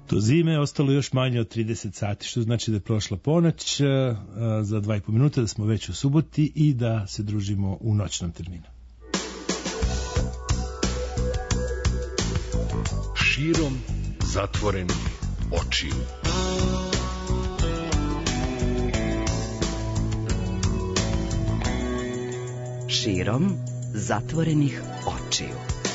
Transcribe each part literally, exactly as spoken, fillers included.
Do zime ostalo još manje od trideset sati, što znači da je prošla ponoć, za dva i po minuta da smo već u suboti i da se družimo u noćnom terminu. Širom zatvorenih očiju. Širom zatvorenih očiju.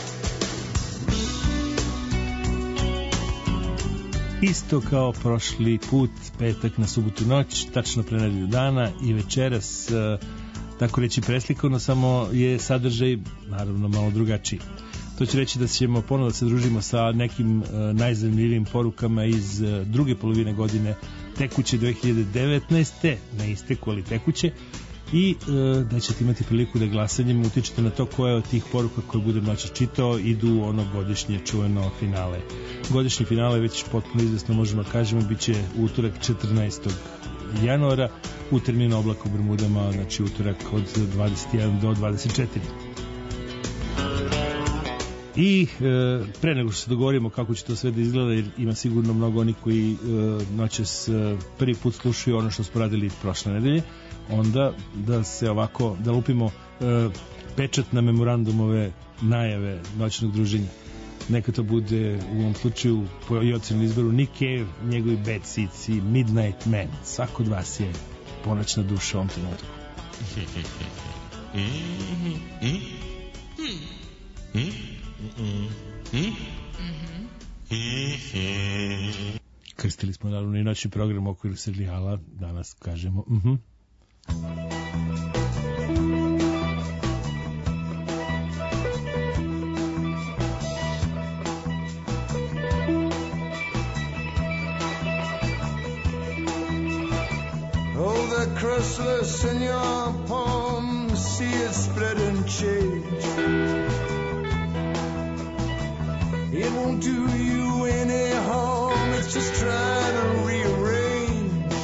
Isto kao prošli put, petak na subotu noć, tačno pre nedelju dana i večeras, tako reći preslikano, samo je sadržaj naravno malo drugačiji. To će reći da ćemo ponovo da se družimo sa nekim najzanimljivijim porukama iz druge polovine godine tekuće dve hiljade devetnaeste. Ne isteku, ali tekuće. I e, da ćete imati priliku da glasanjem utičete na to koje od tih poruka koje budem noćas čitao idu u ono godišnje čuveno finale. Godišnje finale već potpuno izvesno možemo kažemo bit će utorak četrnaestog januara u terminu Oblaka u Bermudama, znači utorak od dvadeset jedan do dvadeset četiri. I e, pre nego što se dogovorimo kako će to sve da izgleda, jer ima sigurno mnogo onih koji e, noćas e, prvi put slušaju ono što smo radili prošle nedelje, onda da se ovako, da lupimo e, pečat na memorandumove najave noćnog druženja. Neka to bude u ovom slučaju po ocenu izboru Nick Cave, njegovi Bad Seeds i Midnight Man. Svako od vas je ponoćna duša u ovom trenutku. Krstili smo naravno i noćni program u okviru serijala, danas kažemo mhm. Uh-huh. Oh, the chrysalis in your palm, see it spread and change. It won't do you any harm, it's just trying to rearrange.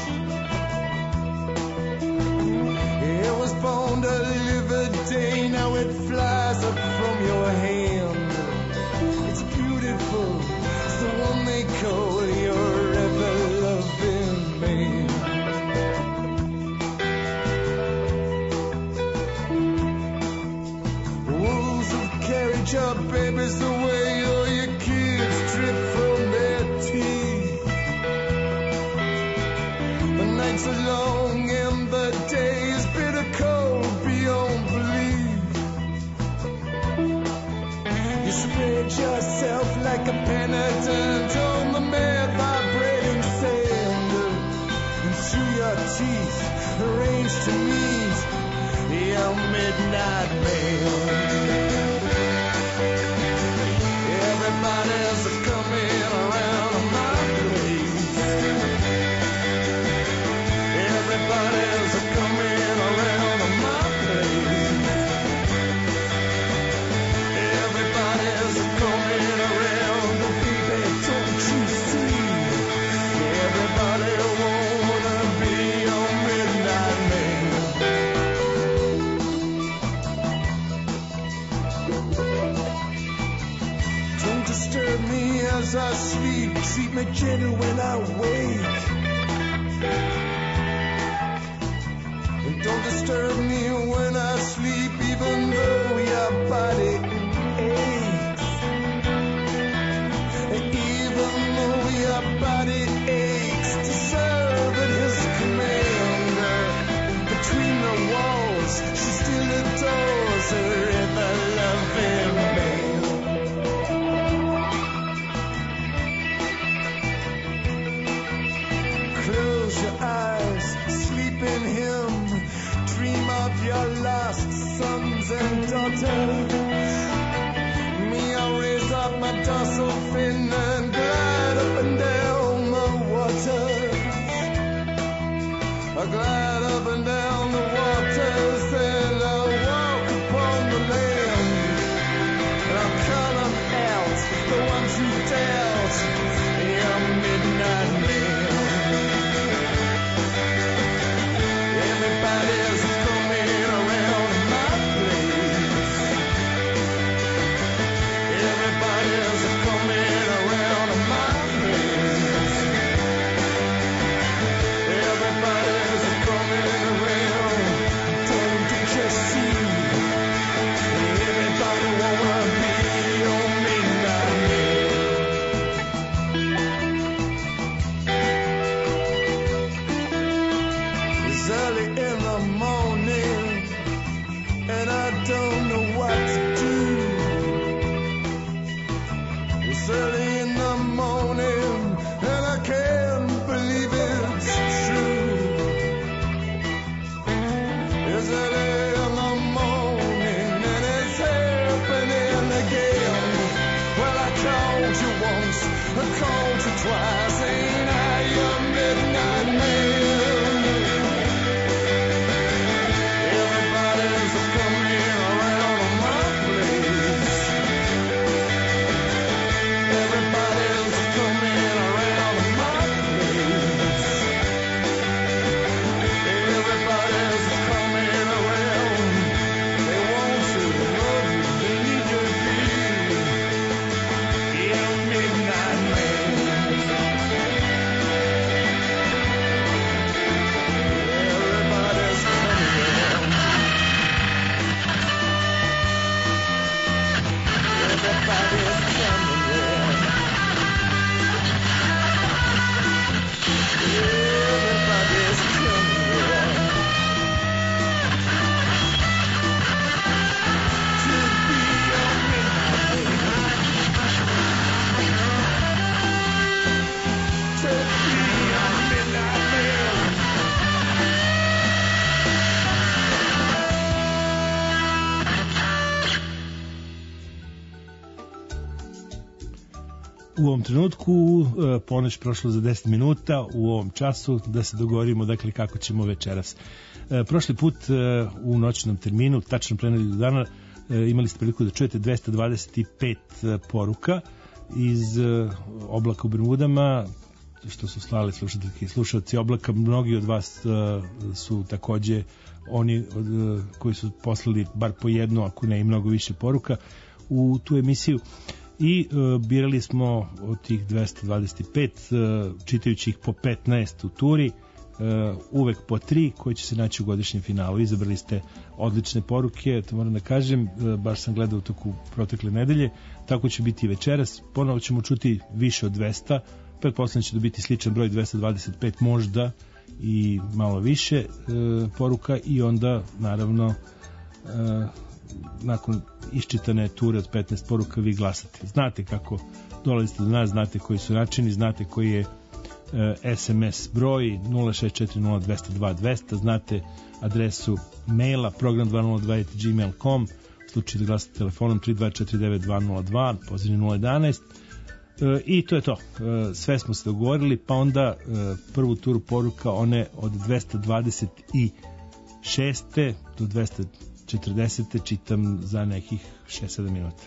It was born to live a day, now it flies up from your hand. It's beautiful, it's the one they call your ever-loving man. Wolves will carry your babies away, or your kids drip from their teeth. The nights are long and the days bitter cold beyond belief. You spread yourself like a penitent on the mad vibrating sand, and through your teeth arranged to meet your midnight man. Everybody's coming around my place. Everybody's coming around my place. Everybody's coming around, but baby, don't you see? Everybody wanna be your midnight man. Don't disturb me as I sleep, treat me gentle when I wake. And don't disturb me when I sleep, even though your body aches. And even though your body aches to serve at his command, between the walls she still adores her ever-loving man. Close your eyes, sleep in him, dream of your lost sons and daughters. Me, I'll raise up my dorsal fin and glide up and down the waters. I'll glide up and down the waters and I'll walk upon the land. And I'll call them out, the ones who doubt your midnight man. Everybody's coming around my place. Everybody's coming around twice. Ain't I your midnight man? Everybody's coming around my place. Everybody's coming around my place. Everybody's coming around. They want to love you, need you, be your midnight man. Everybody's coming around. Everybody's coming around. Everybody's coming around. To be your midnight man. To be your midnight man. U ovom trenutku, e, ponoć prošlo za deset minuta, u ovom času da se dogovorimo dakle kako ćemo večeras. E, prošli put e, u noćnom terminu, tačno pre nedelju dana, e, imali ste priliku da čujete dvesta dvadeset pet e, poruka iz e, Oblaka u Bermudama, što su slali slušateljke i slušalci Oblaka. Mnogi od vas e, su takođe oni od, e, koji su poslali bar po jedno, ako ne i mnogo više poruka u tu emisiju. I e, birali smo od tih dvesta dvadeset pet, e, čitajući ih po petnaest u turi, e, uvek po tri koji će se naći u godišnjem finalu. Izabrali ste odlične poruke, to moram da kažem, e, baš sam gledao u toku protekle nedelje, tako će biti i večeras. Ponovo ćemo čuti više od dvesta, pretpostavljam će da biti sličan broj dvesta dvadeset pet, možda i malo više e, poruka, i onda naravno e, nakon iščitane ture od petnaest poruka vi glasate. Znate kako dolazite do nas, znate koji su načini, znate koji je e, S M S broj nula šest četiri nula dva zero dva dva zero zero, znate adresu maila program dva nula dva at gmail dot com, u slučaju da glasate telefonom tri dva četiri devet dva nula dva, pozivni nula jedanaest. E, i to je to. E, sve smo se dogovorili, pa onda e, prvu turu poruka, one od dvesta dvadeset šest do dvesta četrdesete čitam za nekih šest sedam minuta.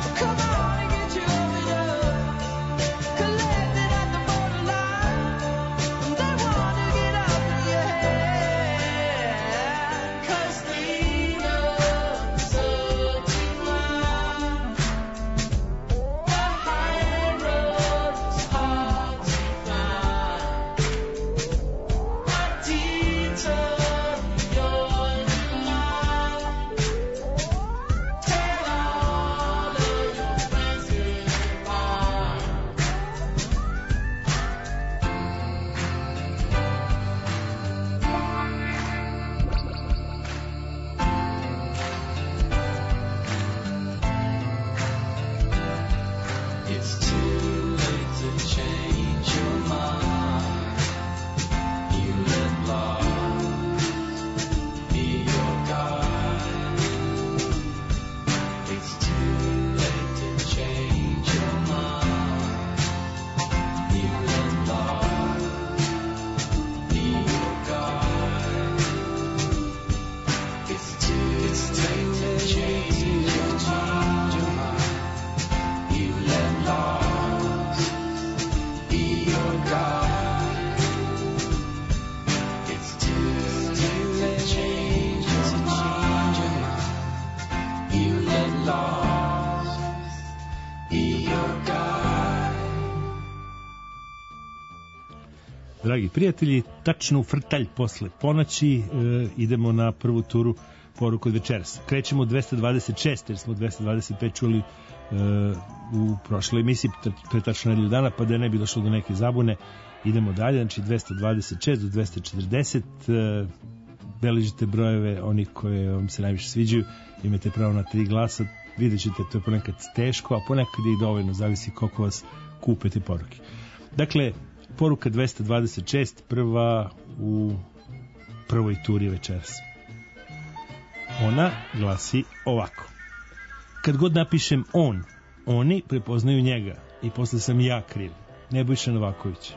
Collected at the borderline. Dragi prijatelji, tačno u frtalj posle ponoći e, idemo na prvu turu poruku od večeras. Krećemo od dvesta dvadeset šest, jer smo dvesta dvadeset pet čuli e, u prošloj emisiji, pre tačno nedelju dana, pa da ne bi došlo do neke zabune. Idemo dalje, znači dvesta dvadeset šest do dvesta četrdeset, e, beležite brojeve, oni koje vam se najviše sviđaju, imate pravo na tri glasa, vidjet ćete, to je ponekad teško, a ponekad i dovoljno, zavisi koliko vas kupete poruke. Dakle, poruka dvesta dvadeset šest, prva u prvoj turi večeras. Ona glasi ovako. Kad god napišem on, oni prepoznaju njega i posle sam ja kriv. Nebojša Novaković.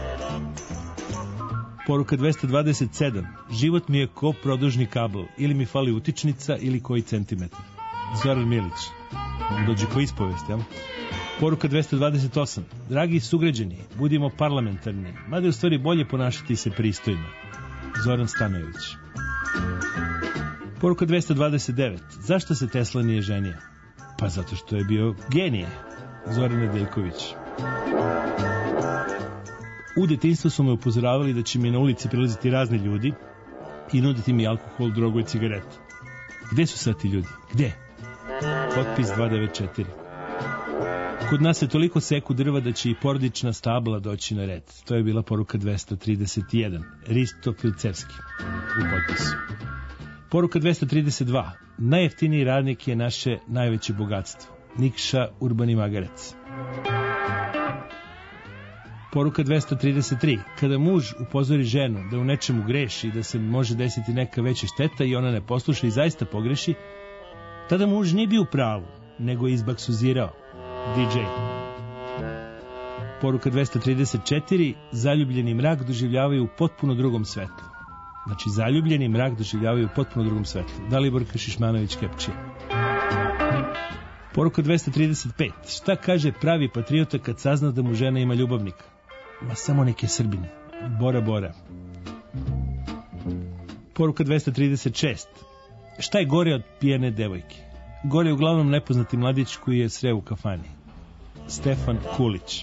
Poruka dvesta dvadeset sedam. Život mi je ko produžni kabel. Ili mi fali utičnica ili koji centimetar. Zoran Milić. Dođe ko ispovest, jel? Poruka dvesta dvadeset osam. Dragi sugrađani, budimo parlamentarni, mada je u stvari bolje ponašati se pristojno. Zoran Stanojević. Poruka dvesta dvadeset devet. Zašto se Tesla nije ženio? Pa zato što je bio genije. Zoran Nedeljković. U detinjstvu su me upozoravali da će mi na ulici prilaziti razni ljudi i nuditi mi alkohol, drogu i cigarete. Gde su sad ti ljudi? Gde? Potpis dvesta devedeset četiri. Kod nas se toliko seku drva da će i porodična stabla doći na red. To je bila poruka dvesta trideset jedan. Risto Filcevski u potpisu. Poruka dvesta trideset dva. Najjeftiniji radnik je naše najveće bogatstvo. Nikša Urbani Magarac. Poruka dvesta trideset tri. Kada muž upozori ženu da u nečemu greši i da se može desiti neka veća šteta i ona ne posluša i zaista pogreši, tada muž nije bio u pravu, nego je izbaksuzirao. D J. Poruka dvesta trideset četiri. Zaljubljeni mrak doživljavaju u potpuno drugom svetlu. Znači, zaljubljeni mrak doživljavaju u potpuno drugom svetlu. Dalibor Kršišmanović Kepčija. Poruka dvesta trideset pet. Šta kaže pravi patriota kad sazna da mu žena ima ljubavnika? Ma samo neke Srbin. Bora Bora. Poruka dvesta trideset šest. Šta je gore od pijene devojke? Gore je uglavnom nepoznati mladić koji je sreo u kafani. Stefan Kulić.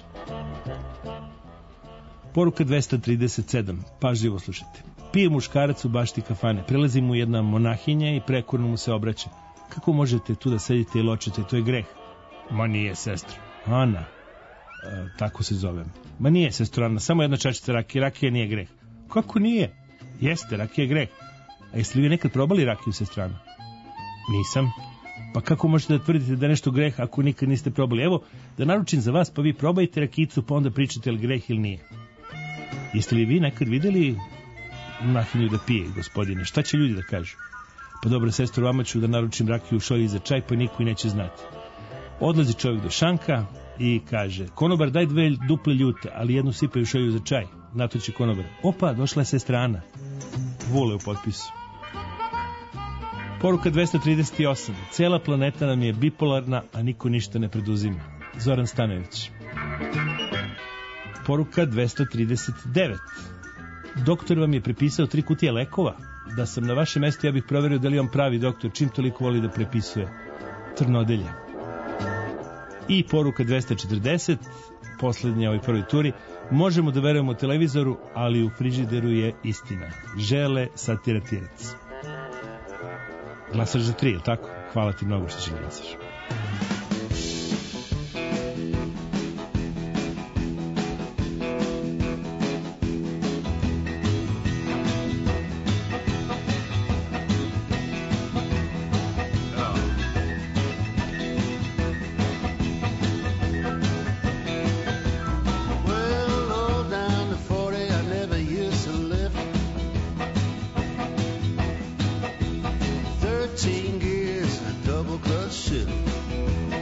Poruka dvesta trideset sedam. Pažljivo slušajte. Pije muškarac u bašti kafane. Prelazi mu jedna monahinja i prekorno mu se obraća. Kako možete tu da sedite i ločete? To je greh. Ma nije, sestra. Ana. E, tako se zovem. Ma nije, sestra Ana. Samo jedna čačica rakije. Rakija nije greh. Kako nije? Jeste, rakija je greh. A jeste li vi nekad probali rakiju, sestra Ana? Nisam. Pa kako možete da tvrdite da nešto greh ako nikad niste probali? Evo, da naručim za vas, pa vi probajte rakijicu, pa onda pričate li greh ili nije. Jeste li vi nekad videli monahinju da pije, gospodine? Šta će ljudi da kažu? Pa dobro, sestro, vama ću da naručim rakiju u šolji za čaj, pa niko i neće znati. Odlazi čovjek do šanka i kaže, konobar, daj dve duple ljute, ali jednu sipaju u šolju za čaj. Na to će konobar. Opa, došla je sestra Ana. Vule u potpisu. Poruka dvesta trideset osam. Cela planeta nam je bipolarna, a niko ništa ne preduzima. Zoran Stanojević. Poruka dvesta trideset devet. Doktor vam je prepisao tri kutije lekova. Da sam na vašem mjestu, ja bih proverio da li on pravi doktor, čim toliko voli da prepisuje. Trnodelje. I poruka dvesta četrdeset, poslednja ovoj prvoj turi. Možemo da verujemo televizoru, ali u frižideru je istina. Žele Satiratirac. Glasaš za tri, je li tako? Hvala ti mnogo što ćeš da glasaš. Double clutch shift.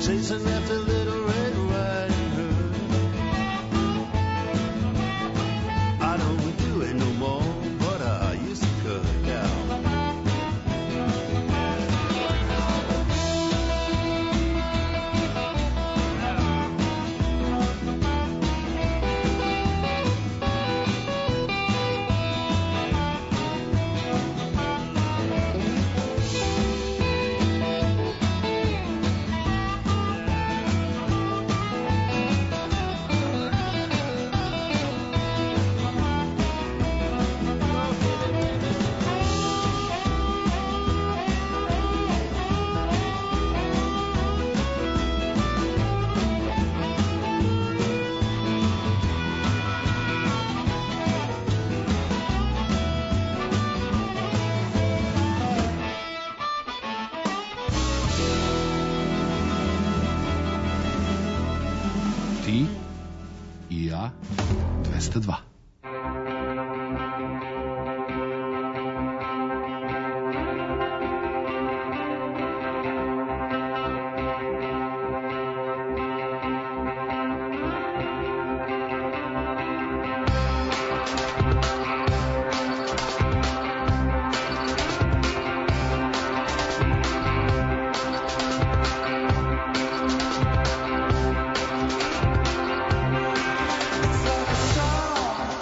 chasing after Little Red Riding Hood. I don't do it no more, but I used to cut down. Ti i ja dvesta dva. For the song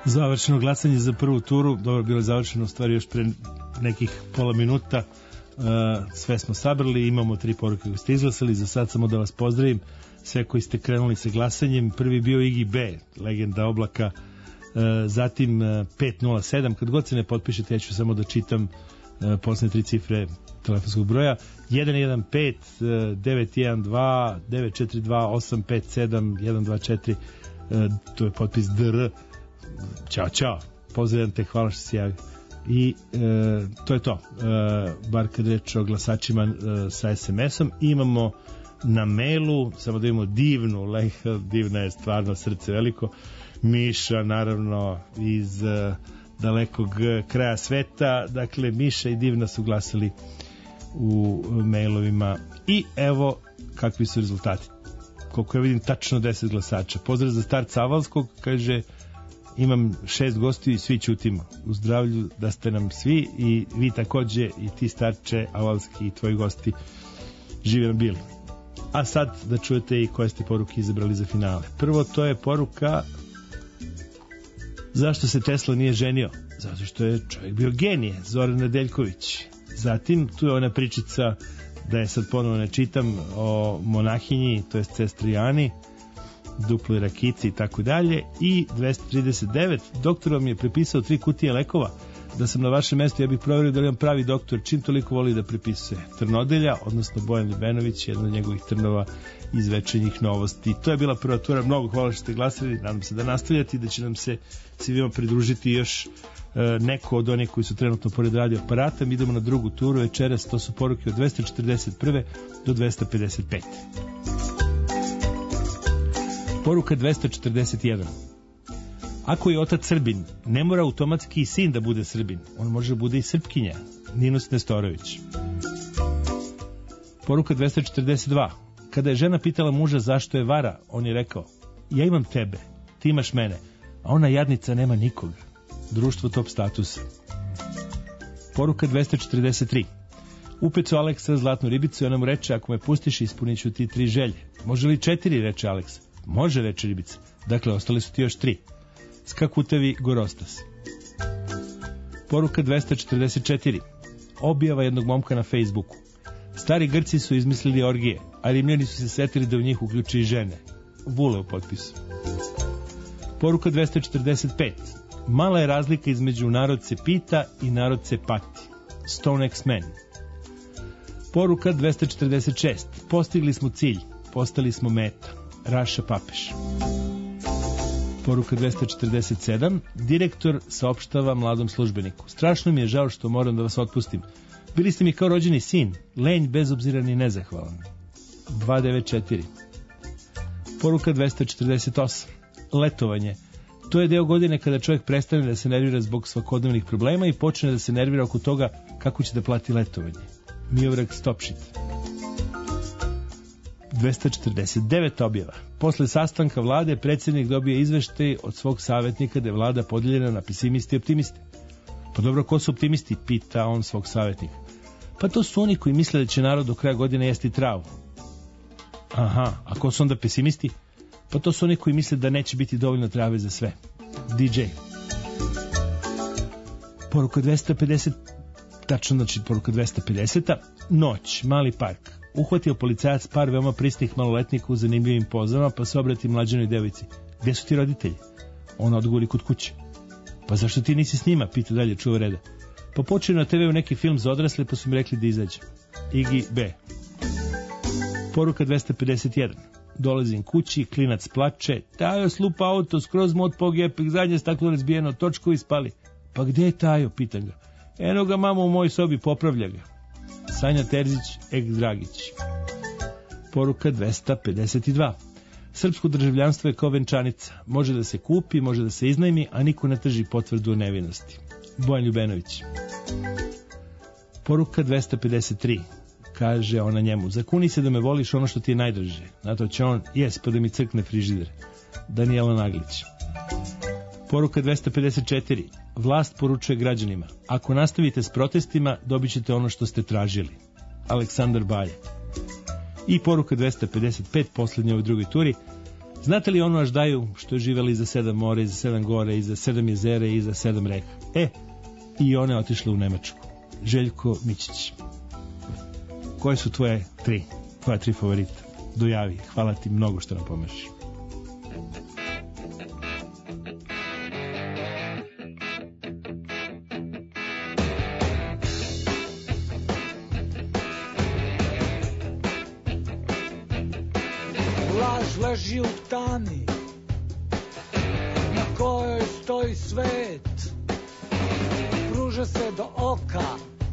Završeno glasanje za prvu turu, dobro, bilo je završeno u stvari još pre nekih pola minuta, uh, sve smo sabrali, imamo tri poruke koje ste izglasali, za sad samo da vas pozdravim, sve koji ste krenuli sa glasanjem, prvi bio Iggy B, legenda oblaka, uh, zatim uh, pet nula sedam, kad god se ne potpišete, ja ću samo da čitam uh, posljednje tri cifre telefonskog broja, jedan jedan pet devet jedan dva devet četiri dva osam pet sedam jedan dva četiri, uh, to je potpis D R. Ćao, čao, pozdravljam te, hvala što si javio. I e, to je to, e, bar kad reč o glasačima e, sa es em esom. Imamo na mailu, samo da imamo divnu, leha, divna je stvarno, srce veliko, Miša, naravno iz e, dalekog kraja sveta, dakle Miša i Divna su glasali u mailovima i evo kakvi su rezultati. Koliko ja vidim, tačno deset glasača. Pozdrav za Starca Avalskog, kaže imam šest gostiju i svi ćutimo. U zdravlju da ste nam svi i vi takođe i ti Starče Avalski i tvoji gosti živi nam bili. A sad da čujete i koje ste poruke izabrali za finale. Prvo, to je poruka zašto se Tesla nije ženio. Zato što je čovjek bio genije, Zoran Nedeljković. Zatim tu je ona pričica, da je sad ponovo ne čitam, o monahinji, to je sestri Ani, duploj rakici i tako dalje. I dvesta trideset devet, doktor vam je prepisao tri kutije lekova, da sam na vašem mestu ja bih provjerio da li vam pravi doktor čim toliko voli da prepisuje. Trnodelja, odnosno Bojan Ljubenović, jedan od njegovih trnova iz Večernjih novosti. To je bila prva tura, mnogo hvala što ste glasili, nadam se da nastavljati, da će nam se svima pridružiti još e, neko od onih koji su trenutno pored radio aparata. Mi idemo na drugu turu večeras, to su poruke od dvesta četrdeset prve do dvesta pedeset pete. Poruka dvesta četrdeset jedan. Ako je otac Srbin, ne mora automatski i sin da bude Srbin. On može da bude i Srpkinja. Ninus Nestorović. Poruka dvesta četrdeset dva. Kada je žena pitala muža zašto je vara, on je rekao, ja imam tebe, ti imaš mene, a ona jadnica nema nikoga. Društvo top statusa. Poruka dvesta četrdeset tri. Upecu Aleksa zlatnu ribicu i ona mu reče, ako me pustiš, ispunit ću ti tri želje. Može li četiri, reče Aleksa. Može, reče ribica. Dakle, ostali su ti još tri. Skakutavi Gorostas. Poruka dvesta četrdeset četiri. Objava jednog momka na Facebooku. Stari Grci su izmislili orgije, a Rimljani su se setili da u njih uključi i žene. Vule u potpisu. Poruka dvesta četrdeset pet. Mala je razlika između narod se pita i narod se pati. Stone X Men. Poruka dvesta četrdeset šest. Postigli smo cilj, postali smo meta. Raša Papeš. Poruka dvesta četrdeset sedam. Direktor saopštava mladom službeniku. Strašno mi je žao što moram da vas otpustim. Bili ste mi kao rođeni sin, lenj, bezobziran i nezahvalan. dvesta devedeset četiri. Poruka dvesta četrdeset osam. Letovanje. To je deo godine kada čovjek prestane da se nervira zbog svakodnevnih problema i počne da se nervira oko toga kako će da plati letovanje. Miodrag Stopšit. dvesta četrdeset devet objava. Posle sastanka vlade predsjednik dobije izveštaj od svog savjetnika da je vlada podeljena na pesimiste i optimiste. Pa dobro, ko su optimisti? Pita on svog savjetnika. Pa to su oni koji misle da će narod do kraja godine jesti travu. Aha, a ko su onda pesimisti? Pa to su oni koji misle da neće biti dovoljno trave za sve. D J. Poruka dvesta pedeset, tačno znači poruka dvesta pedeset. Noć, mali park. Uhvatio policajac par veoma prisnih maloletnika u zanimljivim pozama, pa se obrati mlađenoj devojci. Gde su ti roditelji? Ona odgovori kod kuće. Pa zašto ti nisi s njima? Pita dalje čuva reda. Pa počeo na te ve u neki film za odrasle, pa su mi rekli da izađe. Iggy B. Poruka dvesta pedeset jedan. Dolazim kući, klinac plače. Tajo slupa auto, skroz mod pogijepik, zadnje staklo razbijeno, točkovi spali. Pa gde je Tajo? Pitan ga. Eno ga mama u mojoj sobi, popravlja ga. Sanja Terzić, Ek Dragić. Poruka dvesta pedeset dva. Srpsko državljanstvo je kao venčanica. Može da se kupi, može da se iznajmi, a niko ne traži potvrdu o nevinosti. Bojan Ljubenović. Poruka dvesta pedeset tri. Kaže ona njemu, zakuni se da me voliš ono što ti je najdraže. Na to će on, jes, pa da mi crkne frižider. Danijela Naglić. Poruka dvesta pedeset četiri. Vlast poručuje građanima. Ako nastavite s protestima, dobit ćete ono što ste tražili. Aleksandar Balje. I poruka dvesta pedeset pet, posljednja u drugoj turi. Znate li onu aždaju što je živela iza sedam mora, iza sedam gore, iza sedam jezera i iza sedam reka? E, i ona je otišla u Nemačku. Željko Mićić. Koje su tvoje tri, tvoje tri favorita? Dojavi, hvala ti mnogo što nam pomažeš. Laž leži u tami na kojoj stoji svet, pruža se do oka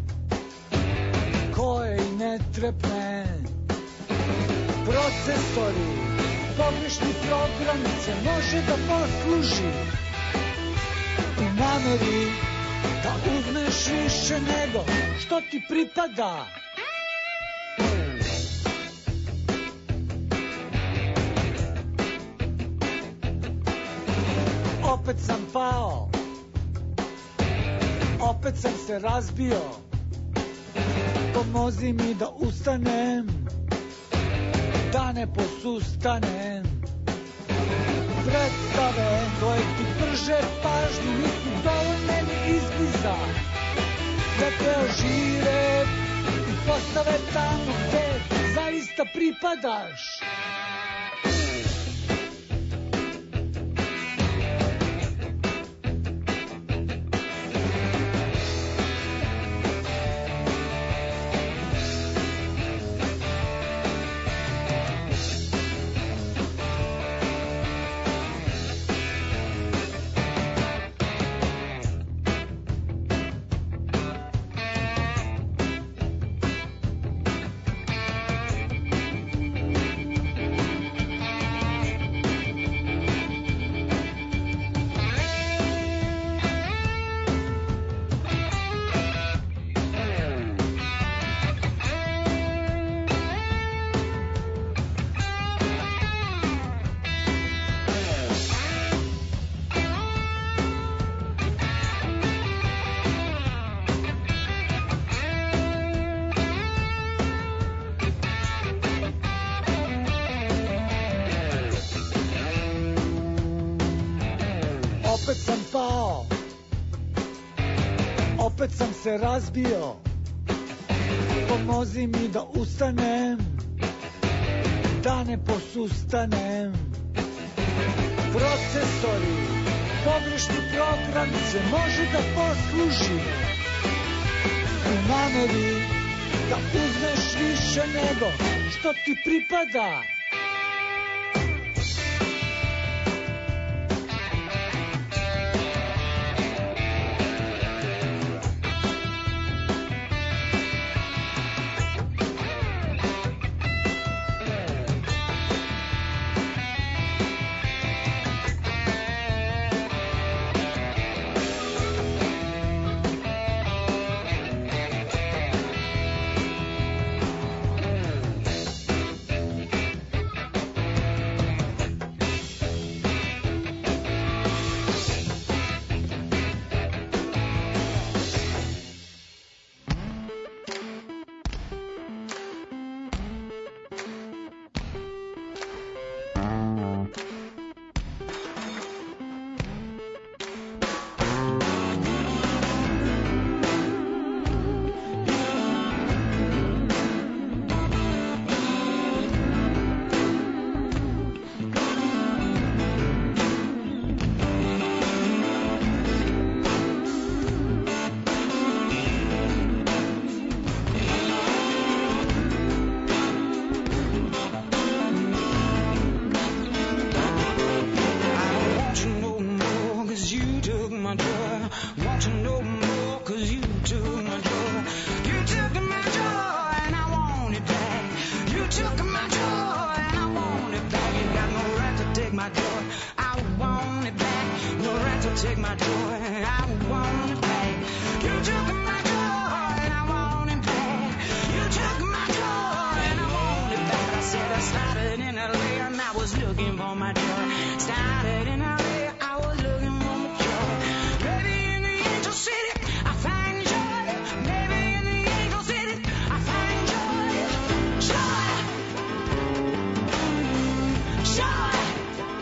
koje i ne trepne. Procesori, pogrešni programice može da posluži u nameri da uzmeš više nego što ti pripada. Opet sam pao, opet sam se razbio, pomozi mi da ustanem, da ne posustanem. Predstave koje ti prže pažnju nisu dovoljne ni izbliza, da te ožive i postave tamo gde zaista pripadaš. Opet sam pao, opet sam se razbio, pomozi mi da ustanem, da ne posustanem. Procesori, pogrešni programice može da posluži u nameri da uzmeš više nego što ti pripada. Joy, joy.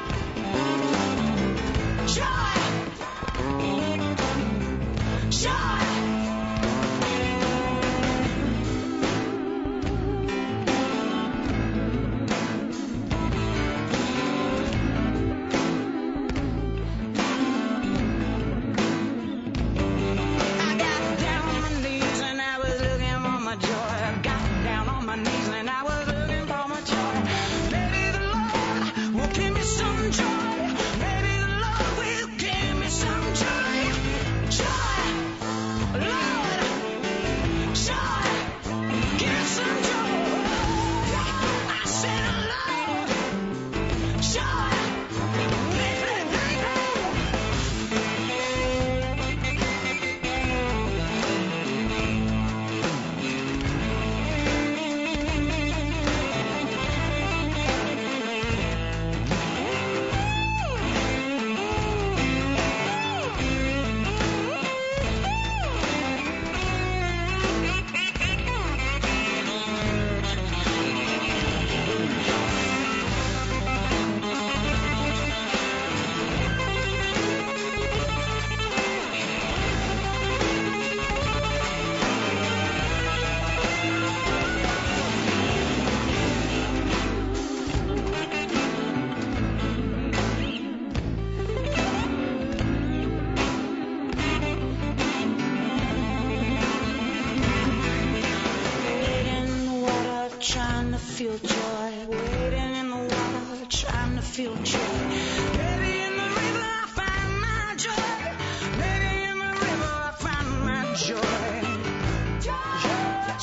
feel joy. Wading in the water, trying to feel joy. Baby, in the river I find my joy. Baby, in the river I find my joy. Joy,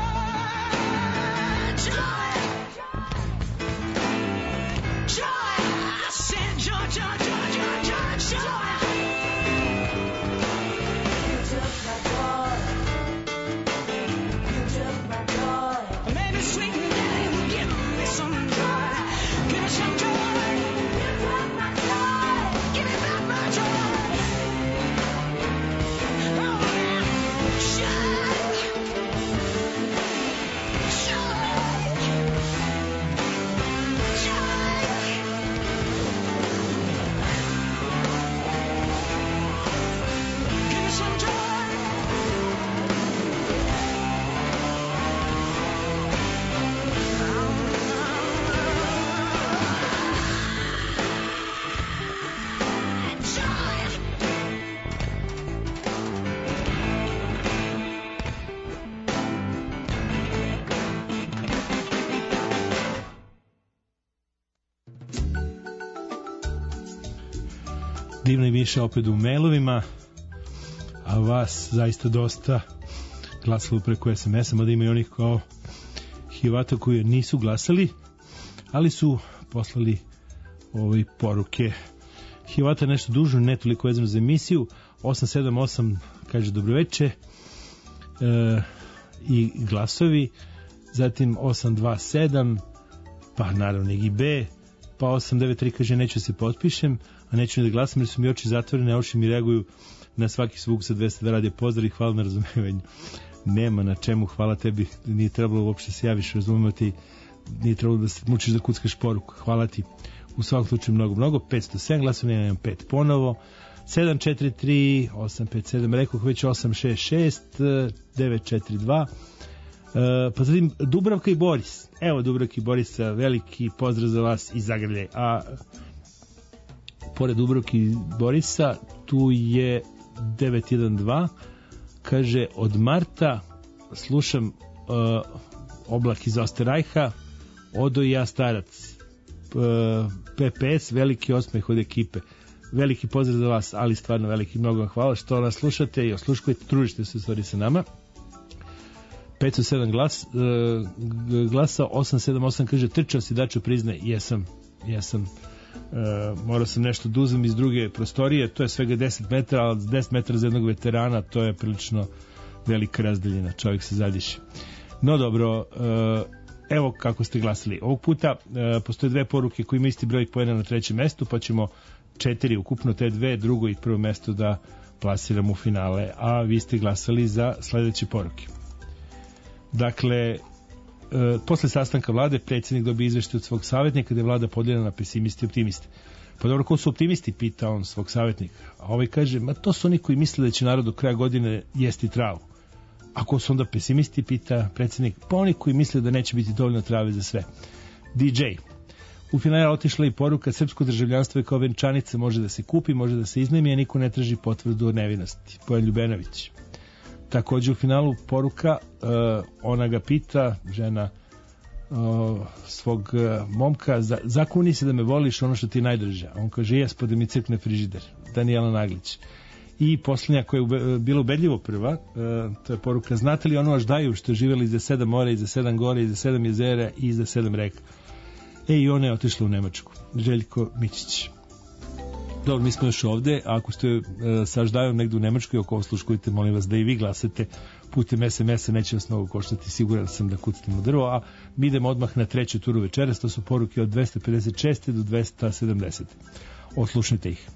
joy, joy, joy. I said joy, joy, joy, joy, joy, joy. You took my joy. You took my joy. Maybe sweet and daddy, give me some joy. Give me some joy. You took my joy. Give me back my joy. Oh yeah, joy, joy, joy. Give me some joy. Divno je više opet u mailovima, a vas zaista dosta glasalo preko es em es-a, mada ima i onih kao Hivata koji nisu glasali, ali su poslali ove poruke. Hivata nešto dužo, ne toliko vezano za emisiju. osam sedam osam kaže dobroveče e, i glasovi, zatim osam dva sedam, pa naravno i B, pa osam devet tri kaže neću se potpišem, a neću ni da glasam jer su mi oči zatvorene, a oči mi reaguju na svaki zvuk sa dvesta dva radio. Pozdrav i hvala na razumevanju. Nema na čemu, hvala tebi, nije trebalo uopšte se javiš, razumeti, nije trebalo da se mučiš da kuckaš poruku. Hvala ti u svakom slučaju mnogo, mnogo. petsto sedam glasova, nemam pet ponovo. sedam četiri tri osam pet sedam, rekoh već osam šest šest devet četiri dva. Uh, pa zatim Dubravka i Boris. Evo Dubravka i Borisa, veliki pozdrav za vas iz Zagrlje. A pored Dubravka i Borisa tu je devet jedan dva, kaže od marta slušam uh, Oblak iz Osterajha, Odo i ja starac. uh, pe pe es, veliki osmeh od ekipe. Veliki pozdrav za vas, ali stvarno veliki, mnogo vam hvala što nas slušate i osluškujete, tružite se u stvari sa nama. petsto sedam glas, uh, glasa, osam sedam osam kaže trčao si Dačo, priznaj, jesam, jesam. Uh, morao sam nešto da uzem iz druge prostorije, to je svega deset metara, ali deset metara za jednog veterana, to je prilično velika razdaljina, čovjek se zadiše. No dobro, uh, evo kako ste glasili. Ovog puta uh, postoje dve poruke koji ima isti broj poena na trećem mestu, pa ćemo četiri, ukupno te dve, drugo i prvo mesto da plasiramo u finale, a vi ste glasali za sledeće poruke. Dakle, e, posle sastanka vlade predsjednik dobije izveštaj od svog savjetnika da je vlada podijeljena na pesimiste i optimiste. Pa dobro, ko su optimisti, pita on svog savjetnika. A ovaj kaže, ma to su oni koji misle da će narod do kraja godine jesti travu. A ko su onda pesimisti, pita predsjednik, pa oni koji misle da neće biti dovoljno trave za sve. di džej. U finale otišla i poruka, srpsko državljanstvo je kao venčanica, može da se kupi, može da se iznajmi, a niko ne traži potvrdu o nevinosti. Pojan Ljubenović. Također u finalu poruka, uh, ona ga pita, žena uh, svog uh, momka, za, zakuni se da me voliš ono što ti je najdrža. On kaže, jes, pa da mi crkne frižider. Danijela Naglić. I posljednja koja je ube, bila ubedljivo prva, uh, to je poruka, znate li ono až daju što je živjeli iza sedam mora, iza sedam gore, iza sedam jezera i iza sedam reka. E, i ona je otišla u Nemačku. Željko Mićić. Dobro, mi smo još ovde, a ako ste e, sa Aždajom negde u Nemačkoj, ako osluškujete, molim vas da i vi glasate putem es em es-a, neće vas mnogo koštati, siguran sam da kucnemo drvo, a mi idemo odmah na treću turu večeras, to su poruke od dvesta pedeset šest do dvesta sedamdeset. Oslušnite ih.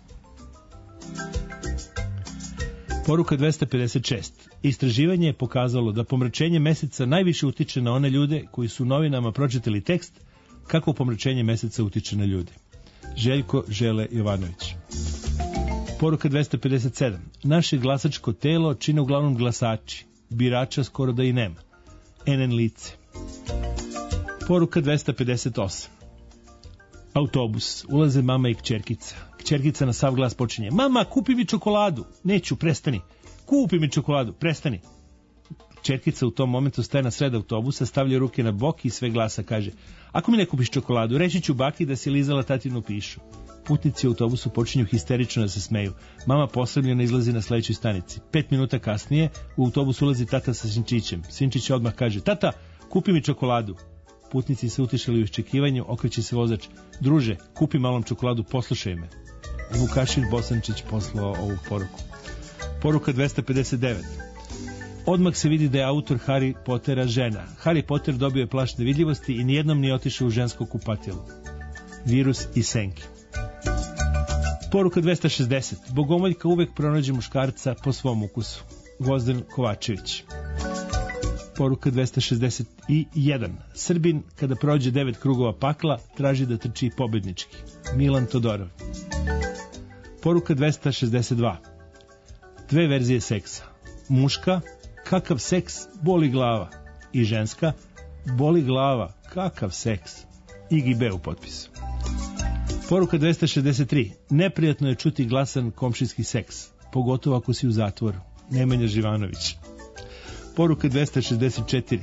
Poruka dvesta pedeset šest. Istraživanje je pokazalo da pomračenje meseca najviše utiče na one ljude koji su u novinama pročitali tekst kako pomračenje meseca utiče na ljude. Željko Žele Jovanović. Poruka dvesta pedeset sedam. Naše glasačko telo čine uglavnom glasači. Birača skoro da i nema. en en lice. Poruka dvesta pedeset osam. Autobus. Ulaze mama i kćerkica. Kćerkica na sav glas počinje. Mama, kupi mi čokoladu. Neću, prestani. Kupi mi čokoladu, prestani. Čerkica u tom momentu staje na sred autobusa, stavlja ruke na bok i sve glasa kaže: ako mi ne kupiš čokoladu, reći ću baki da si lizala tatinu pišu. Putnici u autobusu počinju histerično da se smeju. Mama posremljena izlazi na sledećoj stanici. Pet minuta kasnije u autobus ulazi tata sa Sinčićem. Sinčić odmah kaže: tata, kupi mi čokoladu. Putnici se utišali u iščekivanju, okreće se vozač: druže, kupi malom čokoladu, poslušaj me. Vukašin Bosančić poslao ovu poruku. Poruka dvesta pedeset devet. Odmah se vidi da je autor Harry Pottera žena. Harry Potter dobio je plašt nevidljivosti i nijednom nije otišao u žensko kupatilo. Virus i senke. Poruka dvesta šezdeset. Bogomoljka uvek pronađe muškarca po svom ukusu. Gvozden Kovačević. Poruka dvesta šezdeset jedan. Srbin kada prođe devet krugova pakla traži da trči pobednički. Milan Todorov. Poruka dvesta šezdeset dva. Dve verzije seksa. Muška: kakav seks, boli glava. I ženska: boli glava, kakav seks. Igi B u potpisu. Poruka dvesta šezdeset tri. Neprijatno je čuti glasan komšijski seks, pogotovo ako si u zatvoru. Nemanja Živanović. Poruka dvesta šezdeset četiri.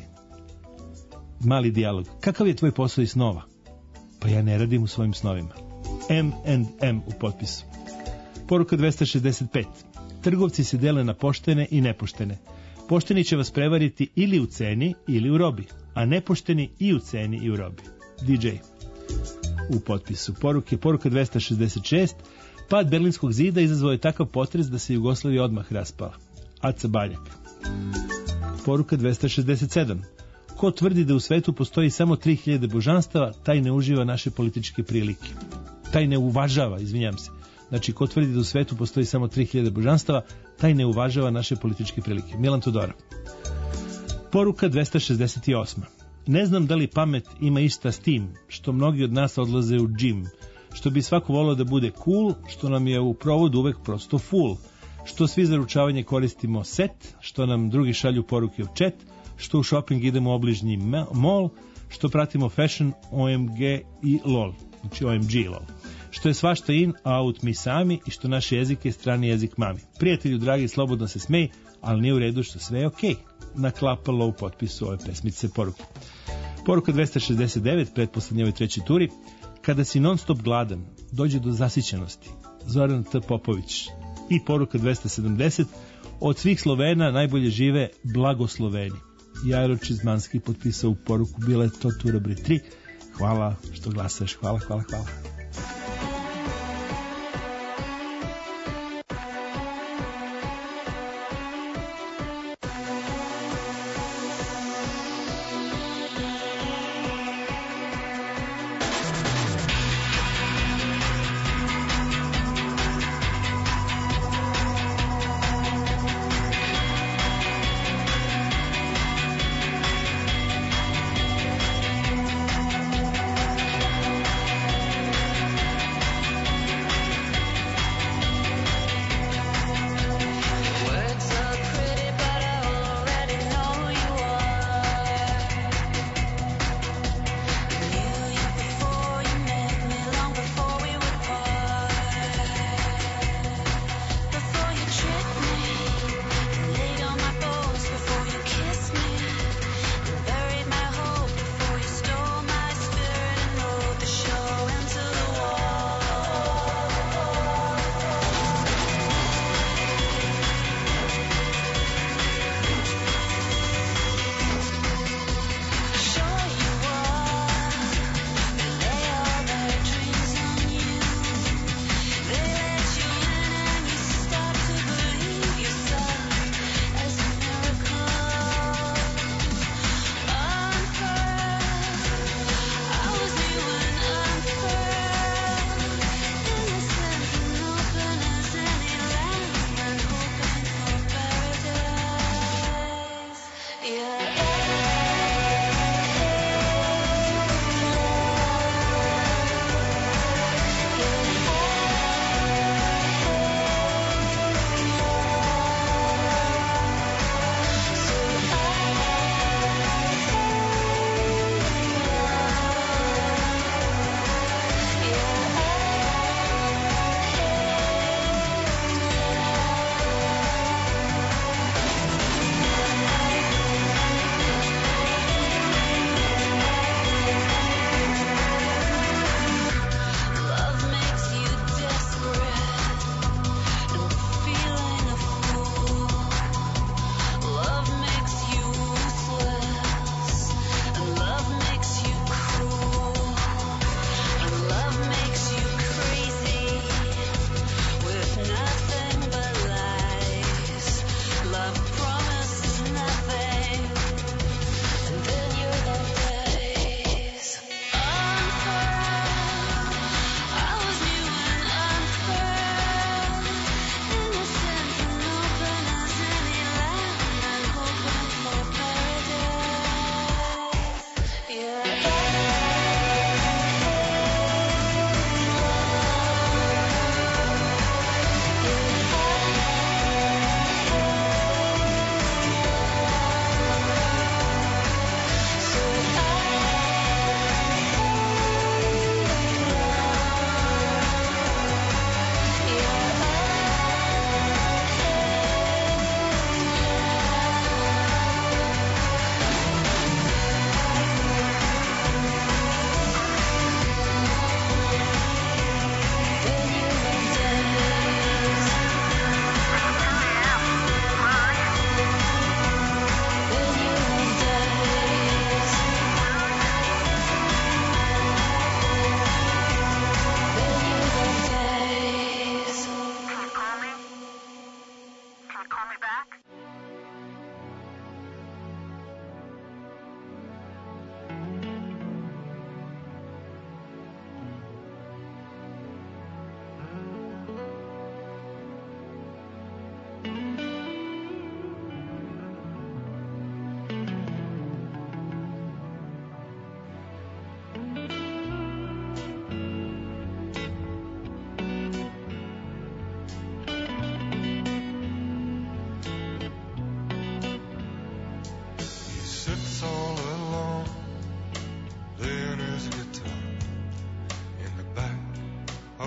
Mali dijalog. Kakav je tvoj posao iz snova? Pa ja ne radim u svojim snovima. M and M u potpisu. Poruka dvesta šezdeset pet. Trgovci se dele na poštene i nepoštene. Pošteni će vas prevariti ili u ceni ili u robi, a nepošteni i u ceni i u robi. D J u potpisu. Poruke, poruka dvesta šezdeset šest. Pad Berlinskog zida izazvao je takav potres da se Jugoslavija odmah raspala. Aca Baljak. Poruka dvesta šezdeset sedam. Ko tvrdi da u svetu postoji samo tri hiljade božanstava, taj ne uživa naše političke prilike. Taj ne uvažava, izvinjam se. Znači, ko tvrdi da u svetu postoji samo tri hiljade božanstava, taj ne uvažava naše političke prilike. Milan Todorov. Poruka dvesta šezdeset osam. Ne znam da li pamet ima išta s tim što mnogi od nas odlaze u džim, što bi svako volao da bude cool, što nam je u provodu uvek prosto full, što svi za ručavanje koristimo set, što nam drugi šalju poruke u chat, što u shopping idemo u obližnji mall, što pratimo fashion, O M G i LOL, znači O M G LOL, što je svašta in, a out mi sami i što naš jezik je strani jezik mami. Prijatelju dragi, slobodno se smej, ali nije u redu što sve je okej. Naklapalo u potpisu ove pesmice poruke. Poruka dvesta šezdeset devet, pretposlednje ovoj trećoj turi. Kada si non stop gladan, dođe do zasićenosti. Zoran T. Popović. I poruka dvesta sedamdeset. Od svih Slovena najbolje žive blagosloveni. Jajro Čizmanski potpisao u poruku. Bila je to tura broj tri. Hvala što glasaš. Hvala, hvala, hvala.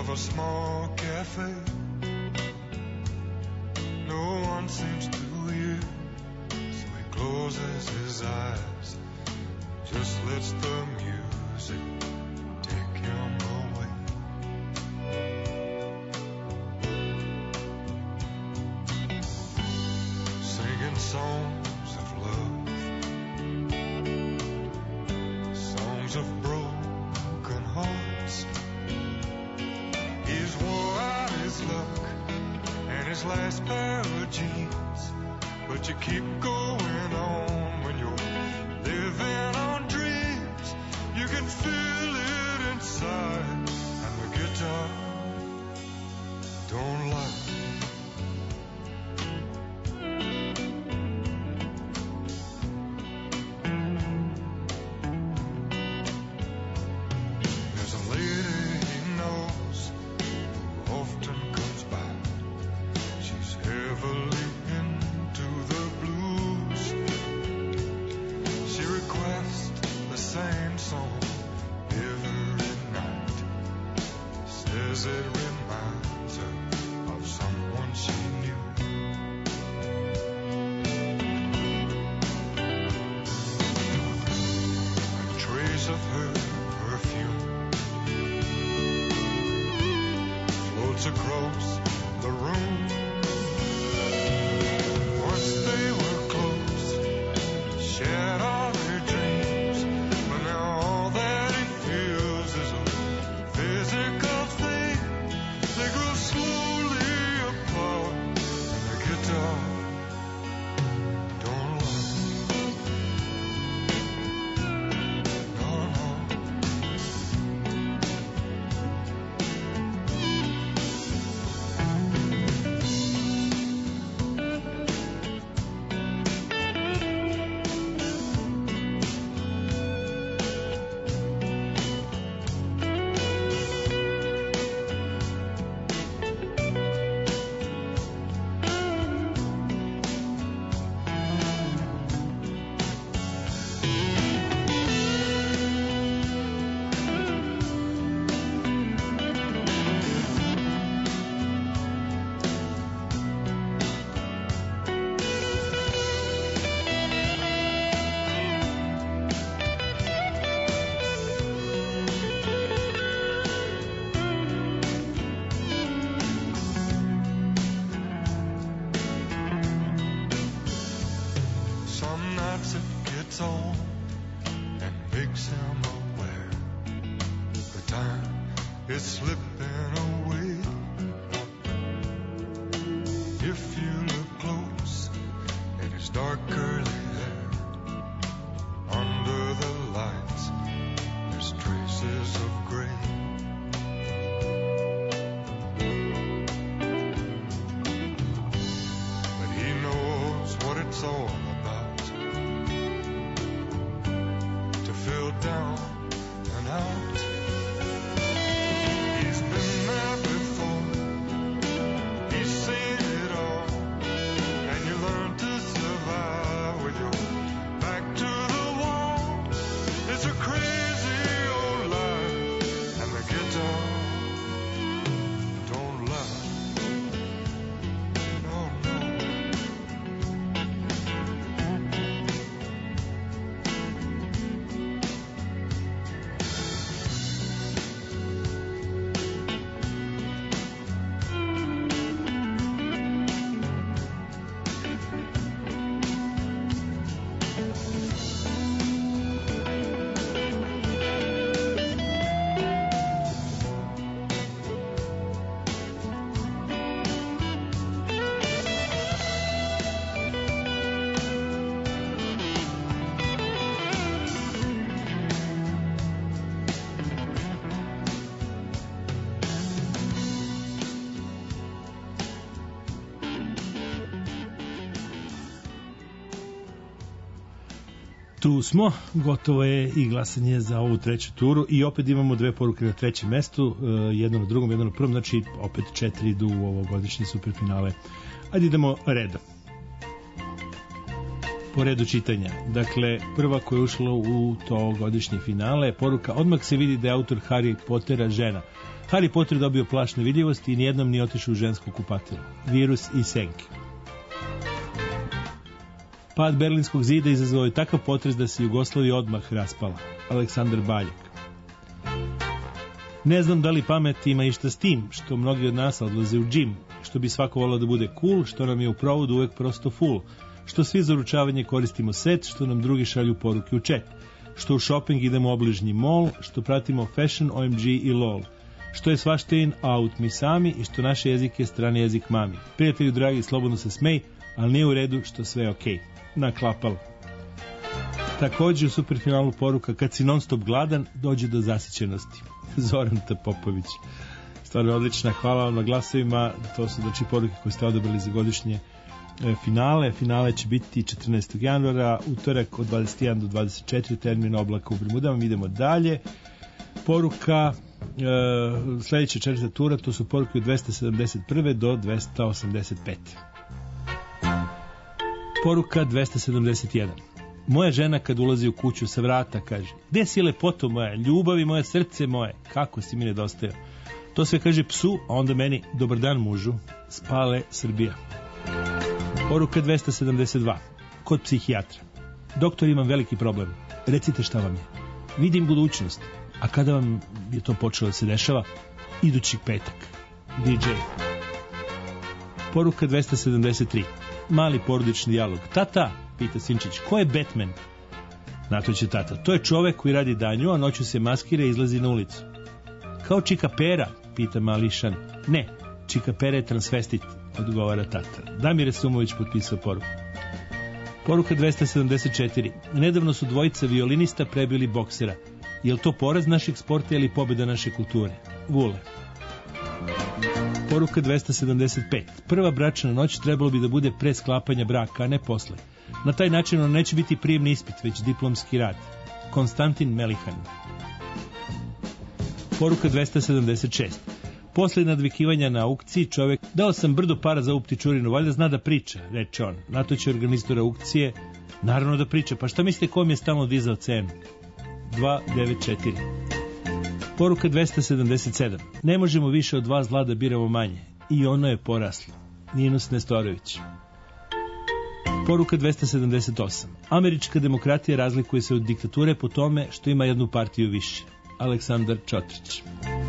of a small cafe. No one seems to hear, so he closes his eyes, just lets the music take him away. Singing songs of love, songs of broken hearts. He's wore out his luck and his last pair of jeans, but you keep going on when you're living on dreams. You can feel it inside, and the guitar don't lie. There's a lady he knows who often comes by. She's heavily into the blues. She requests the same song every night. Says it reminds her of someone she knew. A trace of her perfume floats across the room. Once they were close, shared all their dreams, but now all that he feels is a physical thing. They grow slowly apart, and the guitar don't lie. No, no. Some nights it gets on and makes him aware the time is slipping away. If you look close at his dark curly hair, under the lights there's traces of gray. But he knows what it's all about, to feel down and out. He's been there before, he's seen it all, and you learn to survive with your back to the wall. It's a crazy old life, and the guitar don't lie. No, no. Tu smo, gotovo je i glasanje za ovu treću turu i opet imamo dve poruke na trećem mestu, jedno na drugom, jedno na prvom, znači opet četiri idu u ovogodišnje superfinale. Ajde idemo redom. po redu čitanja. Dakle, prva koja je ušla u to godišnje finale je poruka: odmah se vidi da je autor Harry Pottera žena. Harry Potter dobio plašt nevidljivosti i nijednom nije otišao u žensko kupatilo. Virus i senke. Pad Berlinskog zida izazvao je takav potres da se Jugoslavija odmah raspala. Aleksandar Baljak. Ne znam da li pamet ima išta s tim što mnogi od nas odlaze u džim, što bi svako volao da bude cool, što nam je u provodu uvek prosto full, što svi za uručavanje koristimo set, što nam drugi šalju poruke u chat, što u shopping idemo u obližnji mall, što pratimo fashion, O M G i lol, što je svašta in out mi sami i što naš jezik je strani jezik mami. Prijatelju dragi, slobodno se smej, ali nije u redu što sve je okej. Naklapalo. Također u superfinalu poruka: kad si non stop gladan, dođe do zasićenosti. Zoran Popović. Stvarno odlična, hvala vam na glasovima. To su znači poruke koje ste odabrali za godišnje e, finale. Finale će biti četrnaestog januara, utorak od dvadeset jedan do dvadeset četiri, termin oblaka u Bermudama. Idemo dalje. Poruka e, sledeća četvrta tura, to su poruke od dvesta sedamdeset prve do dvesta osamdeset pete. Poruka dvesta sedamdeset jedan. Moja žena kad ulazi u kuću sa vrata kaže: gde si lepoto moja, ljubavi moje, srce moje, kako si mi nedostajao. To sve kaže psu, a onda meni: dobar dan mužu, spale Srbija. Poruka dvesta sedamdeset dva. Kod psihijatra. Doktor, imam veliki problem. Recite šta vam je. Vidim budućnost. A kada vam je to počelo da se dešava? Idući petak. D J. Poruka dvesta sedamdeset tri. Mali porodični dijalog. Tata, pita Sinčić, ko je Batman? Na to će tata: to je čovek koji radi danju, a noću se maskira i izlazi na ulicu. Kao Čika Pera, pita Mališan. Ne, Čika Pera je transvestit, odgovara tata. Damir Sumović potpisao poruku. Poruka dvesta sedamdeset četiri. Nedavno su dvojica violinista prebili boksera. Je li to poraz našeg sporta ili pobjeda naše kulture? Vule. Poruka dvesta sedamdeset pet. Prva bračna noć trebalo bi da bude pre sklapanja braka, a ne posle. Na taj način on neće biti prijemni ispit, već diplomski rad. Konstantin Melihan. Poruka dvesta sedamdeset šest. Posle nadvikivanja na aukciji čovek: dao sam brdo para za ovu ptičurinu, valjda zna da priča, reče on. Na to će organizator aukcije: naravno da priča, pa šta mislite kom je stalno dizao cenu? dva devet četiri. Poruka dvesta sedamdeset sedam. Ne možemo više od dva zla da biramo manje. I ono je poraslo. Ninus Nestorović. Poruka dvesta sedamdeset osam. Američka demokratija razlikuje se od diktature po tome što ima jednu partiju više. Aleksandar Čotrić.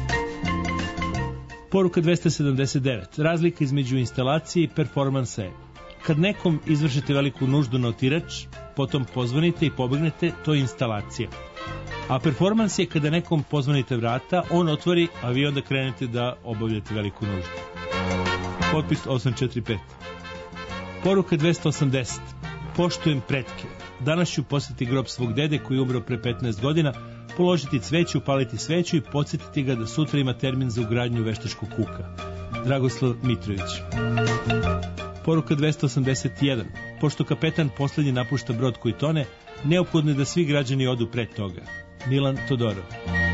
Poruka dvesta sedamdeset devet. Razlika između instalacije i performansa je: kad nekom izvršite veliku nuždu na otirač, potom pozvonite i pobegnete, to je instalacija. A performans je kada nekom pozvonite vrata, on otvori, a vi onda krenete da obavljate veliku nuždu. Potpis osam četiri pet. Poruka dvesta osamdeset. Poštujem pretke. Danas ću posjetiti grob svog dede koji je umro pre petnaest godina, položiti cveću, upaliti sveću i podsjetiti ga da sutra ima termin za ugradnju veštačkog kuka. Dragoslav Mitrović. Poruka dvesta osamdeset jedan. Pošto kapetan poslednji napušta brod koji tone, neophodno je da svi građani odu pre toga. Milan Todorov.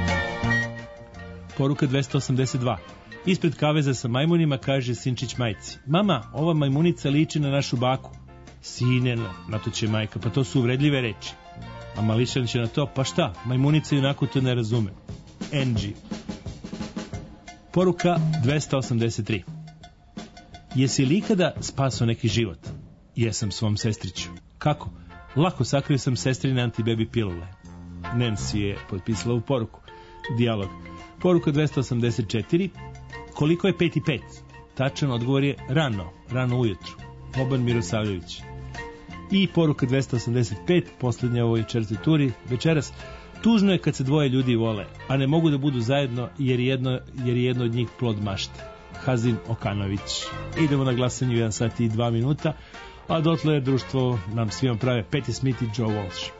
Poruka dvesta osamdeset dva. Ispred kaveza sa majmunima kaže Sinčić majci: mama, ova majmunica liči na našu baku. Sine, na to će majka: pa to su uvredljive reči. A Mališan će na to: pa šta, majmunica junako to ne razume. N G. Poruka dvesta osamdeset tri. Jesi li ikada spasao neki život? Jesam svom sestriću. Kako? Lako, sakrio sam sestrine antibebi pilule. Nancy je potpisala u poruku. Dijalog. Poruka dvesta osamdeset četiri. Koliko je pet i pet? Tačan odgovor je rano, rano ujutru. Boban Mirosavljević. I poruka dvesta osamdeset pet, poslednja u ovoj četvrtoj turi večeras. Tužno je kad se dvoje ljudi vole, a ne mogu da budu zajedno jer je jedno, jer je jedno od njih plod mašte. Hazim Okanović. Idemo na glasanje u jedan sat i dva minuta, a dotle je društvo nam svima prave Patti Smith i Joe Walsh.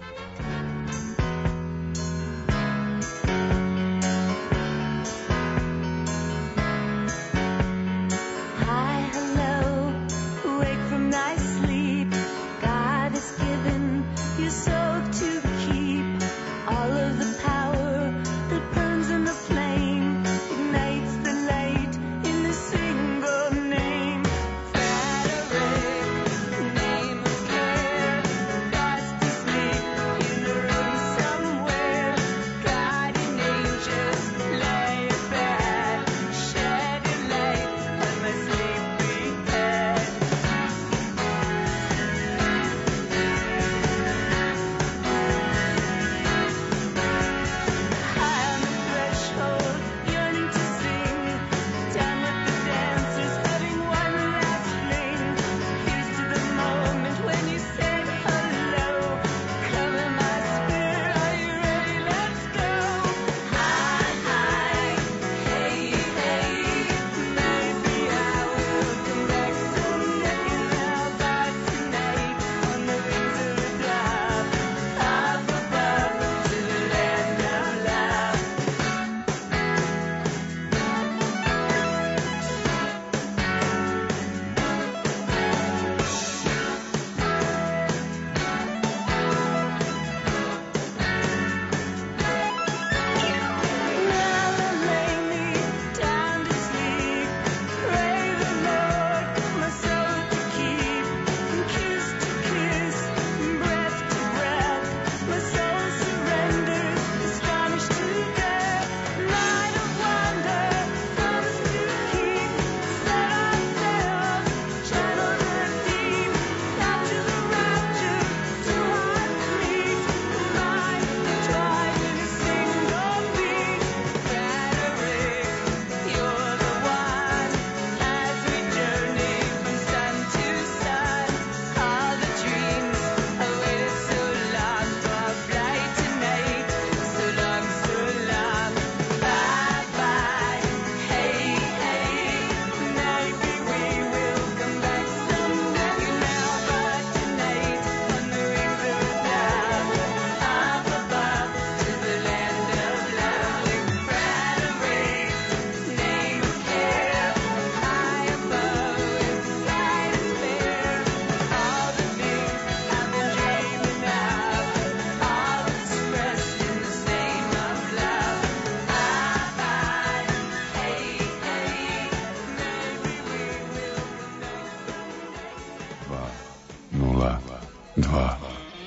Name of care. dva.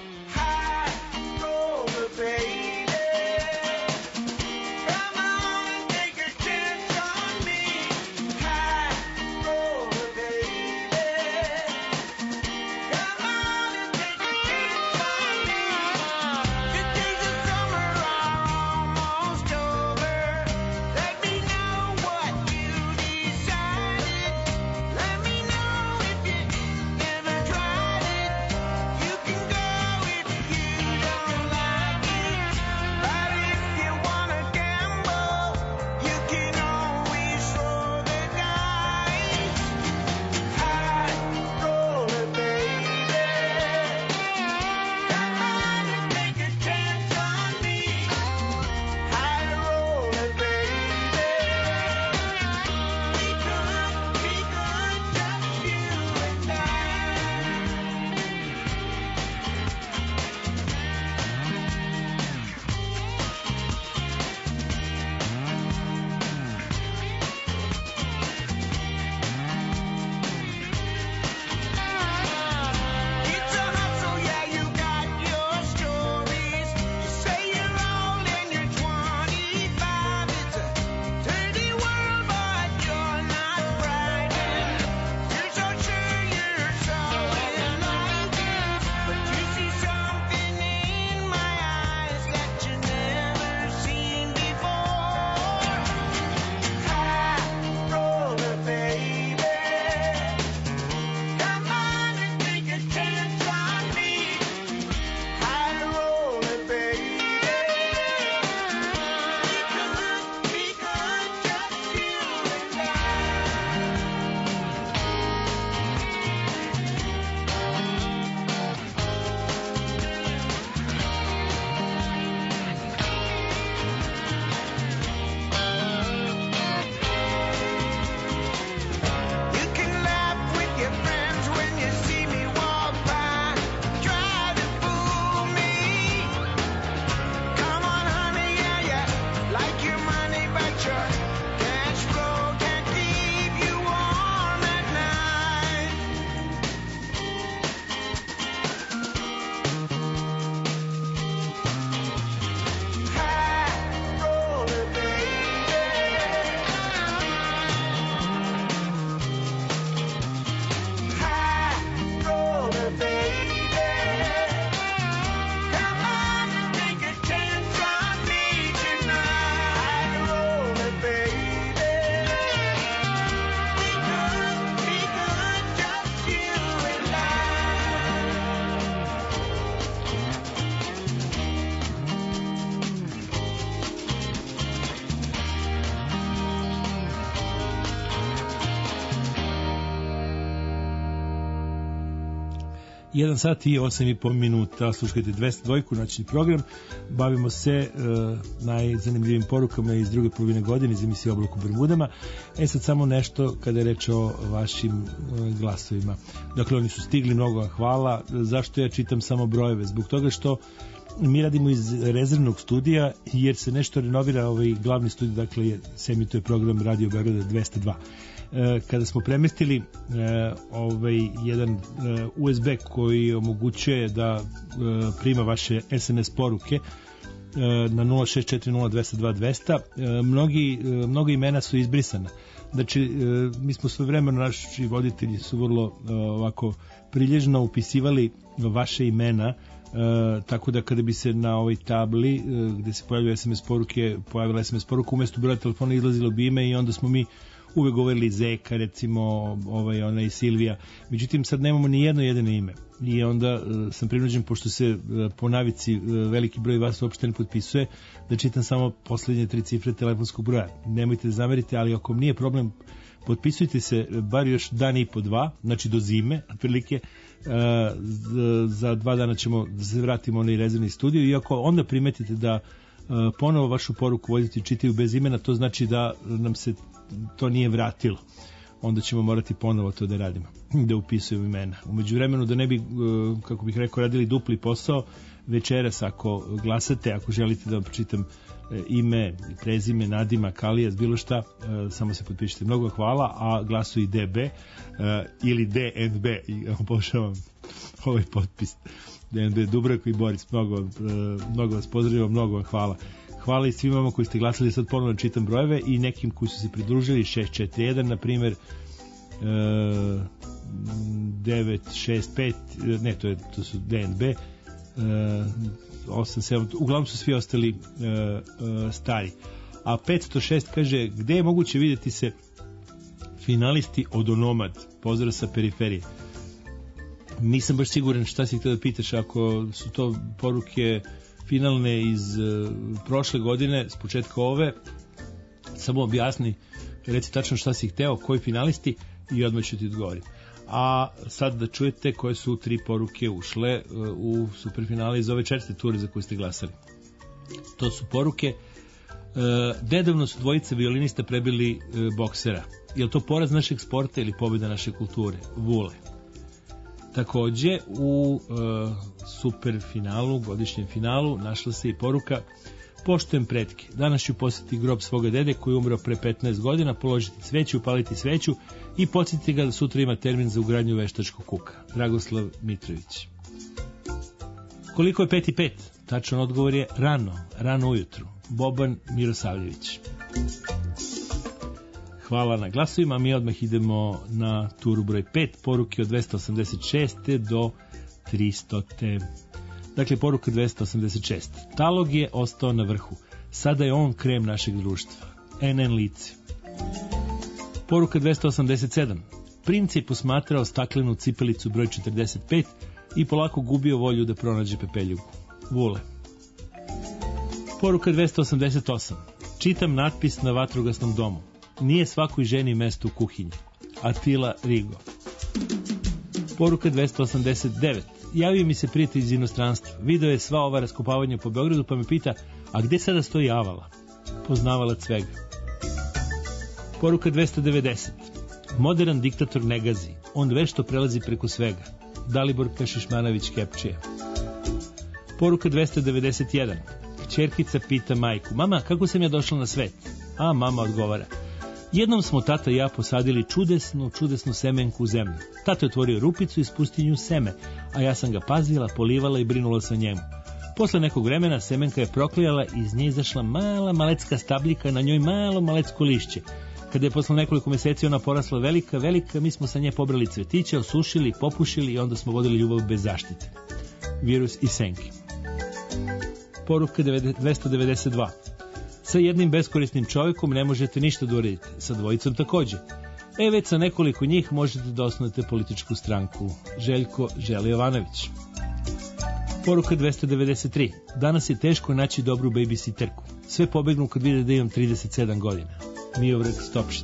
jedan sat i osam i po minuta, slušajte dvesta dva, noćni program. Bavimo se uh, najzanimljivim porukama iz druge polovine godine iz emisije Oblak u Bermudama. E sad samo nešto kada je reč o vašim uh, glasovima. Dakle, oni su stigli, mnogo hvala. Zašto ja čitam samo brojeve? Zbog toga što mi radimo iz rezervnog studija, jer se nešto renovira ovaj glavni studij, dakle se emituje program Radio Beograda dvesta dva. Kada smo premestili ovaj jedan U S B koji omogućuje da prima vaše S M S poruke na nula šest četiri nula dva nula dva dvesta, mnogi, mnogo imena su izbrisana. Znači, mi smo sve vremeno, naši voditelji su vrlo ovako prilježno upisivali vaše imena, Uh, tako da kada bi se na ovoj tabli uh, gde se pojavljaju S M S poruke pojavila S M S poruka, umesto broja telefona izlazilo bi ime i onda smo mi uvek govorili Zeka, recimo ovaj, ona i Silvija. Međutim, sad nemamo ni jedno jedino ime i onda uh, sam prinuđen, pošto se uh, po navici uh, veliki broj vas uopšte ne potpisuje, da čitam samo poslednje tri cifre telefonskog broja. Nemojte da zamerite, ali ako nije problem, potpisujte se bar još dan i po dva, znači do zime, otprilike. Uh, za dva dana ćemo da se vratimo u onaj rezervni studio i ako onda primetite da uh, ponovo vašu poruku voditi čitaju bez imena, to znači da nam se to nije vratilo. Onda ćemo morati ponovo to da radimo, da upisujemo imena. Umeđu vremenu, da ne bi, uh, kako bih rekao, radili dupli posao, večeras ako glasate, ako želite da vam pročitam ime, prezime, nadimak, alias, bilo šta, uh, samo se potpišite. Mnogo hvala, a glasu i D B uh, ili D N B, i obožavam ovaj potpis. D N B, Dubravko i Boris, mnogo, uh, mnogo vas pozdravljam, mnogo vam hvala. Hvala i svima vama koji ste glasali, sad ponovno čitam brojeve i nekim koji su se pridružili, šest četiri jedan, na primjer, uh, devet šest pet, ne, to, je, to su D N B, uh, osam sedam, uglavnom su svi ostali uh, uh, stari. A petsto šest kaže, gde je moguće vidjeti se finalisti od Onomad, pozdrav sa periferije. Nisam baš siguran šta si htio da pitaš, ako su to poruke finalne iz uh, prošle godine, s početka ove, samo objasni, reci tačno šta si hteo, koji finalisti i odmah ću ti odgovorim. A sad da čujete koje su tri poruke ušle uh, u superfinale iz ove četvrte ture za koju ste glasali. To su poruke, uh, nedavno su dvojice violinista prebili uh, boksera. Je li to poraz našeg sporta ili pobjeda naše kulture? Vule. Takođe u uh, superfinalu, godišnjem finalu, našla se i poruka: poštujem pretke, danas ću posjetiti grob svoga dede koji je umro pre petnaest godina, položiti sveću, upaliti sveću i podsjetiti ga da sutra ima termin za ugradnju veštačkog kuka. Dragoslav Mitrović. Koliko je pet i pet? Tačan odgovor je rano, rano ujutru. Boban Mirosavljević. Hvala na glasovima, mi odmah idemo na turu broj pet, poruke od dvesta osamdeset šest do tristo. Dakle, poruka dvesta osamdeset šest. Talog je ostao na vrhu. Sada je on krem našeg društva. N N lice. Poruka dvesta osamdeset sedam. Princ je posmatrao staklenu cipelicu broj četrdeset pet i polako gubio volju da pronađe pepeljugu. Vule. Poruka dvesta osamdeset osam. Čitam natpis na vatrogasnom domu. Nije svakoj ženi mesto u kuhinji. Atila Rigo. Poruka dvesta osamdeset devet. Javio mi se prijatelj iz inostranstva. Video je sva ova raskopavanja po Beogradu pa me pita, a gde sada stoji Avala? Poznavalac svega. Poruka dvesta devedeset. Modern diktator ne gazi. On vešto prelazi preko svega. Dalibor Pešišmanović Kepčija. Poruka dvesta devedeset jedan. Ćerkica pita majku: mama, kako sam ja došla na svet? A mama odgovara: jednom smo tata i ja posadili čudesnu, čudesnu semenku u zemlju. Tata je otvorio rupicu i spustio nju seme, a ja sam ga pazila, polivala i brinula sa njemu. Posle nekog vremena semenka je proklijala i iz nje izašla mala malecka stabljika, na njoj malo malecko lišće. Kada je posle nekoliko meseci ona porasla velika, velika, mi smo sa nje pobrali cvetiće, osušili, popušili i onda smo vodili ljubav bez zaštite. Virus i senki. Poruka dvesta devedeset dva. Sa jednim beskorisnim čovjekom ne možete ništa da uradite, sa dvojicom takođe. E, već sa nekoliko njih možete da osnovete političku stranku. Željko Želi Jovanović. Poruka dvesta devedeset tri. Danas je teško naći dobru babysitterku. Sve pobegnu kad vide da imam trideset sedam godina. Miovrag Stopšit.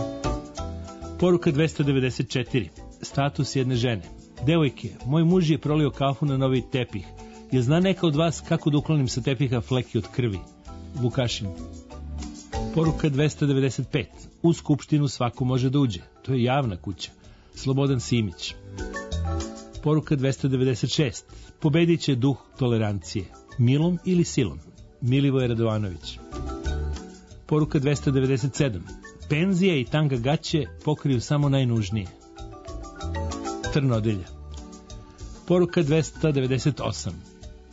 Poruka dvesta devedeset četiri. Status jedne žene. Devojke, moj muž je prolio kafu na novi tepih. Jel zna neka od vas kako da uklonim sa tepiha fleke od krvi? Vukašin. Poruka dvesta devedeset pet. U skupštinu svako može da uđe. To je javna kuća. Slobodan Simić. Poruka dvesta devedeset šest. Pobedit će duh tolerancije. Milom ili silom? Milivoje Radovanović. Poruka dvesta devedeset sedam. Penzija i tanga gaće pokriju samo najnužnije. Trnodelja. Poruka dvesta devedeset osam.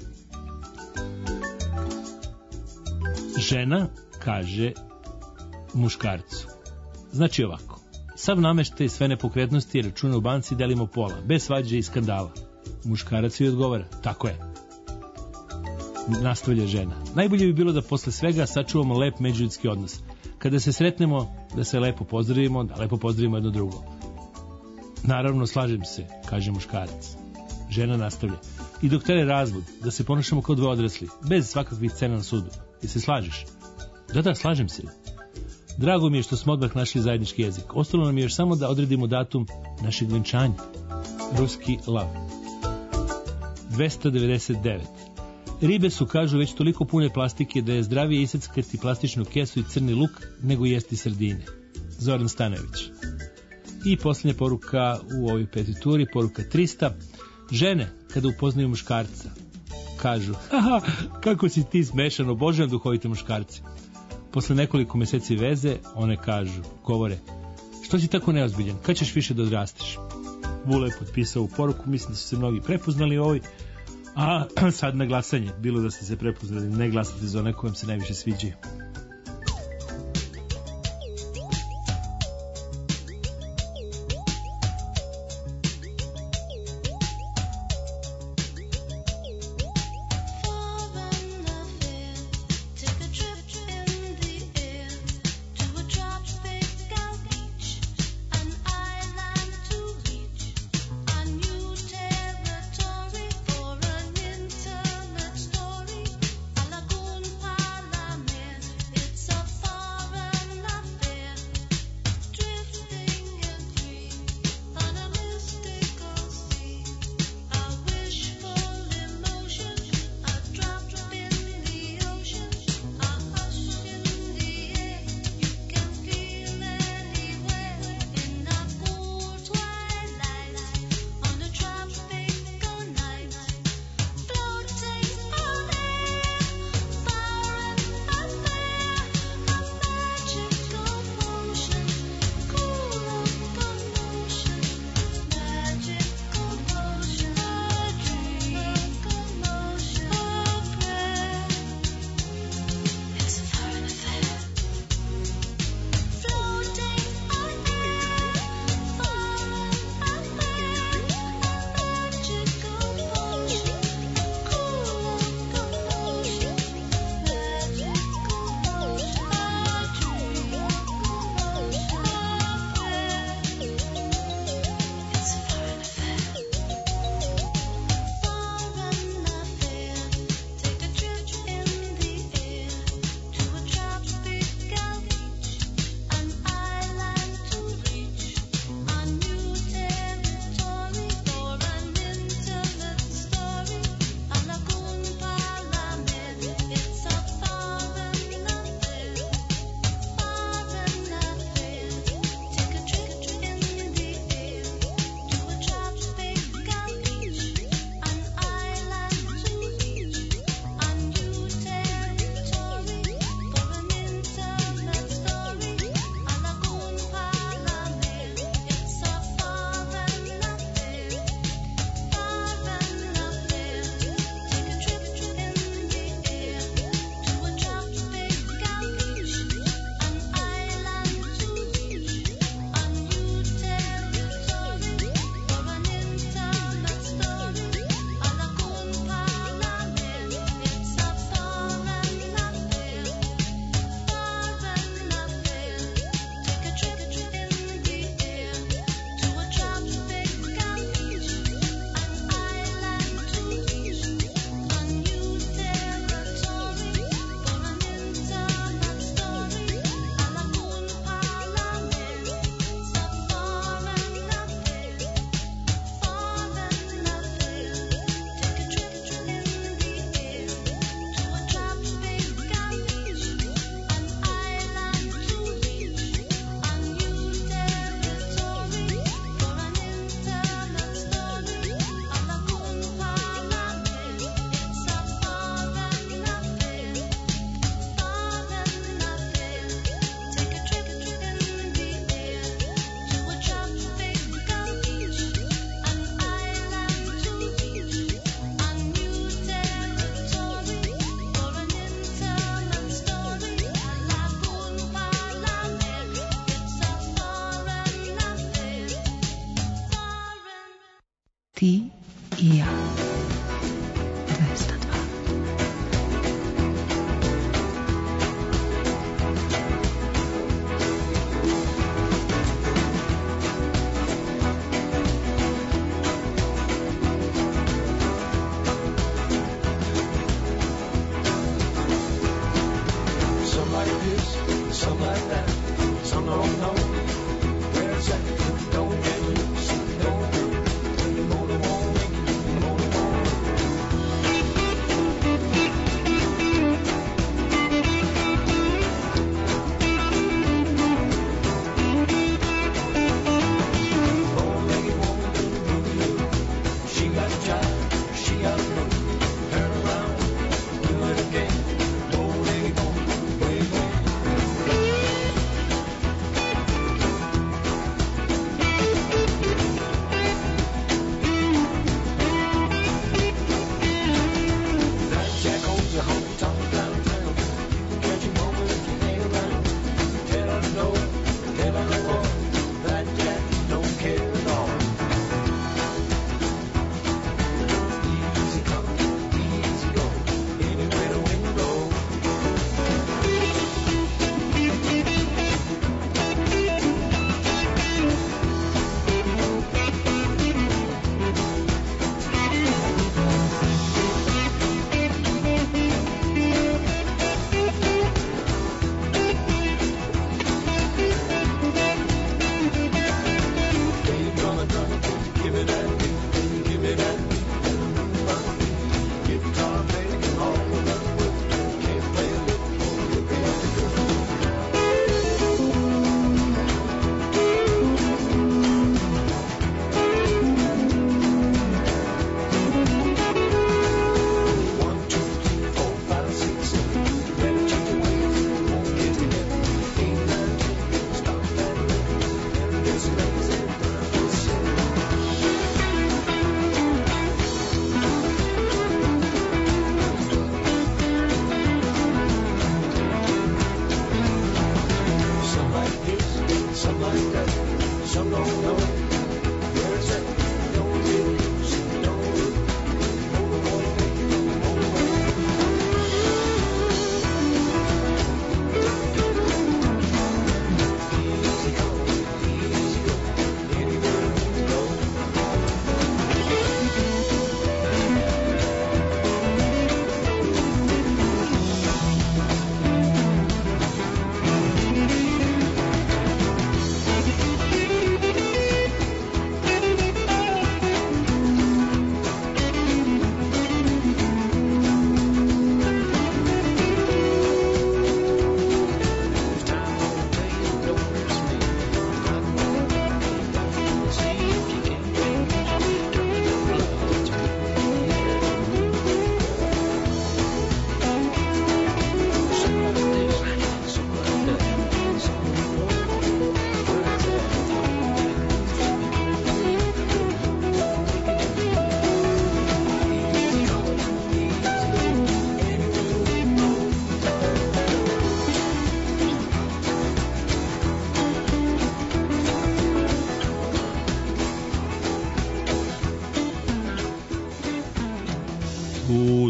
Žena kaže muškarcu. Znači ovako: sav nameštaj i sve nepokretnosti i račune u banci delimo pola, bez svađe i skandala. Muškarac joj odgovara: tako je. Nastavlja žena: najbolje bi bilo da posle svega sačuvamo lep međuljudski odnos. Kada se sretnemo, da se lepo pozdravimo, da lepo pozdravimo jedno drugo. Naravno, slažem se, kaže muškarac. Žena nastavlja: i dok traje razvod, da se ponašamo kao dve odrasli, bez svakakvih scena na sudu. I se slažeš? Da, da, slažem se. Drago mi je što smo odmah našli zajednički jezik. Ostalo nam je još samo da odredimo datum našeg venčanja. Ruski lav. dvesta devedeset devet. Ribe su, kažu, već toliko pune plastike da je zdravije iseckati plastičnu kesu i crni luk nego jesti sardine. Zoran Stanojević. I posljednja poruka u ovoj peti turi, poruka trista. Žene, kada upoznaju muškarca, kažu: haha, kako si ti smešan, obožavam duhovite muškarce. Posle nekoliko meseci veze, one kažu, govore: što si tako neozbiljan, kad ćeš više da odrasteš? Vule je potpisao u poruku, mislim da su se mnogi prepoznali u ovoj. A sad na glasanje, bilo da ste se prepoznali, ne glasate za one kojem se najviše sviđaju. Ti i ja. dvesta dva. Some like this, some like that, some don't know where it's at. Don't get loose, don't do it. Motor won't make it, motor won't. Four-legged woman do the boogaloo. She got jive, she got look. Turn around, do it again. Four-legged woman, way, way.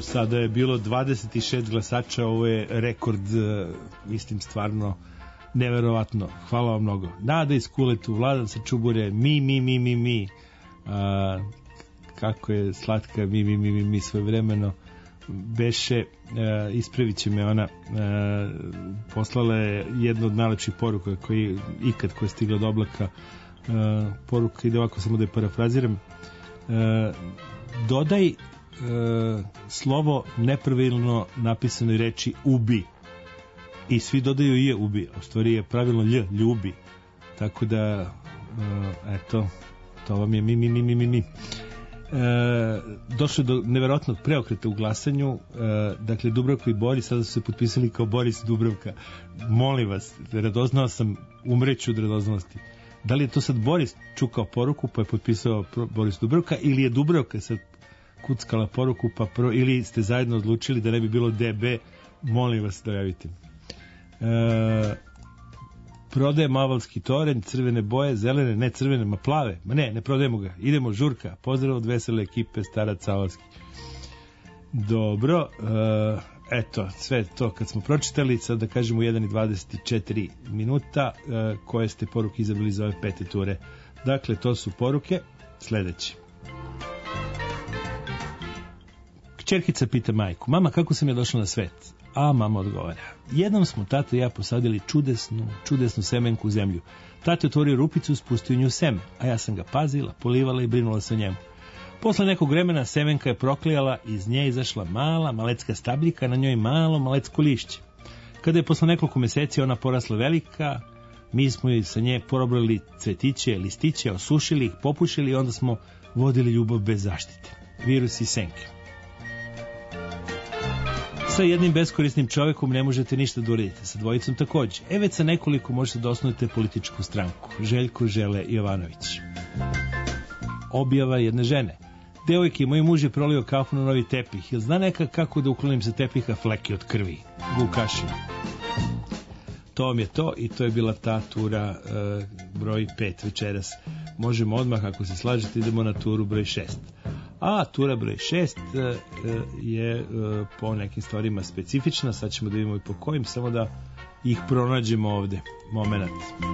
Sada je bilo dvadeset šest glasača, ovo je rekord, mislim stvarno neverovatno. Hvala vam mnogo. Nada iz Kuletu, Vladan sa Čubure, mi, mi, mi, mi, mi. A, kako je slatka mi, mi, mi, mi, mi svojevremeno beše, a, ispravit će me ona, a, poslala je jednu od najlepših poruka koji ikad koja je stigla od oblaka. A, poruka ide ovako, samo da je parafraziram. A, dodaj a, slovo nepravilno napisanoj reči ubi. I svi dodaju je ubi, a u stvari je pravilno lj, ljubi. Tako da, uh, eto, to vam je mi, mi, mi, mi, mi, mi. E, došlo do neverovatnog preokreta u glasanju. E, dakle, Dubravko i Boris sada su se potpisali kao Boris i Dubravka. Molim vas, radoznao sam, umreću od radoznalosti. Da li je to sad Boris čukao poruku pa je potpisao Boris Dubravka, ili je Dubravka sad kuckala poruku pa pro, ili ste zajedno odlučili da ne bi bilo D B? Molim vas da javite. E, prodaje Mavalski toren, crvene boje, zelene, ne crvene, ma plave, ma ne, ne prodajemo ga, idemo, žurka, pozdrav od vesele ekipe Starac Avalski. Dobro, e, eto, sve to kad smo pročitali, sad da kažemo jedan i dvadeset četiri minuta, e, koje ste poruke izabrali za ove pete ture. Dakle, to su poruke sledeće. Kćerkica pita majku, mama, kako sam ja došla na svet? A mama odgovara, jednom smo tato i ja posadili čudesnu, čudesnu semenku u zemlju. Tato je otvorio rupicu, spustio nju seme, a ja sam ga pazila, polivala i brinula se o njemu. Posle nekog vremena semenka je proklijala, iz nje izašla mala, malecka stabljika, na njoj malo, malecko lišće. Kada je posle nekoliko meseci ona porasla velika, mi smo joj sa nje porobrali cvetiće, listiće, osušili ih, popušili i onda smo vodili ljubav bez zaštite. Virus i senke. Sa jednim beskorisnim čovekom ne možete ništa da uradite, sa dvojicom takođe. E već sa nekoliko možete da osnovite političku stranku. Željko Žele Jovanović. Objava jedne žene. Devojke, moj muž je prolio kafu na novi tepih. Jel zna neka kako da uklonim sa tepiha fleke od krvi? Vukašin. To vam je to i to je bila ta tura e, broj pet večeras. Možemo odmah, ako se slažete, idemo na turu broj šest. A tura broj šest e, je e, po nekim stvarima specifična, sad ćemo da vidimo i po kojim, samo da ih pronađemo ovde. Moment.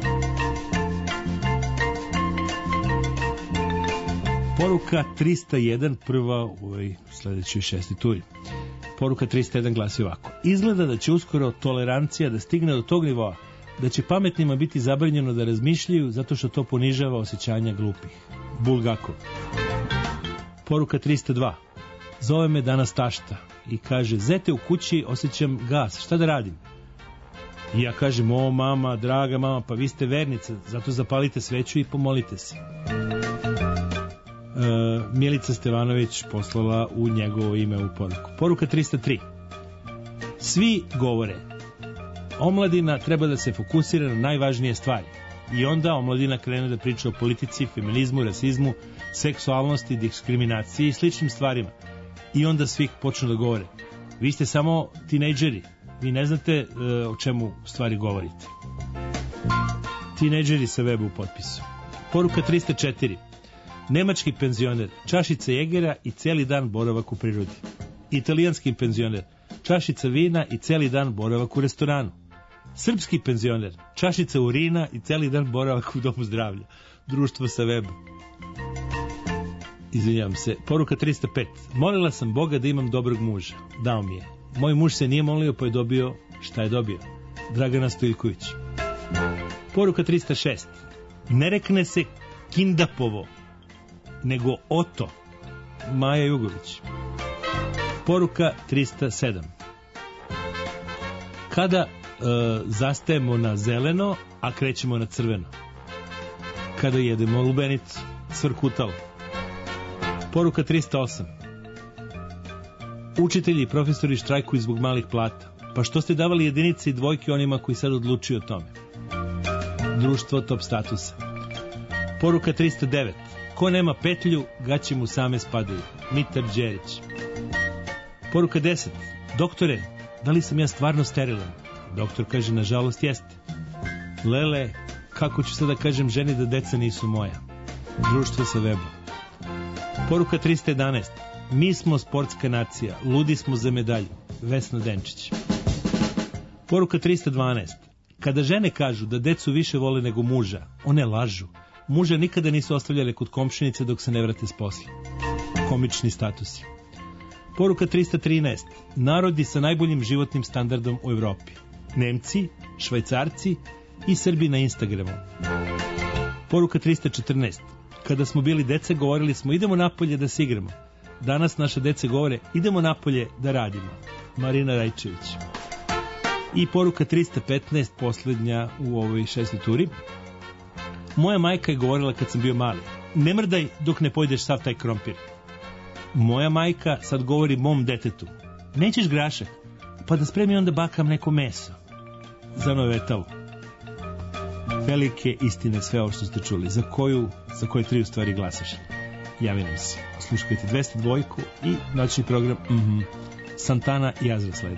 Poruka trista jedan, prva u ovoj sledećoj šesti turi. Poruka trista jedan glasi ovako. Izgleda da će uskoro tolerancija da stigne do tog nivoa, da će pametnima biti zabranjeno da razmišljaju zato što to ponižava osjećanja glupih. Bulgakov. Poruka trista dva. Zove me danas tašta i kaže, zete u kući, osjećam gas, šta da radim? I ja kažem, o mama, draga mama, pa vi ste vernica, zato zapalite sveću i pomolite se. E, Milica Stevanović poslala u njegovo ime u poruku. Poruka trista tri. Svi govore, omladina treba da se fokusira na najvažnije stvari. I onda omladina krene da priča o politici, feminizmu, rasizmu, seksualnosti, diskriminaciji i sličnim stvarima. I onda svi počnu da govore. Vi ste samo tinejdžeri. Vi ne znate uh, o čemu stvari govorite. Tinejdžeri sa weba u potpisu. Poruka trista četiri. Nemački penzioner, čašica jegera i celi dan boravak u prirodi. Italijanski penzioner, čašica vina i celi dan boravak u restoranu. Srpski penzioner, čašica urina i celi dan boravak u domu zdravlja. Društvo sa weba. Izvinjavam se. Poruka trista pet. Molila sam Boga da imam dobrog muža. Dao mi je. Moj muž se nije molio pa je dobio šta je dobio. Dragana Stojković. Poruka trista šest. Ne rekne se Kindapovo, nego Oto. Maja Jugović. Poruka trista sedam. Kada e, zastajemo na zeleno, a krećemo na crveno? Kada jedemo lubenicu, cvrkutalo. Poruka trista osam. Učitelji i profesori štrajkuju zbog malih plata. Pa što ste davali jedinice i dvojke onima koji sad odlučuju o tome? Društvo top statusa. Poruka trista devet. Ko nema petlju, gaće mu same spadaju. Mitar Đerić. Poruka deset. Doktore, da li sam ja stvarno sterilan? Doktor kaže, nažalost jeste. Lele, kako ću sada kažem ženi da deca nisu moja? Društvo sa weba. Poruka trista jedanaest. Mi smo sportska nacija, ludi smo za medalju. Vesna Denčić. Poruka trista dvanaest. Kada žene kažu da decu više vole nego muža, one lažu. Muže nikada nisu ostavljale kod komšinice dok se ne vrate s posla. Komični statusi. Poruka trista trinaest. Narodi sa najboljim životnim standardom u Evropi. Nemci, Švajcarci i Srbi na Instagramu. Poruka trista četrnaest. Kada smo bili deca, govorili smo idemo napolje da se igramo. Danas naše dece govore idemo napolje da radimo. Marina Rajčević. I poruka trista petnaest, posljednja u ovoj šestoj turi. Moja majka je govorila kad sam bio mali, ne mrdaj dok ne pojedeš sav taj krompir. Moja majka sad govori mom detetu, nećeš grašak, pa da spremi onda bakam neko meso. Za Novetalu. Velike istine sve ovo što ste čuli. Za koju, za koje tri u stvari glasaš? Javi nam se. Slušajte dvesta dva i noćni program mm-hmm. Santana i Azra sledi.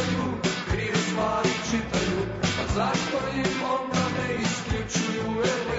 Zašto im onda ne isključuju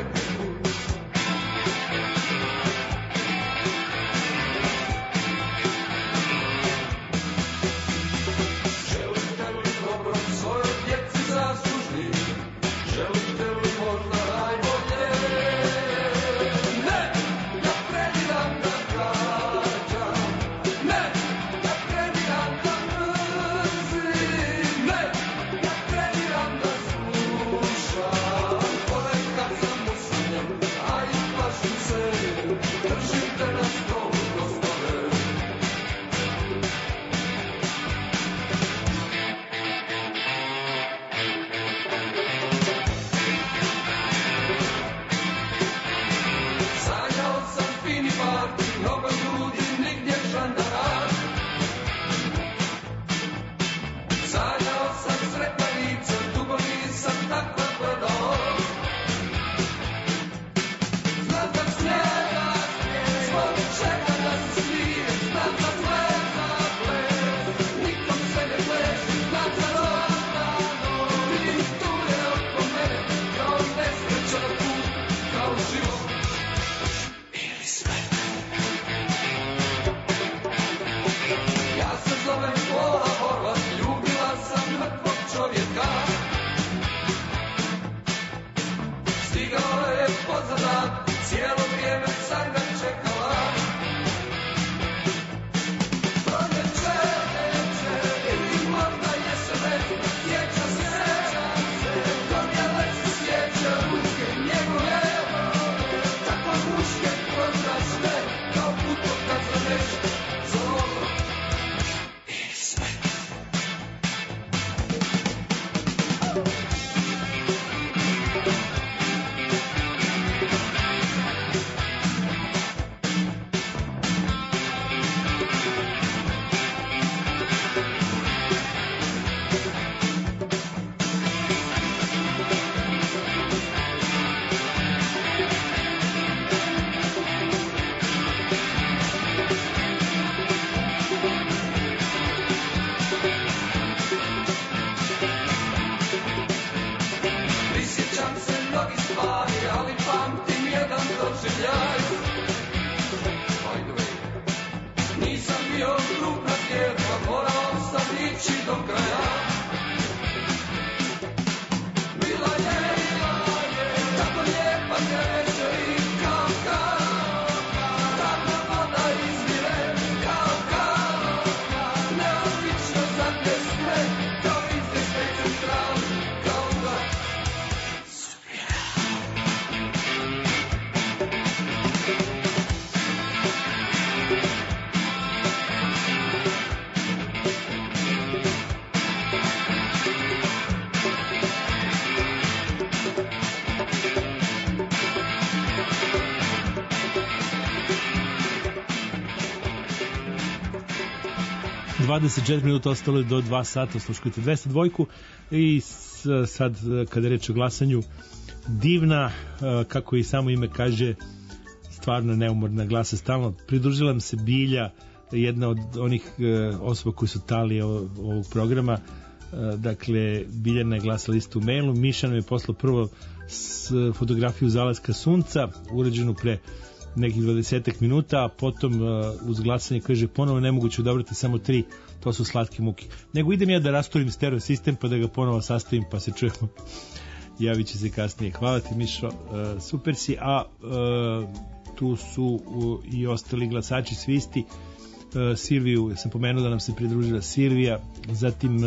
dvadeset četiri minuta ostalo je do dva sata, slušajte dvesta dva i s, sad kada reče o glasanju, divna, kako i samo ime kaže, stvarno neumorna, glasa stalno. Pridružila nam se Bilja, jedna od onih osoba koji su talije ovog programa. Dakle, Biljana je glasala isto u mailu. Miša nam je poslao prvo s fotografiju zalaska sunca, urađenu pre nekih dvadesetak minuta, a potom uz glasanje kaže ponovo nemoguće odabrati samo tri, to su slatke muke. Nego idem ja da rasturim stereo sistem pa da ga ponovo sastavim pa se čujemo. Javit će se kasnije. Hvala ti, Mišo, super si. A tu su i ostali glasači svi isti. Silviju sam pomenuo da nam se pridružila Silvija, zatim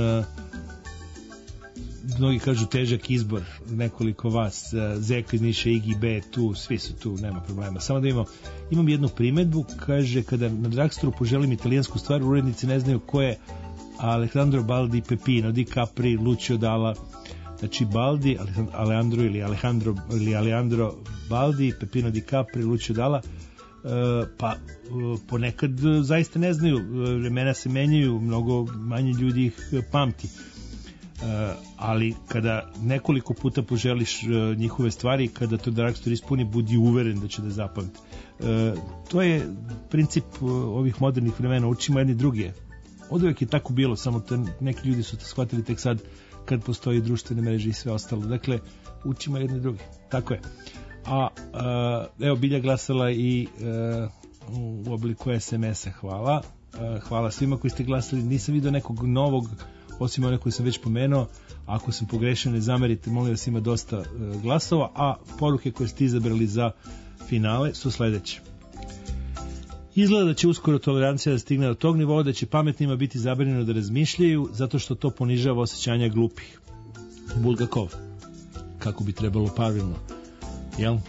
mnogi kažu težak izbor, nekoliko vas, Zeka iz Niša, Igi B, tu, svi su tu, nema problema. Samo da imamo, imam jednu primedbu, kaže, kada na Dragstoru poželim italijansku stvar, urednici ne znaju ko je Alejandro Baldi Pepino, Di Capri, Lucio Dalla, znači Baldi, Alejandro ili Alejandro ili Alejandro Baldi, Pepino Di Capri, Lucio Dalla, pa ponekad zaista ne znaju, vremena se menjaju, mnogo manje ljudi ih pamti. Uh, ali kada nekoliko puta poželiš uh, njihove stvari, kada to Dragstore ispuni, budi uveren da će da zapamti. Uh, to je princip uh, ovih modernih vremena, učimo jedni druge. Od uvek je tako bilo, samo te, neki ljudi su to shvatili tek sad kad postoji društvene mreže i sve ostalo. Dakle, učimo jedni druge. Tako je. A uh, evo, Bilja glasala i uh, u obliku es em es a. Hvala. Uh, hvala svima koji ste glasali. Nisam vidio nekog novog, osim one koje sam već pomenuo. Ako sam pogrešio, ne zamerite, molim vas, ima dosta uh, glasova, a poruke koje ste izabrali za finale su sledeće. Izgleda da će uskoro tolerancija da stigne do tog nivoa da će pametnima biti zabranjeno da razmišljaju zato što to ponižava osjećanja glupih. Bulgakov. Kako bi trebalo pravilno. Jel?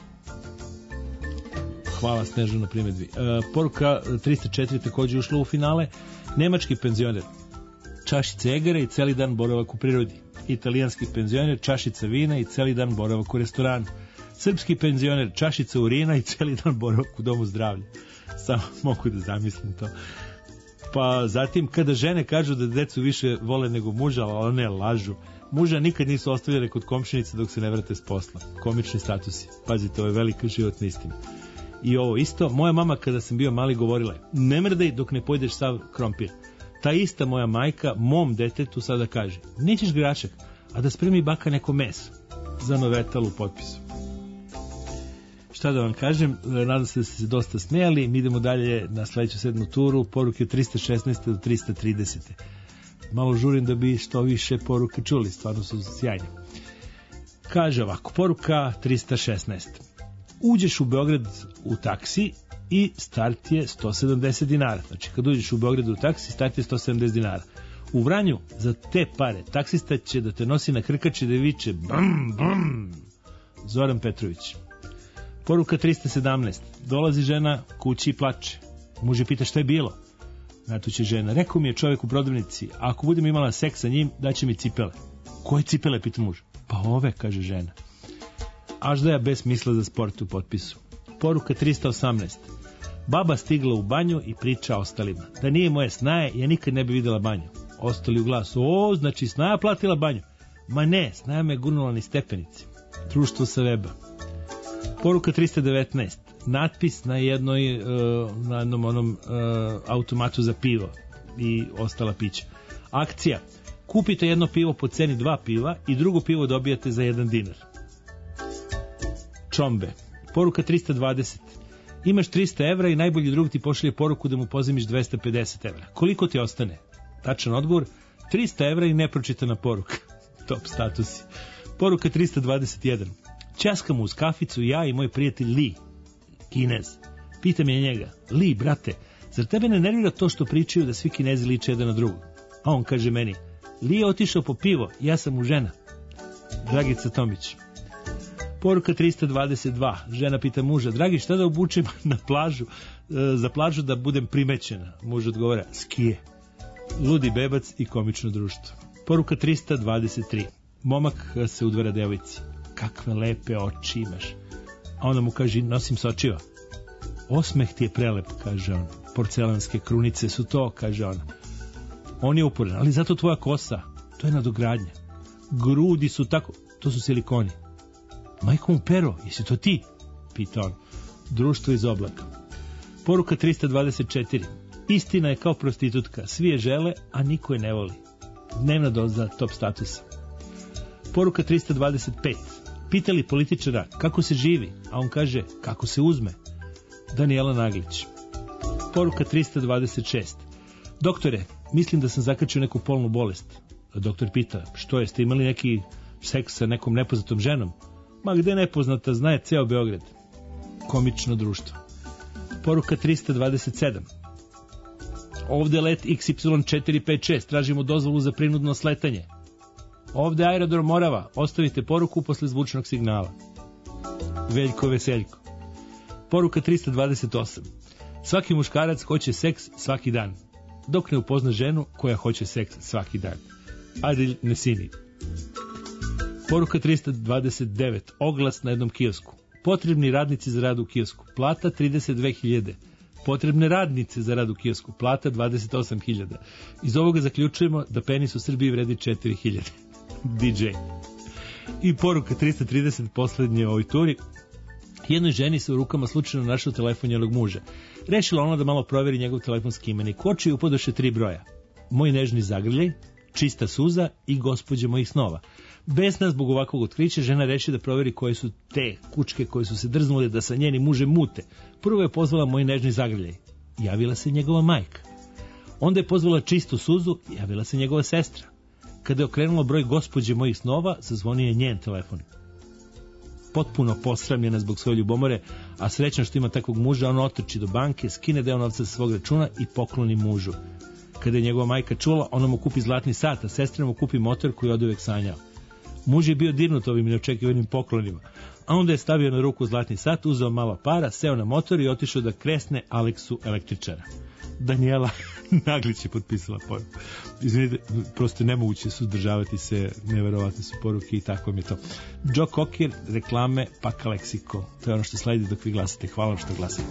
Hvala Snežano na primedbi. E, poruka trista četiri takođe ušla u finale. Nemački penzioner. Čašica egera i celi dan boravak u prirodi. Italijanski penzioner, čašica vina i celi dan boravak u restoranu. Srpski penzioner, čašica urina i celi dan boravak u domu zdravlja. Samo mogu da zamislim to. Pa zatim, kada žene kažu da decu više vole nego muža, ali one lažu. Muža nikad nisu ostavljali kod komšinice dok se ne vrate s posla. Komični statusi. Pazite, ovo je velika životna istina. I ovo isto, moja mama kada sam bio mali govorila je, ne mrdaj dok ne pojedeš sav krompir. Ta ista moja majka mom detetu sada kaže, nećeš grašak, a da spremi baka neko meso. Za Novetal u potpisu. Šta da vam kažem, nadam se da ste se dosta smijali. Mi idemo dalje na sledeću sedmu turu, poruke od trista šesnaest do trista trideset. Malo žurim da bi što više poruke čuli, stvarno su sjajne. Kaže ovako, poruka trista šesnaest. Uđeš u Beograd u taksi i start je sto sedamdeset dinara. Znači, kad uđeš u Beograd u taksi, start je sto sedamdeset dinara. U Vranju, za te pare, taksista će da te nosi na krkači da viče bam, bam. Zoran Petrović. Poruka trista sedamnaest. Dolazi žena kući i plače. Muž je pita šta je bilo. Na to će žena. Rekao mi je čovjek u prodavnici, a ako budem imala seks sa njim, daće mi cipele. Koje cipele, pita muž? Pa ove, kaže žena. Až da ja bez smisla za sport u potpisu. Poruka trista osamnaest. Baba stigla u banju i priča ostalima. Da nije moje snaje, ja nikad ne bi videla banju. Ostali u glasu. O, znači snaja platila banju. Ma ne, snaja me gurnula ni stepenici. Društvo sa weba. Poruka trista devetnaest. Natpis na jednoj uh, na jednom onom uh, automatu za pivo i ostala pića. Akcija. Kupite jedno pivo po ceni dva piva i drugo pivo dobijate za jedan dinar. Čombe. Poruka trista dvadeset. Imaš trista evra i najbolji drug ti pošalje poruku da mu pozajmiš dvesta pedeset evra. Koliko ti ostane? Tačan odgovor. trista evra i nepročitana poruka. Top statusi. Poruka trista dvadeset jedan. Ćaskamo uz kaficu ja i moj prijatelj Li, Kinez. Pitam je njega, Li, brate, zar tebe ne nervira to što pričaju da svi Kinezi liče jedan na drugog? A on kaže meni, Li je otišao po pivo, ja sam mu žena. Dragica Tomić. Poruka trista dvadeset dva. Žena pita muža, dragi, šta da obučem na plažu, za plažu da budem primećena? Muž odgovara, skije. Ludi bebac i komično društvo. Poruka trista dvadeset tri. Momak se udvara devojci. Kakve lepe oči imaš. A ona mu kaže, nosim sočiva. Osmeh ti je prelep, kaže on. Porcelanske krunice su to, kaže ona. On je uporan, ali zato tvoja kosa, to je nadogradnja. Grudi su tako, to su silikoni. Majko mu pero, jesi to ti? Pita on. Društvo iz oblaka. Poruka trista dvadeset četiri. Istina je kao prostitutka, svi je žele, a niko je ne voli. Dnevna doza top statusa. Poruka trista dvadeset pet. Pitali političara kako se živi, a on kaže kako se uzme. Danijela Naglić. Poruka trista dvadeset šest. Doktore, mislim da sam zakačio neku polnu bolest. A doktor pita, što je, ste imali neki seks sa nekom nepoznatom ženom? Ma gde nepoznata, zna je ceo Beograd. Komično društvo. Poruka trista dvadeset sedam. Ovde let iks ipsilon četiri pet šest, tražimo dozvolu za prinudno sletanje. Ovde aerodrom Morava, ostavite poruku posle zvučnog signala. Veljko Veseljko. Poruka trista dvadeset osam. Svaki muškarac hoće seks svaki dan, dok ne upozna ženu koja hoće seks svaki dan. Adil Nesini. Poruka trista dvadeset devet. Oglas na jednom kiosku. Potrebni radnici za rad u kiosku. Plata trideset dve hiljade. Potrebne radnice za rad u kiosku. Plata dvadeset osam hiljada. Iz ovoga zaključujemo da penis u Srbiji vredi četiri hiljade. D J. I poruka trista trideset, poslednje u ovoj turi. Jednoj ženi se u rukama slučajno našao telefon njenog muža. Rešila ona da malo proveri njegov telefonski imenik. U oči upadoše tri broja. Moj nežni zagrljaj, čista suza i gospođe mojih snova. Besna zbog ovakvog otkrića, žena reši da proveri koje su te kučke koje su se drznule da sa njenim mužem mute. Prvo je pozvala moj nežni zagrljaj. Javila se njegova majka. Onda je pozvala čistu suzu, javila se njegova sestra. Kada je okrenulo broj gospođe mojih snova, zazvonio je njen telefon. Potpuno posramljena zbog svoje ljubomore, a srećna što ima takvog muža, ona otrči do banke, skine deo novca sa svog računa i pokloni mužu. Kada je njegova majka čula, ona mu kupi zlatni sat, a sestra mu kupi motor koji je oduvek sanjao. Muž je bio dirnut ovim neočekivanim poklonima, a onda je stavio na ruku zlatni sat, uzeo malo para, seo na motor i otišao da kresne Aleksu električara. Danijela Naglić je potpisala poruku. Izvinite, prosto nemoguće suzdržavati se, neverovatne su poruke i tako mi je to. Joe Cocker, reklame, Paka Leksiko. To je ono što sledi dok vi glasate. Hvala što glasate.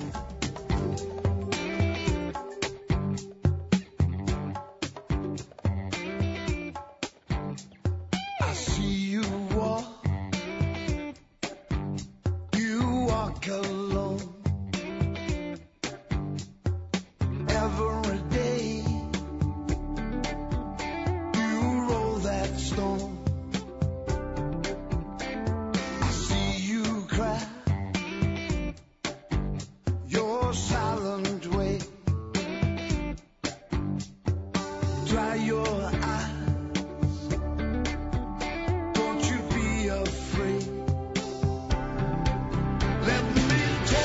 Let me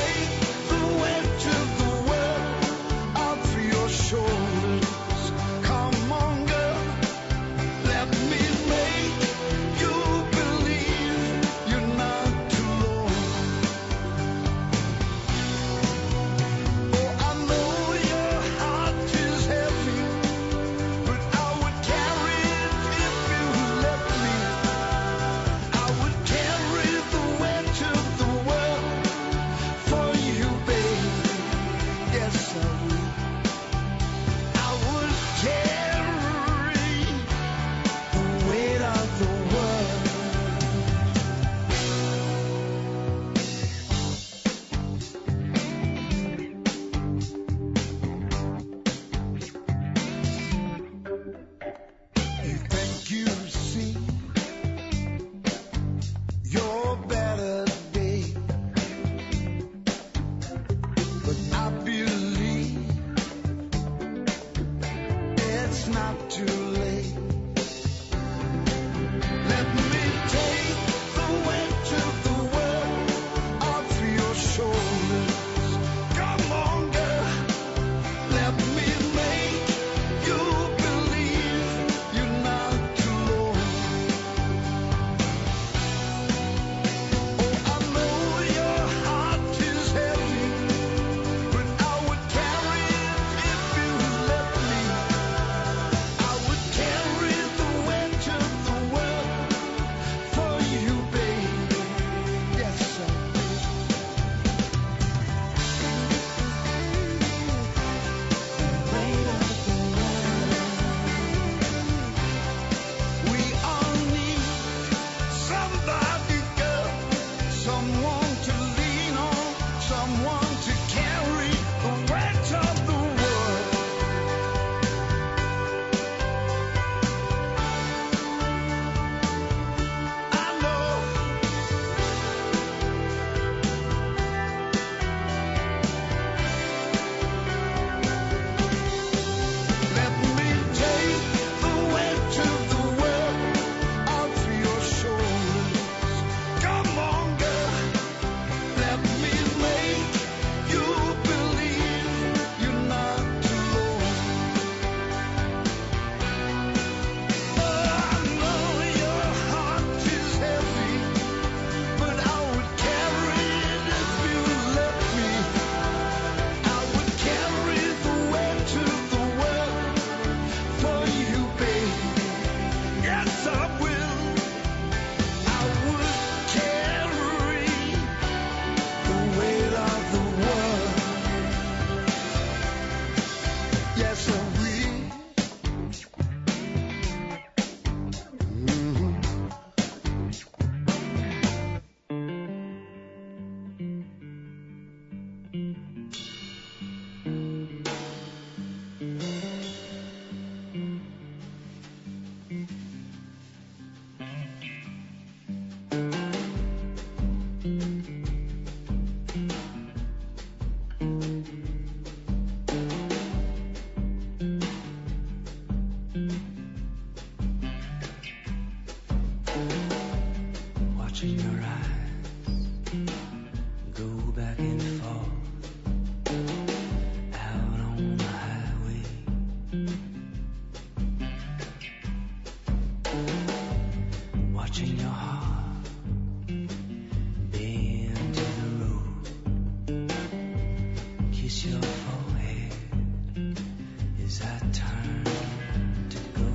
kiss your forehead as I turn to go.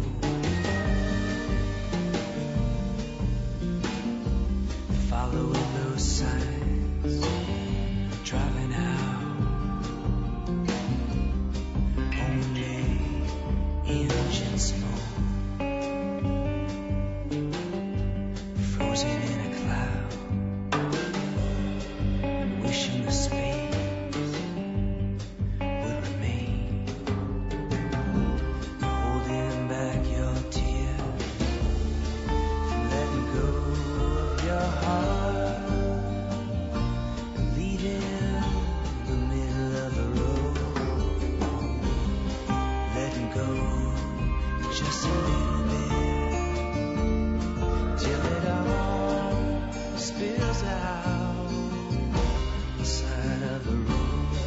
Following those signs, driving out, only engine smoke, frozen in a cloud, wishing the space would remain, holding back your tears, letting go of your heart, leaving the middle of the road, letting go just a little bit, till it all spills out the side of the road.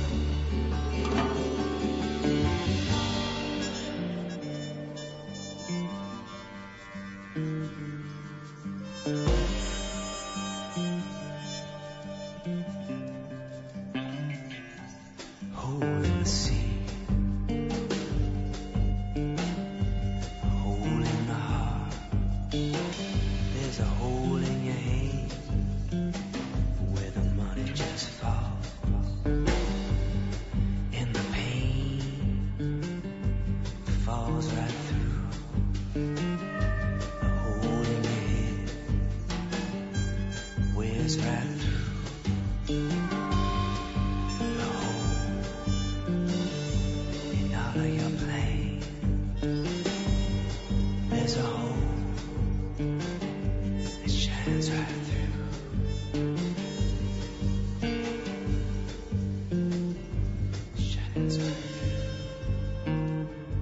Hole in the sea, hole in the heart. There's a hole in your hand where the money just falls, and the pain falls right through. A hole in your head wears right through. A hole in all of your plans. There's a hole that shines right through. Shines right through.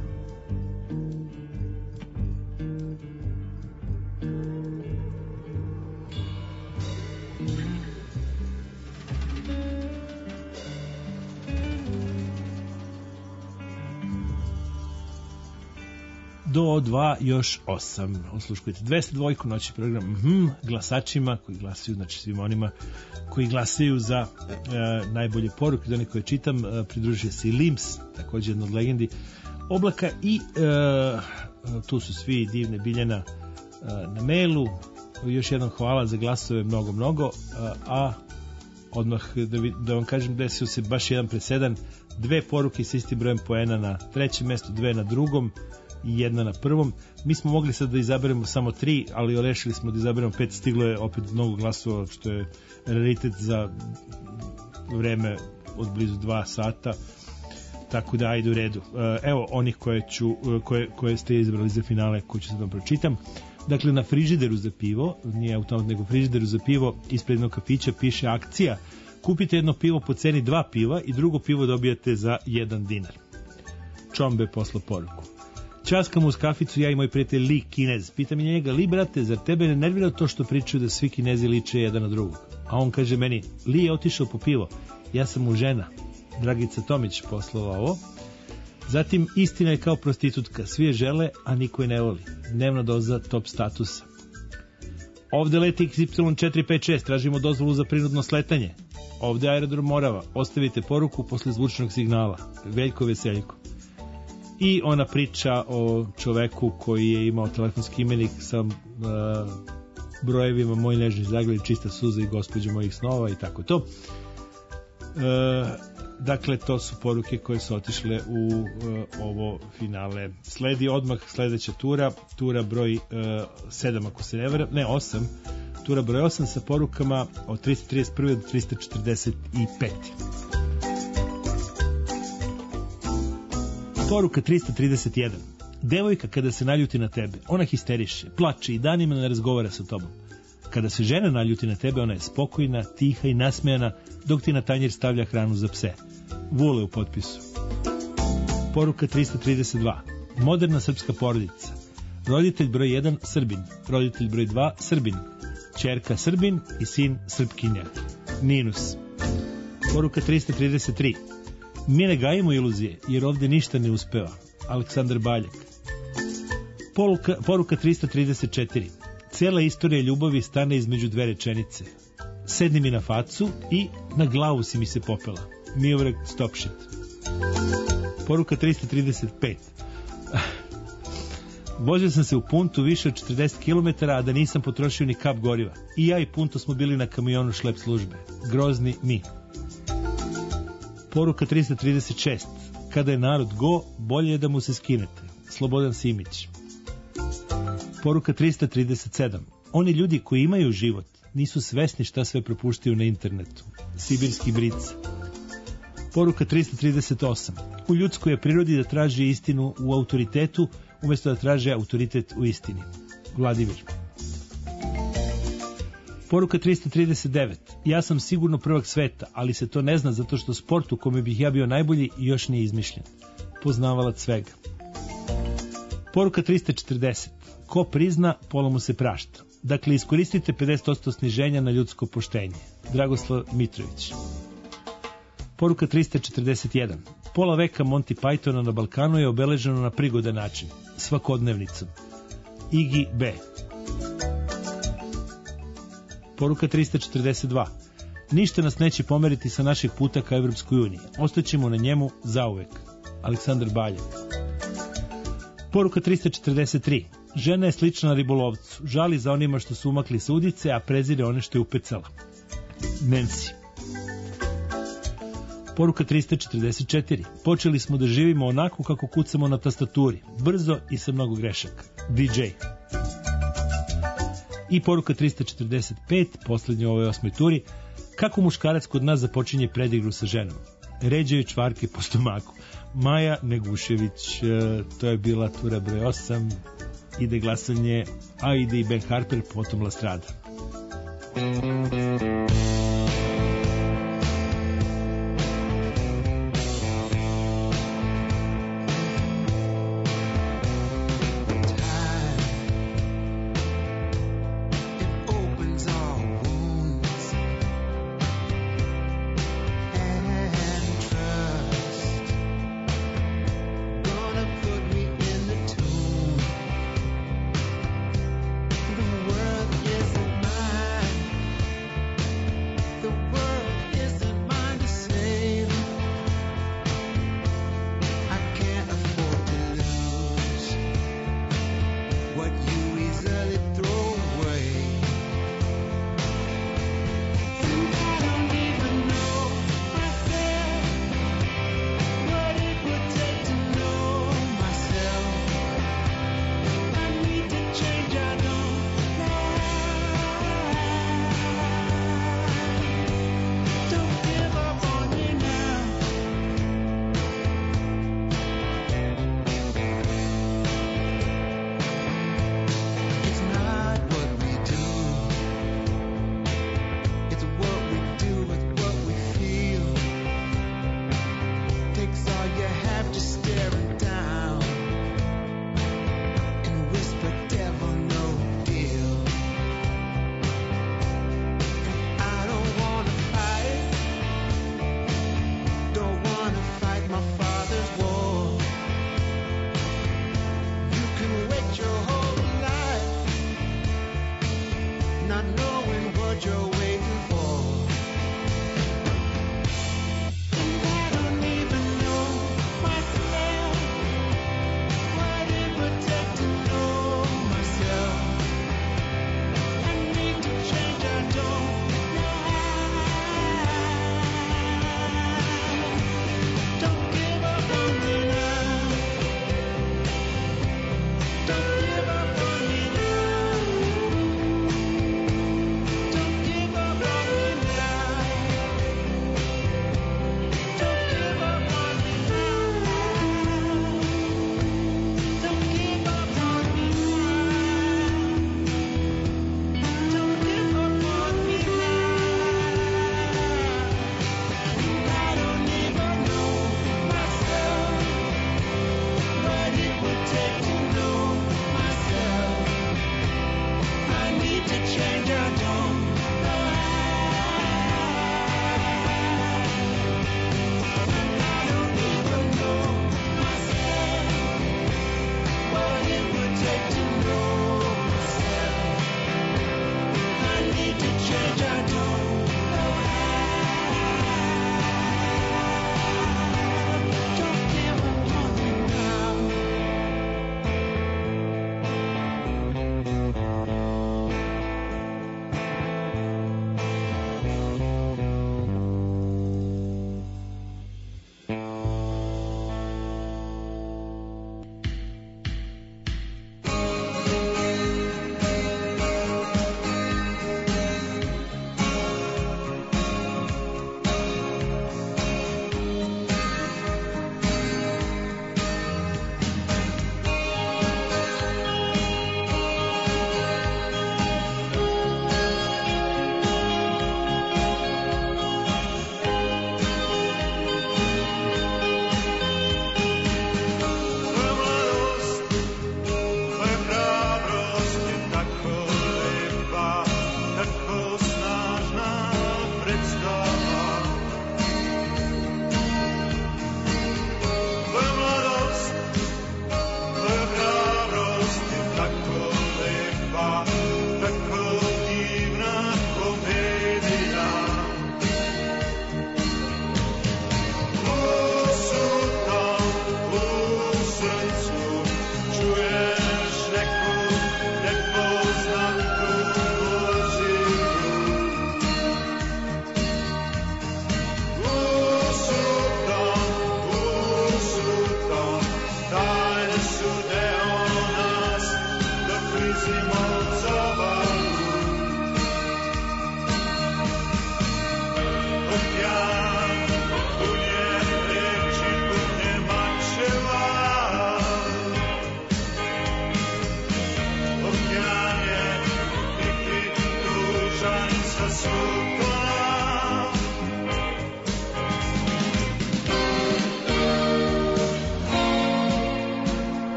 Do dva još osam. Osluškujete dvesta dva noći program mhm, glasačima koji glasaju, znači svima onima koji glasaju za e, najbolje poruke, za one koje čitam, e, pridružuje se i Lims, također jedna od legendi Oblaka i e, tu su svi divne Biljana e, na mailu. Još jednom hvala za glasove, mnogo, mnogo, a, a odmah da, vi, da vam kažem desio se baš jedan presedan, dve poruke s istim brojem poena na trećem mjestu, dve na drugom i jedna na prvom. Mi smo mogli sad da izaberemo samo tri, ali rešili smo da izaberemo pet, stiglo je opet mnogo glasova, što je raritet za vreme od blizu dva sata, tako da ajde u redu. Evo onih koje, ću, koje, koje ste izabrali za finale, koje ću sad vam pročitam. Dakle, na frižideru za pivo, nije automat nego frižideru za pivo, ispred jednog kafića piše akcija: kupite jedno pivo po ceni dva piva i drugo pivo dobijate za jedan dinar. Čombe posla poruku: časkam uz kaficu ja i moj prijatelj Li Kinez. Pita mi njega: Li, brate, zar tebe ne nervira to što pričaju da svi Kinezi liče jedan na drugog? A on kaže meni: Li je otišao po pivo, ja sam mu žena. Dragica Tomić poslala ovo. Zatim, istina je kao prostitutka, svi je žele, a niko je ne voli. Dnevna doza top statusa. Ovde leti X Y četiri pet šest, tražimo dozvolu za prinudno sletanje. Ovde aerodrom Morava, ostavite poruku posle zvučnog signala. Veljko Veseljko. I ona priča o čoveku koji je imao telefonski imenik sa uh, brojevima Moj nežni zagrljaj, Čista suza i Gospođa mojih snova i tako to. Uh, dakle, to su poruke koje su otišle u uh, ovo finale. Sledi odmah sledeća tura, tura broj uh, sedam, ako se ne varam, ne, osam, tura broj osam sa porukama od trista trideset prve do trista četrdeset pete. Poruka trista trideset jedan. Devojka kada se naljuti na tebe, ona histeriše, plače i danima ne razgovara sa tobom. Kada se žena naljuti na tebe, ona je spokojna, tiha i nasmejana, dok ti na tanjir stavlja hranu za pse. Vule u potpisu. Poruka trista trideset dva. Moderna srpska porodica. Roditelj broj jedan Srbin, roditelj broj dva Srbin, ćerka Srbin i sin Srpkinja. Ninus. Poruka trista trideset tri. Mi ne gajimo iluzije, jer ovde ništa ne uspeva. Aleksandar Baljak. Poruka, poruka trista trideset četiri. Cijela istorija ljubavi stane između dve rečenice. Sedni mi na facu i na glavu si mi se popela. Miovrag stop shit. Poruka tristo trideset pet. Vozio sam se u Puntu više od četrdeset kilometara, a da nisam potrošio ni kap goriva. I ja i Punto smo bili na kamionu šlep službe. Grozni mi. Poruka tristo trideset šest. Kada je narod go, bolje je da mu se skinete. Slobodan Simić. Poruka tristo trideset sedam. Oni ljudi koji imaju život nisu svesni šta sve propuštaju na internetu. Sibirski bric. Poruka tristo trideset osam. U ljudskoj je prirodi da traži istinu u autoritetu umjesto da traže autoritet u istini. Vladimir. Poruka tristo trideset devet. Ja sam sigurno prvak sveta, ali se to ne zna zato što sport u kome bih ja bio najbolji još nije izmišljen. Poznavalac svega. Poruka tristo četrdeset. Ko prizna, pola mu se prašta. Dakle, iskoristite pedeset posto sniženja na ljudsko poštenje. Dragoslav Mitrović. Poruka tristo četrdeset jedan. Pola veka Monty Pythona na Balkanu je obeleženo na prigodan način, svakodnevnicom. Igi B. Poruka tristo četrdeset dva. Ništa nas neće pomeriti sa našeg puta ka Evropskoj uniji. Ostaćemo na njemu zauvek. Aleksandar Baljak. Poruka tristo četrdeset tri. Žena je slična ribolovcu. Žali za onima što su umakli sa udice, a prezire one što je upecala. Nancy. Poruka tristo četrdeset četiri. Počeli smo da živimo onako kako kucamo na tastaturi. Brzo i sa mnogo grešaka. D J. I poruka tristo četrdeset pet, poslednje u ovoj osmoj turi. Kako muškarac kod nas započinje predigru sa ženom? Ređaju čvarke po stomaku. Maja Negušević, to je bila tura broj osam. Ide glasanje, a ide i Ben Harper, potom La Strada. The world isn't mine.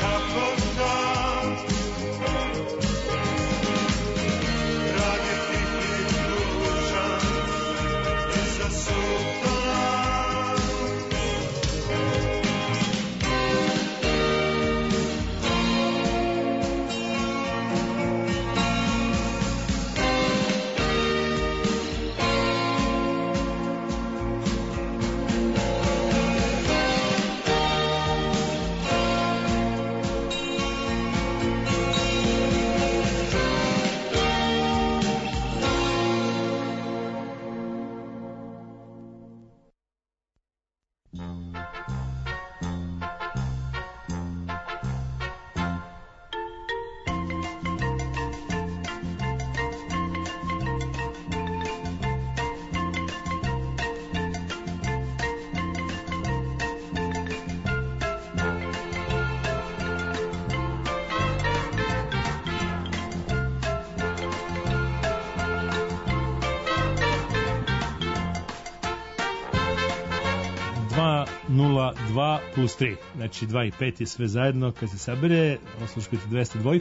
nula dva plus tri, znači dva i pet je sve zajedno, kad se sabere osluškujete dvesta dva.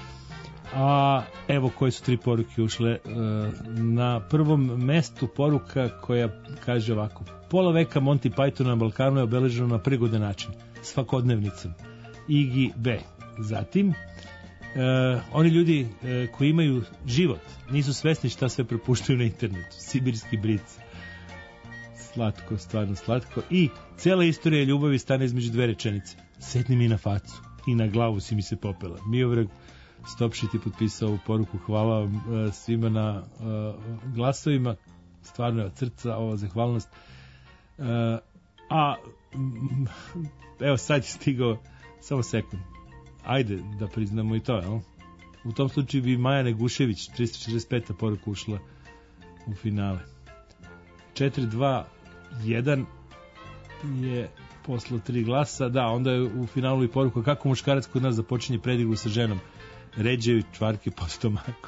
A evo koje su tri poruke ušle. Na prvom mestu poruka koja kaže ovako: pola veka Monty Pythona na Balkanu je obeleženo na prigodan način, svakodnevnicom. Igi B. Zatim uh, oni ljudi uh, koji imaju život nisu svesni šta sve prepuštaju na internetu. Sibirski bric. Slatko, stvarno slatko. I cijela istorija ljubavi stane između dve rečenice: sedni mi na facu i na glavu si mi se popela. Miovrag Stopšit je potpisao ovu poruku. Hvala vam uh, svima na uh, glasovima, stvarno je od srca ova zahvalnost. Uh, a m, evo sad je stigao, samo sekund, ajde da priznamo i to, jel? U tom slučaju bi Maja Negušević trista četrdeset peta poruka ušla u finale. četiri dva jedan je posle tri glasa. Da, onda je u finalu i poruka: kako muškarac kod nas započinje predigru sa ženom? Ređaju čvarke po stomaku.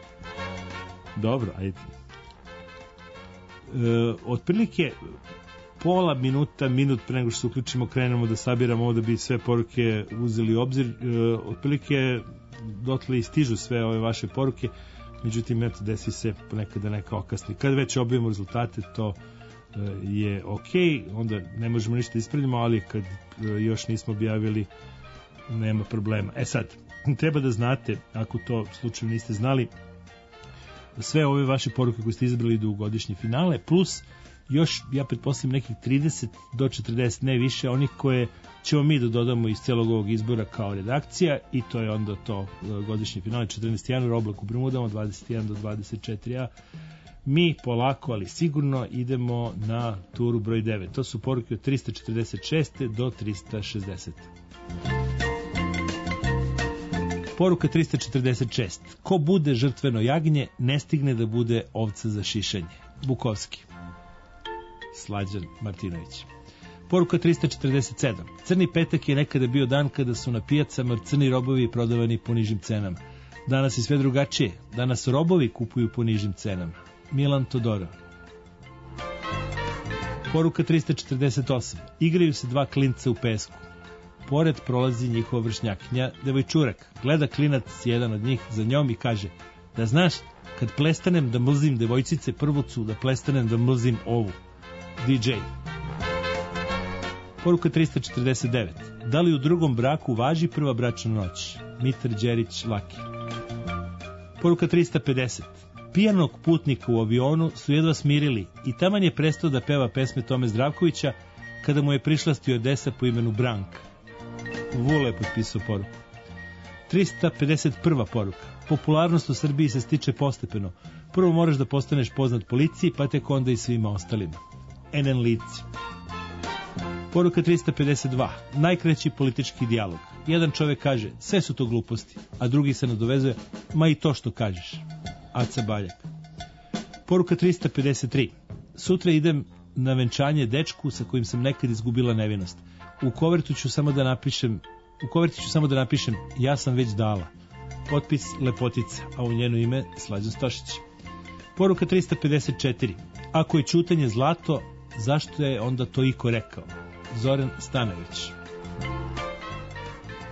Dobro, ajde. E, otprilike pola minuta, minut pre nego što se uključimo, krenemo da sabiramo ovo da bi sve poruke uzeli u obzir. E, otprilike dotle i stižu sve ove vaše poruke, međutim, eto, desi se ponekada neka okasni. Kad već objavimo rezultate, to e, je ok, onda ne možemo ništa ispravljamo, ali kad e, još nismo objavili, nema problema. E sad, treba da znate, ako to slučajno niste znali, sve ove vaše poruke koje ste izabrali idu u godišnje finale, plus još, ja pretpostavljam, nekih trideset do četrdeset, ne više, onih koje ćemo mi da dodamo iz celog ovog izbora kao redakcija, i to je onda to godišnje finale. četrnaesti januar, Oblak u Bermudama, dvadeset jedan do dvadeset četiri. A mi polako, ali sigurno idemo na turu broj devet. To su poruke od trista četrdeset šest do trista šezdeset. Poruka trista četrdeset šest. Ko bude žrtveno jagnje, ne stigne da bude ovca za šišanje. Bukovski. Slađan Martinović. Poruka trista četrdeset sedam. Crni petak je nekada bio dan kada su na pijacama crni robovi prodavani po nižim cenama. Danas je sve drugačije. Danas robovi kupuju po nižim cenama. Milan Todorov. Poruka trista četrdeset osam. Igraju se dva klinca u pesku. Pored prolazi njihova vršnjakinja, devojčurak. Gleda klinac, jedan od njih, za njom i kaže: da znaš, kad plestanem da mrzim devojčice prvocu, da plestanem da mrzim ovu. D J. Poruka trista četrdeset devet. Da li u drugom braku važi prva bračna noć? Mitar Đerić Laki. Poruka trista pedeset. Pijanog putnika u avionu su jedva smirili i taman je prestao da peva pesme Tome Zdravkovića kada mu je prišla stjuardesa po imenu Branka. Vule je potpisao poruku. trista pedeset prva poruka. Popularnost u Srbiji se stiče postepeno. Prvo moraš da postaneš poznat policiji, pa tek onda i svima ostalima. N N Lici. Poruka trista pedeset dva. Najkraći politički dijalog. Jedan čovjek kaže: sve su to gluposti, a drugi se nadovezuje: ma i to što kažeš. Aca Baljak. Poruka trista pedeset tri. Sutra idem na venčanje dečku sa kojim sam nekad izgubila nevinost. U kovertu ću samo da napišem, u koverti ću samo da napišem: ja sam već dala. Potpis Lepotica, a u njeno ime Slađan Stošić. Poruka trista pedeset četiri. Ako je ćutanje zlato, zašto je onda to iko rekao? Zoran Stanović.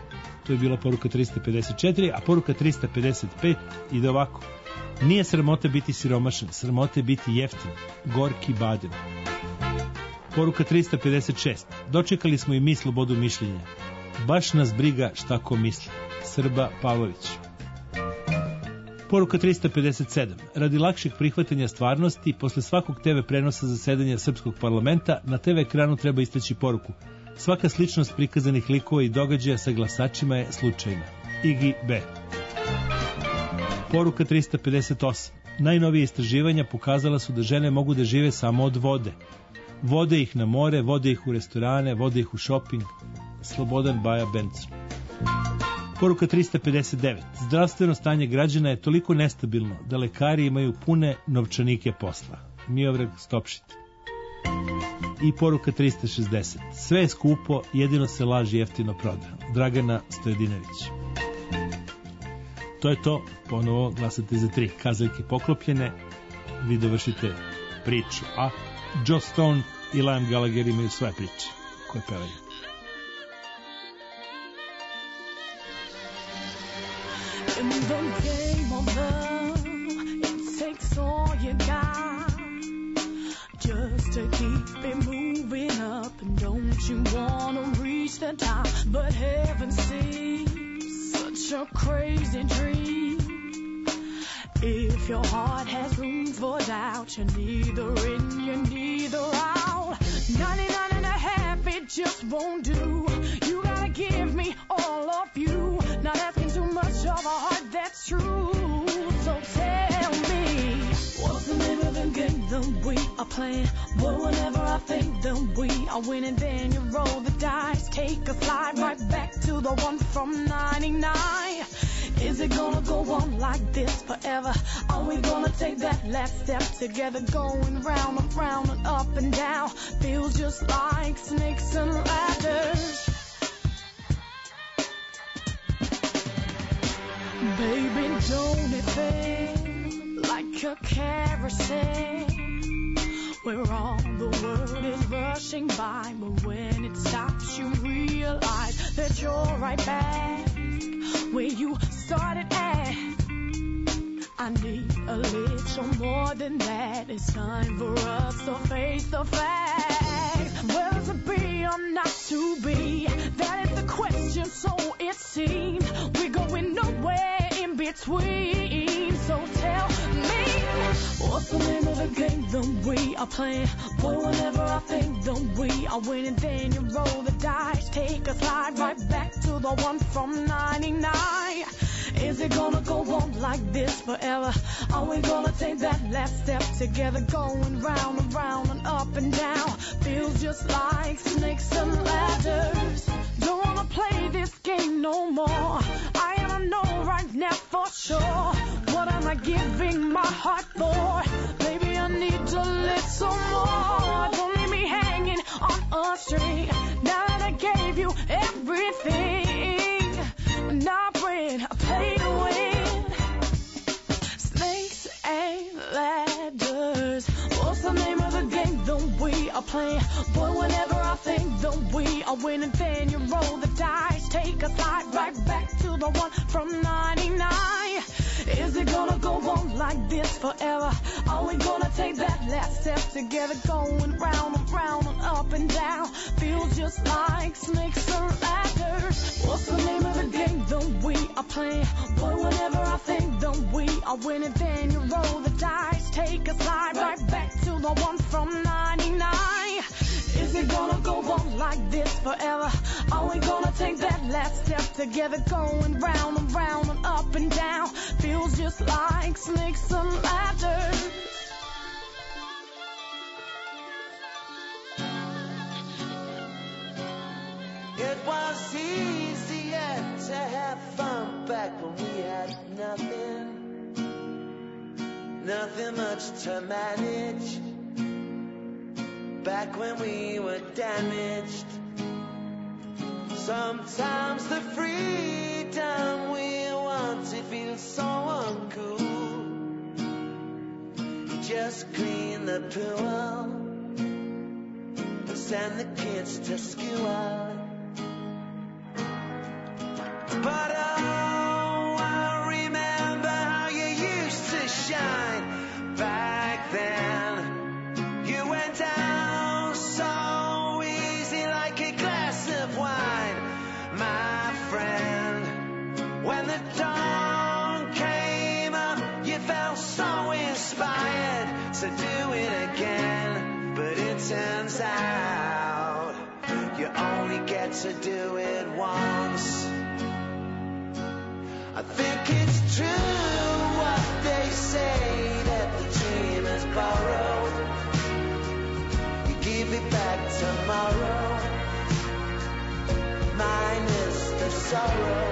To je bila poruka trista pedeset četiri, a poruka trista pedeset pet ide ovako. Nije sramota biti siromašan, sramota je biti jeftin, Gorki Baden. Poruka trista pedeset šest. Dočekali smo i mi slobodu mišljenja. Baš nas briga šta ko misli, Srba Pavlović. Poruka trista pedeset sedam. Radi lakšeg prihvatanja stvarnosti, posle svakog te ve prenosa zasedanja Srpskog parlamenta, na te ve ekranu treba istaći poruku. Svaka sličnost prikazanih likova i događaja sa glasačima je slučajna. Igi B. Poruka trista pedeset osam. Najnovije istraživanja pokazala su da žene mogu da žive samo od vode. Vode ih na more, vode ih u restorane, vode ih u šoping. Slobodan Baja Benson. Poruka trista pedeset devet. Zdravstveno stanje građana je toliko nestabilno da lekari imaju pune novčanike posla. Miodrag Stopšit. I poruka trista šezdeset. Sve je skupo, jedino se laž jeftino proda. Dragana Stojedinović. To je to. Ponovo glasate za tri. Kazaljke poklopljene. Vi dovršite priču. A Joe Stone i Liam Gallagher imaju svoje priče koje pevaju. In the game of love, it takes all you got just to keep it moving up. And don't you wanna reach the top? But heaven seems such a crazy dream. If your heart has room for doubt, you're neither in, you're neither out. ninety-nine and a half, it just won't do. You gotta give me all of you. Not asking too much of a heart, that's true. So tell me, what's the name of the game that we are playing? Well, whenever I think that we are winning, then you roll the dice, take a slide right back to the one from ninety-nine. Is it gonna go on like this forever? Are we gonna take that last step together, going round and round and up and down? Feels just like snakes and ladders. Baby, don't it feel like a carousel where all the world is rushing by, but when it stops you realize that you're right back where you started at. I need a little more than that. It's time for us to face the facts. Well, to be or not to be, that is the question, so it seems. We're going nowhere in between. So tell me, what's the name of the game that we are playing? Boy, whenever I think that we are winning, then you roll the dice, take a slide right back to the one from ninety-nine. Is it gonna go on like this forever? Are we gonna take that last step together, going round and round and up and down? Feels just like snakes and ladders. Don't wanna play this game no more. I don't know right now for sure what am I giving my heart for. Maybe I need to listen more. Don't leave me hanging on a string. Now that I gave you everything, now bring a play to win. Snakes and ladders. What's the name of the game that we are playing? Boy, whenever I think that we are winning, then you roll the dice, take a slide right back to the one from ninety-nine. Is it gonna go on like this forever? Are we gonna take that last step together, going round and round and up and down? Feels just like snakes and ladders. What's the name of the game that we are playing? Boy, whenever I think that we are winning, then you roll the dice, take a slide right back to the one from ninety-nine. Is it gonna go on like this forever? Are we gonna take that last step together, going round and round and up and down? Feels just like snakes and ladders. It was easier to have fun back when we had nothing, nothing much to manage. Back when we were damaged, sometimes the freedom we wanted feels so uncool. Just clean the pool and send the kids to school. only get to do it once. I think it's true what they say, that the dream is borrowed. You give it back tomorrow, minus the sorrow.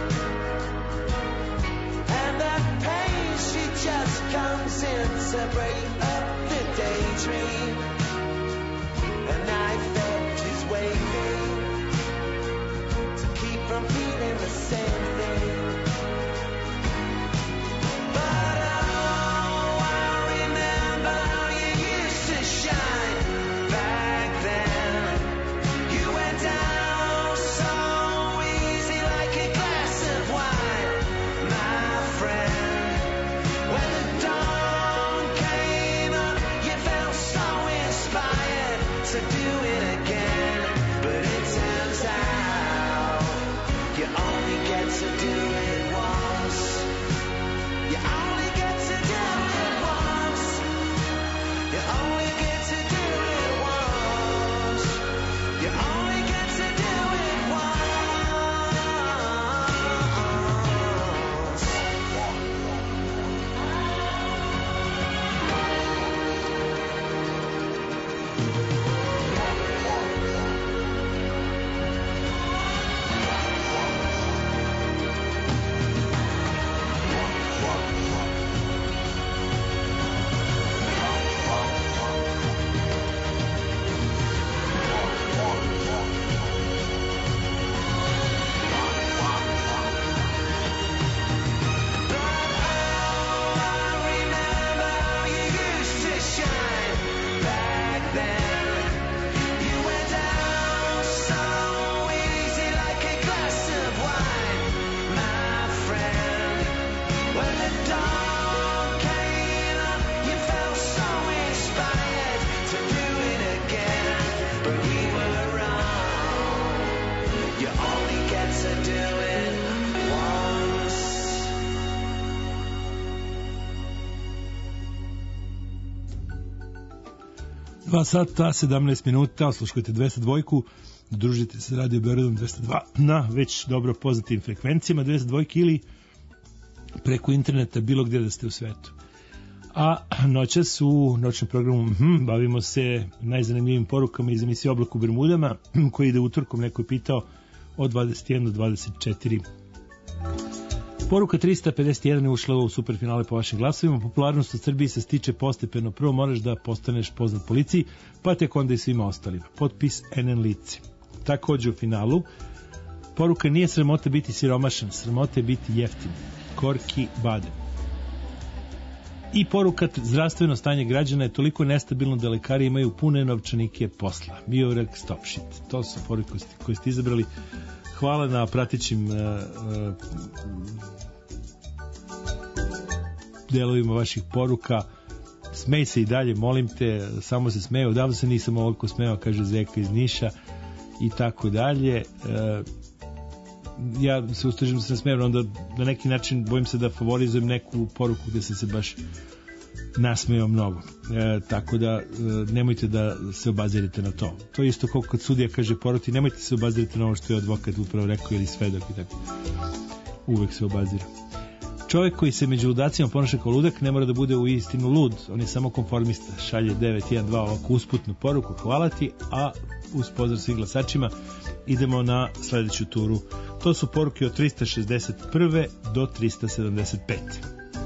And that pain, she just comes in to break up the daydream. A knife edge is waving to keep from feeling the same thing. But oh, I remember how you used to shine back then. You went down so easy like a glass of wine, my friend. When the dawn came up, you felt so inspired to do it again. But it turns out you only get to do it once. You only get to do it once. You only get to do it once. You only get to do it once. dva sata, sedamnaest minuta, osluškujete dvesta dva, družite se Radio Beogradom dvesta dva na već dobro poznatim frekvencijama dvesta dva ili preko interneta bilo gdje da ste u svetu. A noćas u noćnom programu hm, bavimo se najzanimljivim porukama iz emisije Oblak u Bermudama, koji ide utorkom, neko je pitao, od dvadeset jedan do dvadeset četiri. Poruka trista pedeset jedan je ušla u superfinale po vašim glasovima. Popularnost u Srbiji se stiče postepeno. Prvo moraš da postaneš poznat policiji, pa tek onda i svima ostalima. Potpis N N Lici. Također u finalu poruka nije sramota biti siromašan, sramota je biti jeftin. Korki Bade. I poruka zdravstveno stanje građana je toliko nestabilno da lekari imaju pune novčanike posla. Bioreg stop shit. To su poruke koje ste izabrali. Hvala na pratećim uh, uh, delovima vaših poruka. Smej se i dalje, molim te, samo se smeju. Odavno se nisam ovoliko smeo, kaže Zeka iz Niša i tako dalje. Uh, ja se ustežem da se nasmejem, onda na neki način bojim se da favorizujem neku poruku gde se se baš nasmeo mnogo. E, tako da e, nemojte da se obazirite na to. To je isto kao kad sudija kaže poroti, nemojte se obaziriti na ovo što je advokat upravo rekao ili svedok i tako. Uvek se obazira. Čovjek koji se među ludacima ponaša kao ludak ne mora da bude u istinu lud, on je samo konformista. Šalje devet jedan dva ovako usputnu poruku, hvala ti, a uz pozdrav svim glasačima idemo na sledeću turu. To su poruke od trista šezdeset prve do trista sedamdeset pete.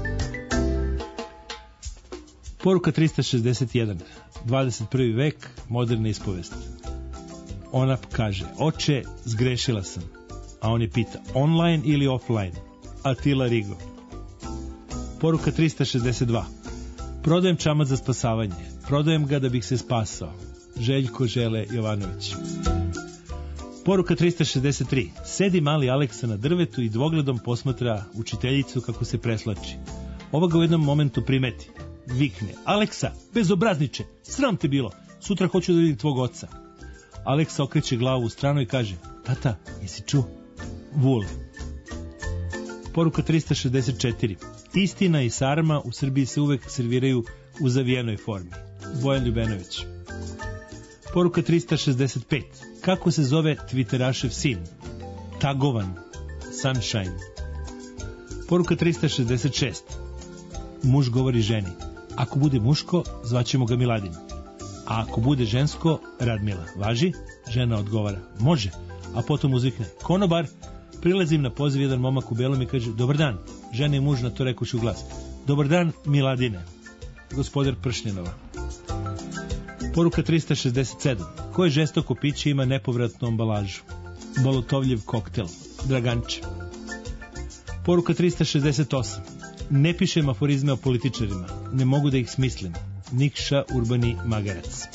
Poruka trista šezdeset jedan. dvadeset prvi vek, moderna ispovest. Ona kaže, oče, zgrešila sam. A on je pita, online ili offline? Atila Rigo. Poruka trista šezdeset dva. Prodajem čamac za spasavanje. Prodajem ga da bih se spasao. Željko Žele Jovanović. Poruka trista šezdeset tri. Sedi mali Aleksa na drvetu i dvogledom posmatra učiteljicu kako se preslači. Ova ga u jednom momentu primeti. Vikne, Aleksa, bezobrazniče, sram te bilo, sutra hoću da vidim tvog oca. Aleksa okreće glavu u stranu i kaže, tata, jesi čuo? Vule. Poruka trista šezdeset četiri. Istina i sarma u Srbiji se uvek serviraju u zavijenoj formi. Bojan Ljubenović. Poruka trista šezdeset pet. Kako se zove Twitterašev sin? Tagovan. Sunshine. Poruka trista šezdeset šest. Muž govori ženi: ako bude muško, zvaćemo ga Miladin. A ako bude žensko, Radmila. Važi? Žena odgovara: može. A potom uzvikne: konobar. Prilazim na poziv, jedan momak u belom i kaže: dobar dan. Žena i muž na to rekuši u glas: dobar dan, Miladine. Gospodar Pršnjenova. Poruka trista šezdeset sedam. Koje žestoko piće ima nepovratnu ambalažu? Bolotovljev koktel. Draganče. Poruka trista šezdeset osam. Ne pišem aforizme o političarima. Ne mogu da ih smislim. Nikša Urbani Magarac.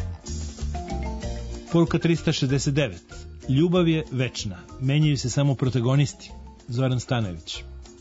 Poruka trista šezdeset devet. Ljubav je večna. Menjaju se samo protagonisti. Zoran Stanojević.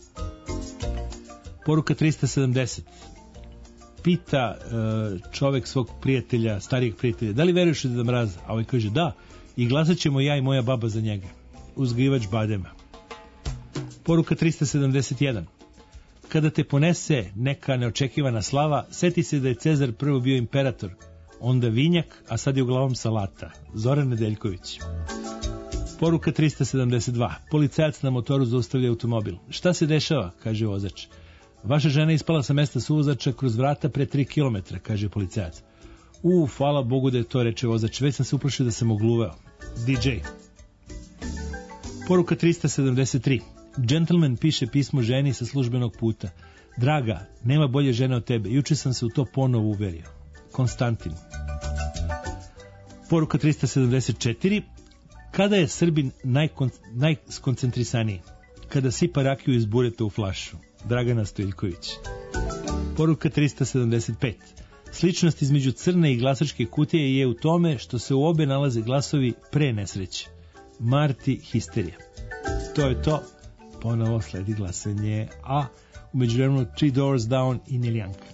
Poruka trista sedamdeset. Pita uh, čovek svog prijatelja, starijeg prijatelja: da li veruješ u Deda Mraza? A ovaj kaže: da, i glasat ćemo ja i moja baba za njega. Uzgajivač badema. Poruka trista sedamdeset jedan. Kada te ponese neka neočekivana slava, seti se da je Cezar prvo bio imperator, onda vinjak, a sad je uglavom salata. Zoran Nedeljković. Poruka trista sedamdeset dva. Policajac na motoru zaustavlja automobil. Šta se dešava? Kaže vozač. Vaša žena je ispala sa mesta suvozača kroz vrata pre tri kilometra, kaže policajac. U, hvala Bogu da je to, reče vozač. Već sam se uplašio da sam ogluveo. D J. Poruka trista sedamdeset tri. Gentleman piše pismo ženi sa službenog puta. Draga, nema bolje žene od tebe. Juče sam se u to ponovo uverio. Konstantin. Poruka trista sedamdeset četiri. Kada je Srbin najkon, najskoncentrisaniji? Kada sipa rakiju iz bureta u flašu. Dragana Stojiljković. Poruka trista sedamdeset pet. Sličnost između crne i glasačke kutije je u tome što se u obe nalaze glasovi pre nesreće. Marti Histerija. To je to. Ponovo sledi glasanje, a u međuvremenu Three Doors Down i Niljanka.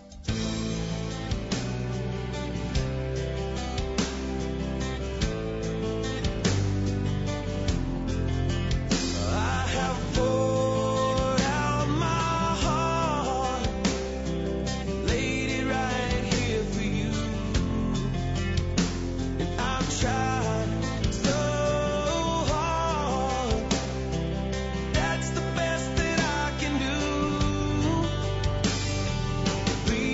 That's the best that I can do.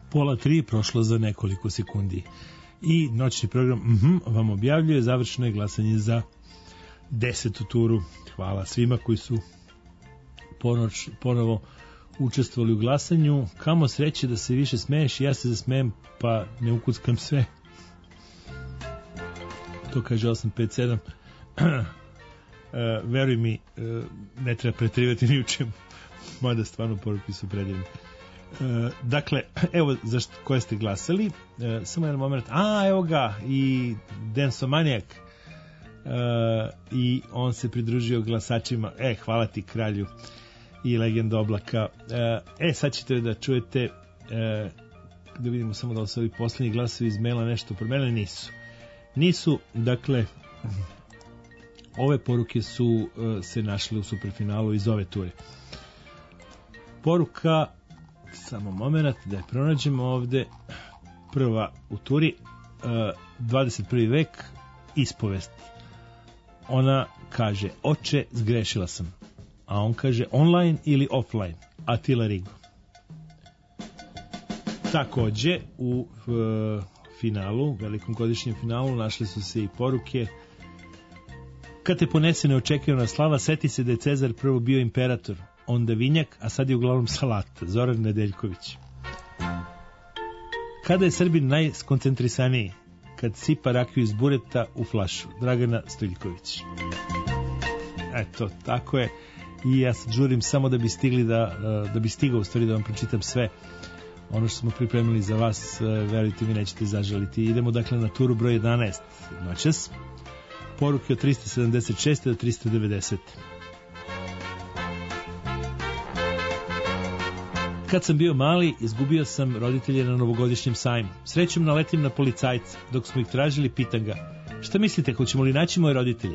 Pola tri prošlo za nekoliko sekundi. I noćni program mhm, vam objavljuje završeno je glasanje za desetu turu. Hvala svima koji su ponoć, ponovo učestvovali u glasanju. Kamo sreće da se više smeješ, ja se zasmejem pa ne ukuckam sve. To kaže osam pet sedam. uh, veruj mi, uh, ne treba pretrivati ni u čemu, mada stvarno poruke su predivne. Uh, dakle, evo za što, koje ste glasali. Uh, samo jedan moment. A, evo ga, i Densomaniak. Uh, I on se pridružio glasačima. E, hvala ti, kralju i legend oblaka. Uh, e, sad ćete da čujete, uh, da vidimo samo da li su ovi poslednji glasovi iz maila nešto promenili. Nisu. Nisu, dakle, ove poruke su uh, se našle u superfinalu iz ove ture. Poruka, samo moment da je pronađemo ovde, prva u turi, uh, dvadeset prvi vek, ispovest. Ona kaže, oče, zgrešila sam. A on kaže, online ili offline, Atila Rigo. Takođe, u uh, finalu, velikom godišnjem finalu, našli su se i poruke. Kad te ponese neočekivana slava, seti se da je Cezar prvo bio imperator, onda vinjak, a sad je uglavnom salata. Zoran Nedeljković. Kada je Srbin najskoncentrisaniji? Kad sipa rakiju iz bureta u flašu. Dragana Stojiljković. Eto, tako je. I ja sad žurim samo da bi stigli da, da bi stigao u stvari da vam pročitam sve ono što smo pripremili za vas. Verujte mi, nećete zažaliti. Idemo dakle na turu broj jedanaest noćas. Poruke od trista sedamdeset šest do trista devedeset. Kad sam bio mali, izgubio sam roditelje na novogodišnjem sajmu. Srećom naletim na policajca. Dok smo ih tražili, pitam ga, šta mislite, hoćemo li naći moje roditelje?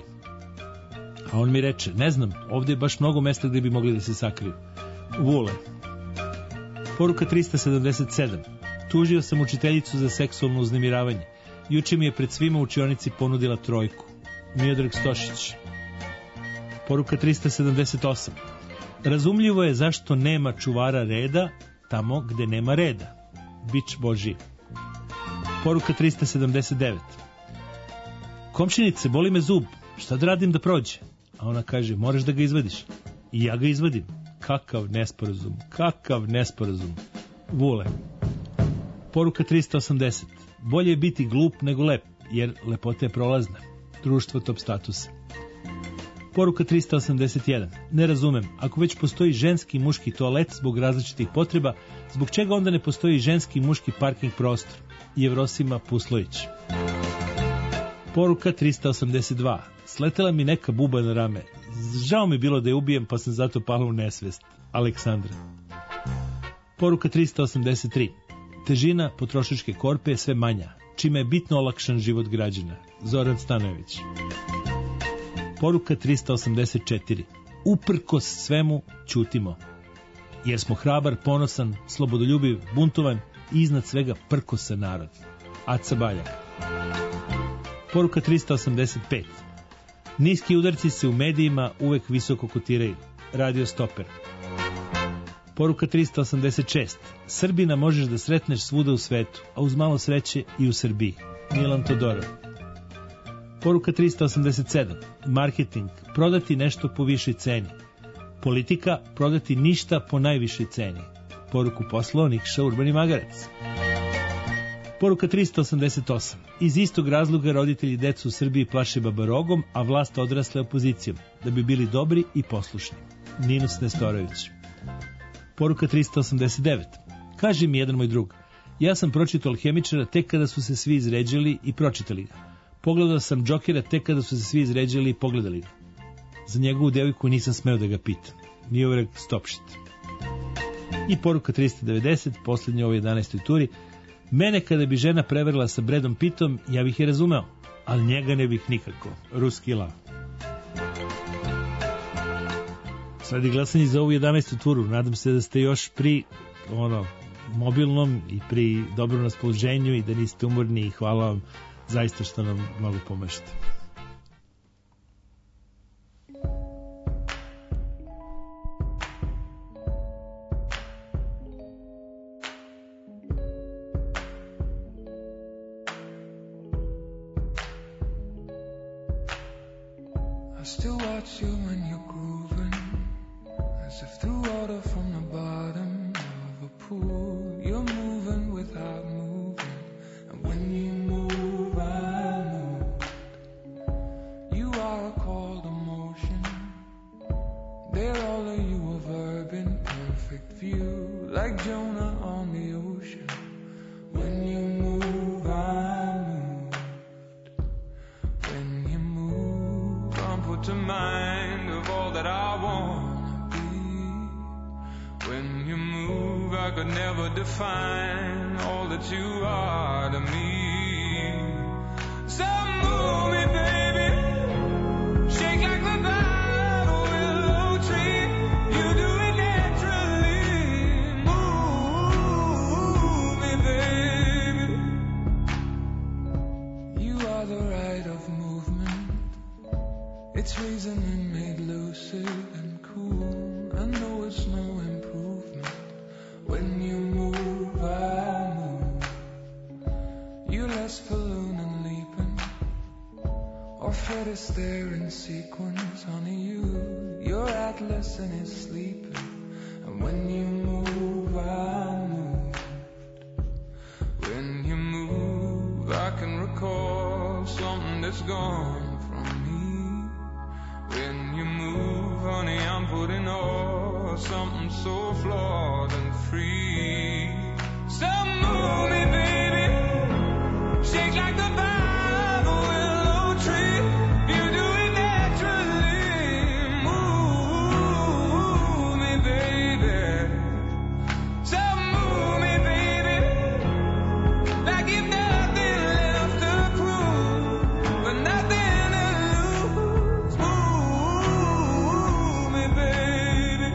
A on mi reče, ne znam, ovdje je baš mnogo mesta gdje bi mogli da se sakriju. Vule. Poruka trista sedamdeset sedam. Tužio sam učiteljicu za seksualno uznemiravanje. Juče mi je pred svima u učionici ponudila trojku. Miodrag Stošić. Poruka trista sedamdeset osam. Razumljivo je zašto nema čuvara reda tamo gde nema reda. Bič Božji. Poruka trista sedamdeset devet. Komšinice, boli me zub. Šta da radim da prođe? A ona kaže, moraš da ga izvadiš. I ja ga izvadim. Kakav nesporazum. Kakav nesporazum. Vule. Poruka trista osamdeset. Bolje je biti glup nego lep, jer lepota je prolazna. Društvo top statusa. Poruka trista osamdeset jedan. Ne razumem, ako već postoji ženski i muški toalet zbog različitih potreba, zbog čega onda ne postoji ženski i muški parking prostor? Jevrosima Puslović. Poruka trista osamdeset dva. Sletela mi neka buba na rame. Žao mi bilo da je ubijem, pa sam zato pala u nesvest. Aleksandra. Poruka trista osamdeset tri. Težina potrošačke korpe je sve manja, čime je bitno olakšan život građana. Zoran Stanojević. Poruka trista osamdeset četiri. Uprkos svemu ćutimo, jer smo hrabar, ponosan, slobodoljubiv, buntovan i iznad svega prkosan narod. Aca Baljak. Poruka trista osamdeset pet. Niski udarci se u medijima uvek visoko kotiraju. Radio Stoper. Poruka trista osamdeset šest. Srbina možeš da sretneš svuda u svetu, a uz malo sreće i u Srbiji. Milan Todorov. Poruka trista osamdeset sedam. Marketing. Prodati nešto po višoj ceni. Politika. Prodati ništa po najvišoj ceni. Poruku poslao Nikša Urbani Magarac. Poruka trista osamdeset osam. Iz istog razloga roditelji decu u Srbiji plaše babarogom, a vlast odrasle opozicijom, da bi bili dobri i poslušni. Ninus Nestorović. Poruka trista osamdeset devet. Kaže mi jedan moj drug, ja sam pročitao Alhemičara tek kada su se svi izređali i pročitali ga. Pogledao sam Džokera tek kada su se svi izređali i pogledali ga. Za njegovu devojku nisam smeo da ga pitam. Miodrag Stopšit. I poruka trista devedeset, posljednje u ovoj jedanaestoj turi. Mene kada bi žena preverila sa Bredom Pittom, ja bih je razumeo, ali njega ne bih nikako. Ruski lav. Sledi glasanje za ovu jedanaestu turu. Nadam se da ste još pri ono, mobilnom i pri dobrom raspoloženju i da niste umorni i hvala vam zaista što nam mnogo pomažete. watch you when you're grooving, as if through water from the bottom of a pool. You're moving without moving, and when you move, I move. You are a call to motion. There all of you a verb in perfect view, like Jonah on the ocean. When you move, I moved. When you move, I'm put to mind of all that I wanna be. When you move, I could never define all that you are to me. So move me, baby, shake like the bottom of a willow tree. You do it naturally. Move me, baby. You are the right of movement. It's reasoning made lucid and cool. I know it's no improvement. When you move, I move. You're less balloon and leaping, or Fred Astaire in sequence, honey. You, you're Atlas and is sleeping. And when you move, I move. When you move, I can recall something that's gone from me. When you move, honey, I'm putting all something so flawed and free. So move me, baby, shake like the bottom of a willow tree. You do it naturally. Move me, baby. So move me, baby, like you've nothing left to prove, but nothing to lose. Move me, baby.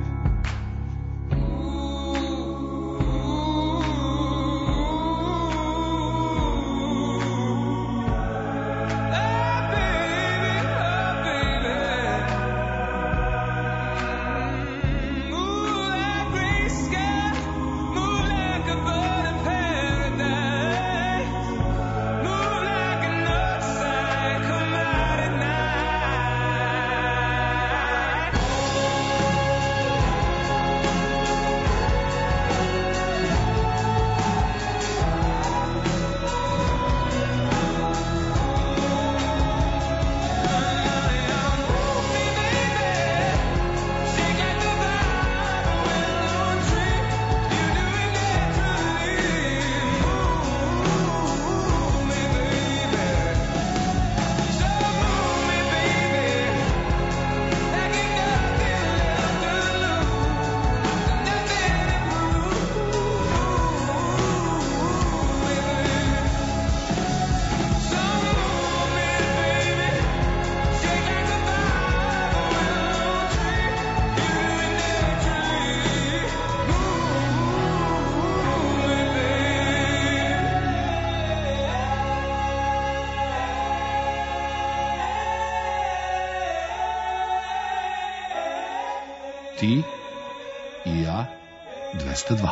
Ti i ja dvesta dva.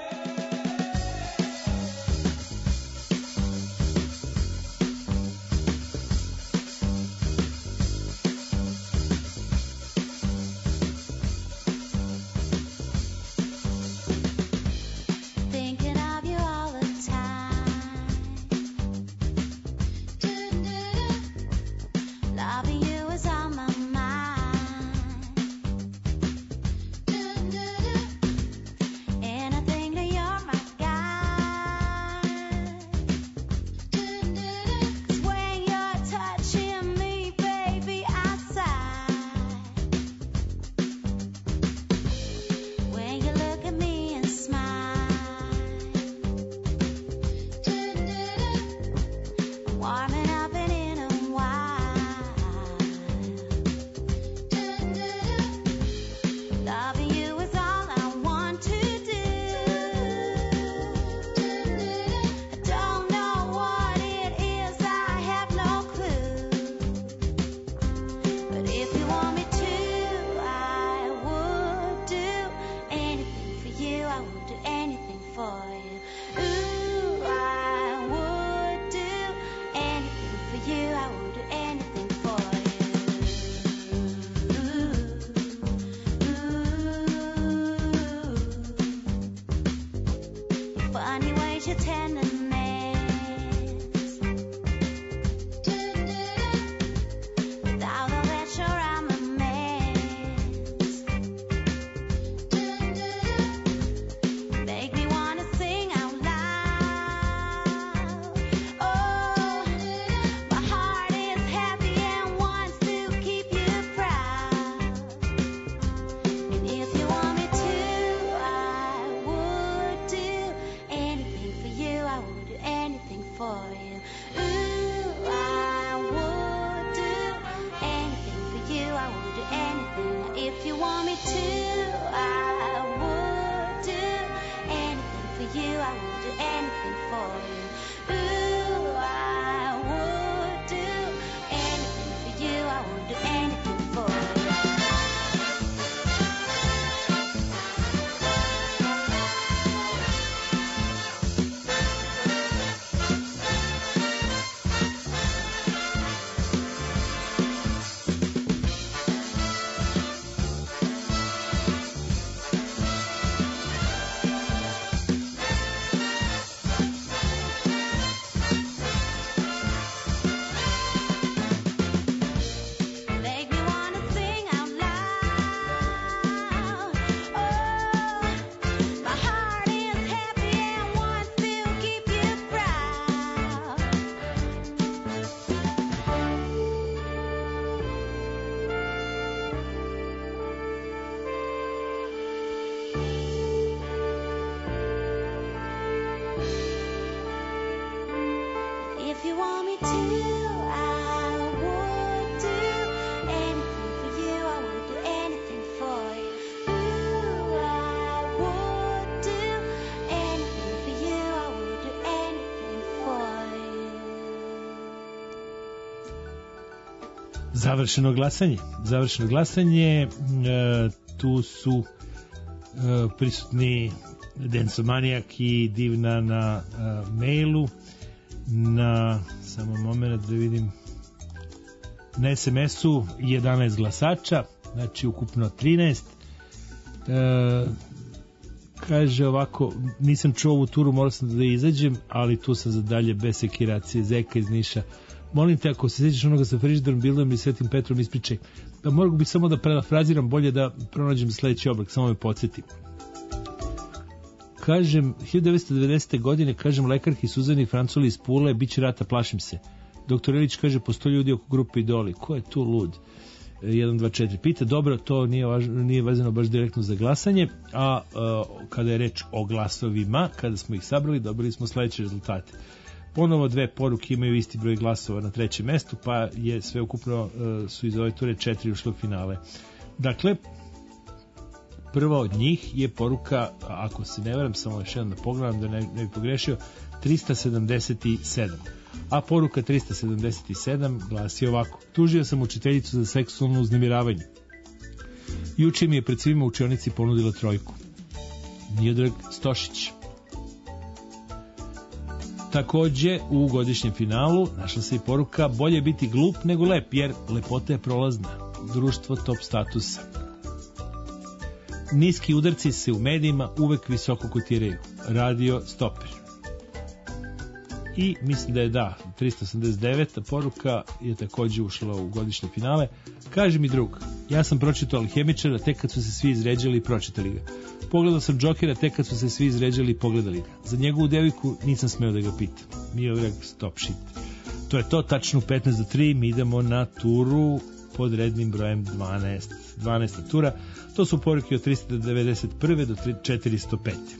Thinking of you all the time. Loving you is on my mind. And I think that you're my would do anything. If you want me to, I would do anything for you. I would do anything for you. Ooh, I would do anything for you. I would do anything for you. Make me wanna sing out loud. Oh, my heart is happy and wants to keep you proud. If you want me to, I would do anything for you. I would do anything for you. Ooh, I would do anything for you. I would do anything for you. Završeno glasanje. Završeno glasanje. E, tu su e, prisutni Densomaniak i Divna na e, mailu. Na samo moment da vidim, na es em esu jedanaest glasača, znači ukupno trinaest. E, kaže ovako, nisam čuo ovu turu, morao sam da izađem, ali tu sam za dalje bez sekiracije. Zeka iz Niša, molim te, ako se sjećaš onoga sa frižiderom, Bildom i Svetim Petrom, ispričaj. Da mogu bi samo da parafraziram, bolje da pronađem sledeći oblak, samo me podsjetim. Kažem, hiljadu devetsto devedesete. godine, kažem lekarki Suzani Franculi iz Pule, bit će rata, plašim se. Doktor Ilić kaže, postoji ljudi oko grupe Idoli. Ko je tu lud? jedan, dva, četiri. Pita, dobro, to nije, važno, nije vezano baš direktno za glasanje, a, a kada je reč o glasovima, kada smo ih sabrali, dobili smo sledeće rezultate. Ponovo dve poruke imaju isti broj glasova na trećem mestu, pa je sve ukupno a, su iz ove ture četiri ušle u finale. Dakle, prva od njih je poruka, ako se ne varam, samo još jedan da pogledam da ne, ne bi pogrešio, trista sedamdeset sedam. A poruka trista sedamdeset sedam glasi ovako: tužio sam učiteljicu za seksualno uznemiravanje. Juče mi je pred svima u učionici ponudila trojku. Miodrag Stošić. Takođe, u godišnjem finalu našla se i poruka: bolje biti glup nego lep, jer lepota je prolazna. Društvo top statusa. Niski udarci se u medijima uvek visoko kotiraju. Radio Stoper. I mislim da je da, trista osamdeset deveta poruka je takođe ušla u godišnje finale. Kaže mi drug, ja sam pročitao Alhemičara tek kad su se svi izređali i pročitali ga. Pogledao sam Džokera tek kad su se svi izređali i pogledali ga. Za njegovu devojku nisam smeo da ga pitam. Mi je uvijek stop shit. To je to, tačno petnaest do tri, mi idemo na turu pod rednim brojem dvanaest. dvanaesta tura, to su poruke od trista devedeset prve do četiristo pete.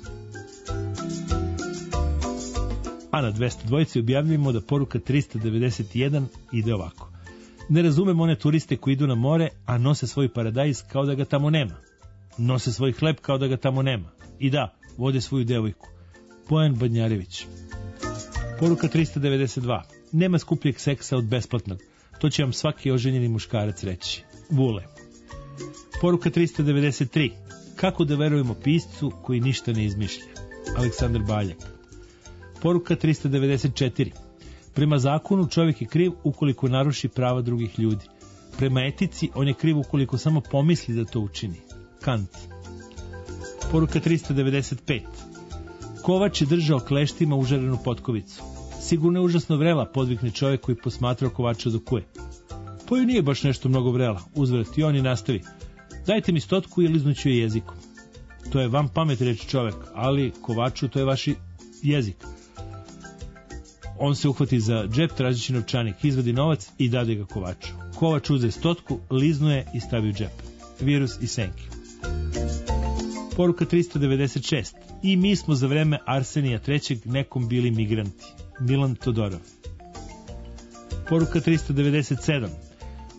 A na dvesta dva objavljujemo da poruka trista devedeset jedan ide ovako: ne razumem one turiste koji idu na more, a nose svoj paradajz kao da ga tamo nema. Nose svoj hleb kao da ga tamo nema. I da, vode svoju devojku. Bojan Badnjarević. Poruka trista devedeset dva: nema skupljeg seksa od besplatnog. To će vam svaki oženjeni muškarac reći. Vule. Poruka trista devedeset tri: kako da verujemo piscu koji ništa ne izmišlja. Aleksandar Baljak. Poruka trista devedeset četiri: prema zakonu čovjek je kriv ukoliko naruši prava drugih ljudi. Prema etici on je kriv ukoliko samo pomisli da to učini. Kant. Poruka trista devedeset pet: Kovač je držao kleštima užarenu potkovicu. Sigurno je užasno vrela, podvikne čovjek koji posmatrao Kovača do kuje. Pa joj nije baš nešto mnogo vrela, uzvrat i on i nastavi: dajte mi stotku i liznuću je jezikom. To je vam pamet, reći čovjek, ali Kovaču to je vaš jezik. On se uhvati za džep tražeći novčanik, izvadi novac i dade ga Kovaču. Kovač uze stotku, liznuje i stavi u džep. Virus i senke. Poruka trista devedeset šest: i mi smo za vreme Arsenija trećeg nekom bili migranti. Milan Todorov. Poruka trista devedeset sedam: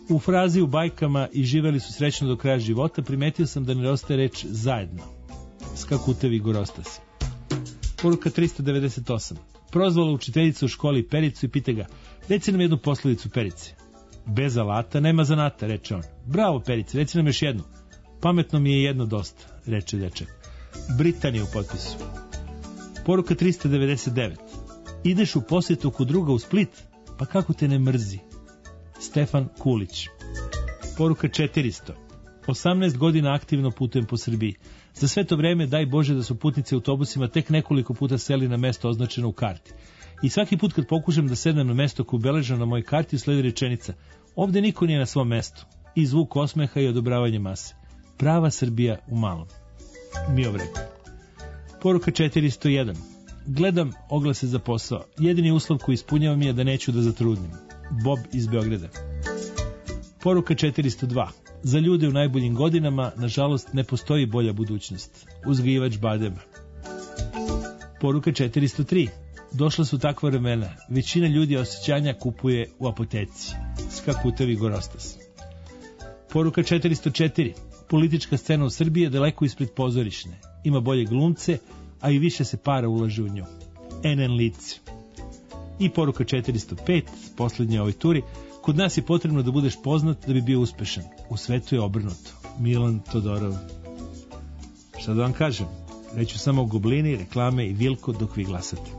U frazi u bajkama i živeli su srećno do kraja života primetio sam da nedostaje reč zajedno. Skakutevi gorostasi. Poruka tristo devedeset osam. Prozvala učiteljica u školi Pericu i pita ga, reci nam jednu poslovicu Perice. Bez alata nema zanata, reče on. Bravo Perice, reci nam još jednu. Pametno mi je jedno dosta, reče dečak. Britanija u potpisu. Poruka tristo devedeset devet. Ideš u posjetu kod druga u Split, pa kako te ne mrzi? Stefan Kulić. Poruka četiristo. osamnaest godina aktivno putujem po Srbiji. Za sve to vreme daj Bože da su putnici autobusima tek nekoliko puta seli na mesto označeno u karti. I svaki put kad pokušam da sednem na mesto koje je ubeleženo na mojoj karti, sledi rečenica: ovde niko nije na svom mestu. I zvuk osmeha i odobravanje mase. Prava Srbija u malom. Miovrek. Poruka četiristo jedan. Gledam oglase za posao. Jedini uslov koji ispunjavam je da neću da zatrudnim. Bob iz Beograda. Poruka četiristo dva. Za ljude u najboljim godinama, nažalost, ne postoji bolja budućnost. Uzgajivač badema. Poruka četiristo tri. Došla su takva vremena. Većina ljudi osjećanja kupuje u apoteci. Skakutevi gorostas. Poruka četiristo četiri. Politička scena u Srbiji je daleko ispred pozorišne. Ima bolje glumce, a i više se para ulaže u nju. N N lice. I poruka četiristo pet, posljednje ovoj turi. Kod nas je potrebno da budeš poznat da bi bio uspešan. U svetu je obrnuto. Milan Todorov. Šta da vam kažem? Reću samo Goblini, reklame i Vilko dok vi glasate.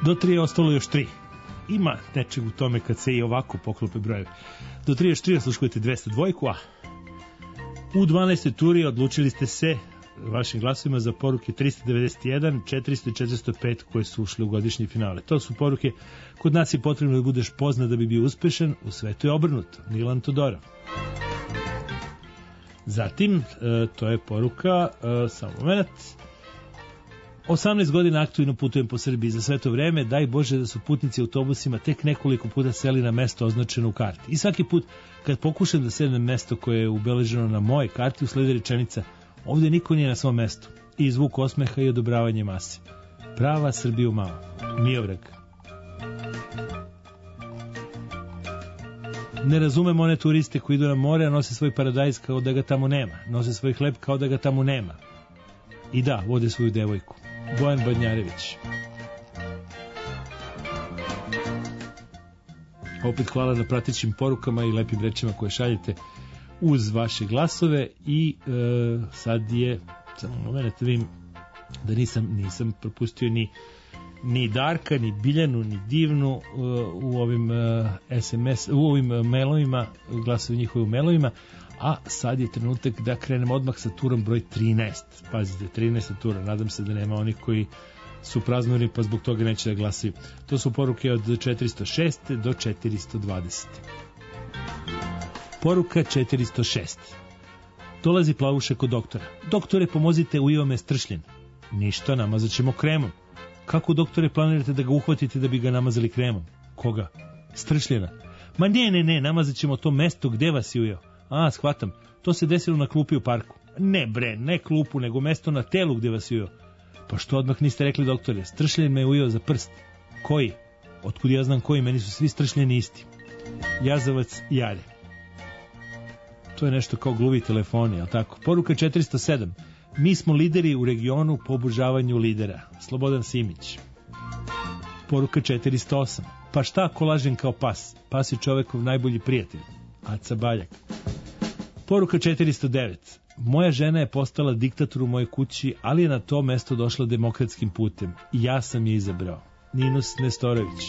Do tri je ostalo još tri. Ima nečeg u tome kad se i ovako poklope brojevi. Do tri još tri osluškujete dvesta dva, a u dvanaestoj turi odlučili ste se vašim glasovima za poruke trista devedeset jedan, četiristo i četiristo pet koje su ušle u godišnje finale. To su poruke: kod nas je potrebno da budeš poznat da bi bio uspešan, u svetu je obrnuto. Milan Todorov. Zatim, e, to je poruka, e, samo moment, osamnaest godina aktivno putujem po Srbiji. Za sve to vreme, daj Bože da su putnici autobusima tek nekoliko puta seli na mesto označeno u karti. I svaki put kad pokušam da sednem mesto koje je ubeleženo na moje karti, usledi rečenica: ovdje niko nije na svom mestu. I zvuk osmeha i odobravanje mase. Prava Srbija u malo. Miovrag. Ne razumem one turiste koji idu na more, a nose svoj paradajz kao da ga tamo nema. Nose svoj hleb kao da ga tamo nema. I da, vode svoju devojku. Bojan Badnjarević. Opet hvala na pratećim porukama i lepim rečima koje šaljete uz vaše glasove. I e, sad je, samo moment, vidim da nisam, nisam propustio ni ni Darka, ni Biljanu, ni Divnu uh, u ovim uh, es em es, u ovim uh, mailovima, glasovi njihovi u mailovima, a sad je trenutak da krenemo odmah sa turom broj trinaest. Pazite, trinaesta tura, nadam se da nema onih koji su praznovani pa zbog toga neće da glasaju. To su poruke od četiristo šest do četiristo dvadeset. Poruka četiristo šest. Dolazi plavuša kod doktora. Doktore, pomozite, ujeo me stršljen. Ništa, namazat ćemo kremom. Kako, doktore, planirate da ga uhvatite da bi ga namazali kremom? Koga? Stršljena. Ma ne, ne, ne, namazat ćemo to mesto gde vas je ujeo. A, shvatam, to se desilo na klupi u parku. Ne bre, ne klupu, nego mesto na telu gde vas je ujeo. Pa što odmah niste rekli, doktore? Stršljen me ujeo za prst. Koji? Otkud ja znam koji, meni su svi stršljeni isti. Jazavac Jare. To je nešto kao gluvi telefoni, jel tako? Poruka četiristo sedam. Mi smo lideri u regionu po obožavanju lidera. Slobodan Simić. Poruka četiristo osam. Pa šta ako lažem kao pas? Pas je čovekov najbolji prijatelj. Aca Baljak. Poruka četiristo devet. Moja žena je postala diktator u mojoj kući, ali je na to mesto došla demokratskim putem. I ja sam je izabrao. Ninus Nestorović.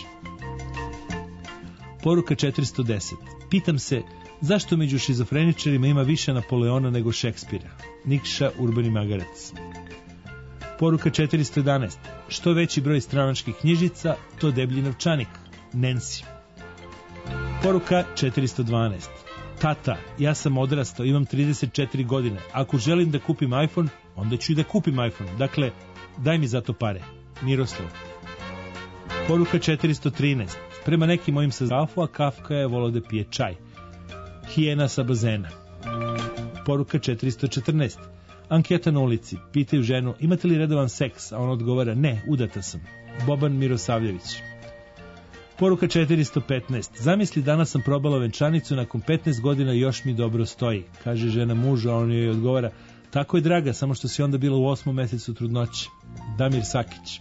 Poruka četiristo deset. Pitam se, zašto među šizofreničarima ima više Napoleona nego Šekspira? Nikša Urbani Magarac. Poruka četiristo jedanaest. Što veći broj stranačkih knjižica, to deblji novčanik. Nancy. Poruka četiristo dvanaest. Tata, ja sam odrastao, imam trideset četiri godine. Ako želim da kupim iPhone, onda ću i da kupim iPhone. Dakle, daj mi za to pare. Miroslav. Poruka četiristo trinaest. Prema nekim mojim saznafu, a Kafka je volao da pije čaj. Hijena sa bazena. Poruka četiristo četrnaest. Anketa na ulici. Pitaju ženu, imate li redovan seks? A ona odgovara, ne, udata sam. Boban Mirosavljević. Poruka četiristo petnaest. Zamisli, danas sam probala venčanicu, nakon petnaest godina još mi dobro stoji. Kaže žena mužu, a on joj odgovara, tako je draga, samo što si onda bila u osmom mesecu trudnoće. Damir Sakić.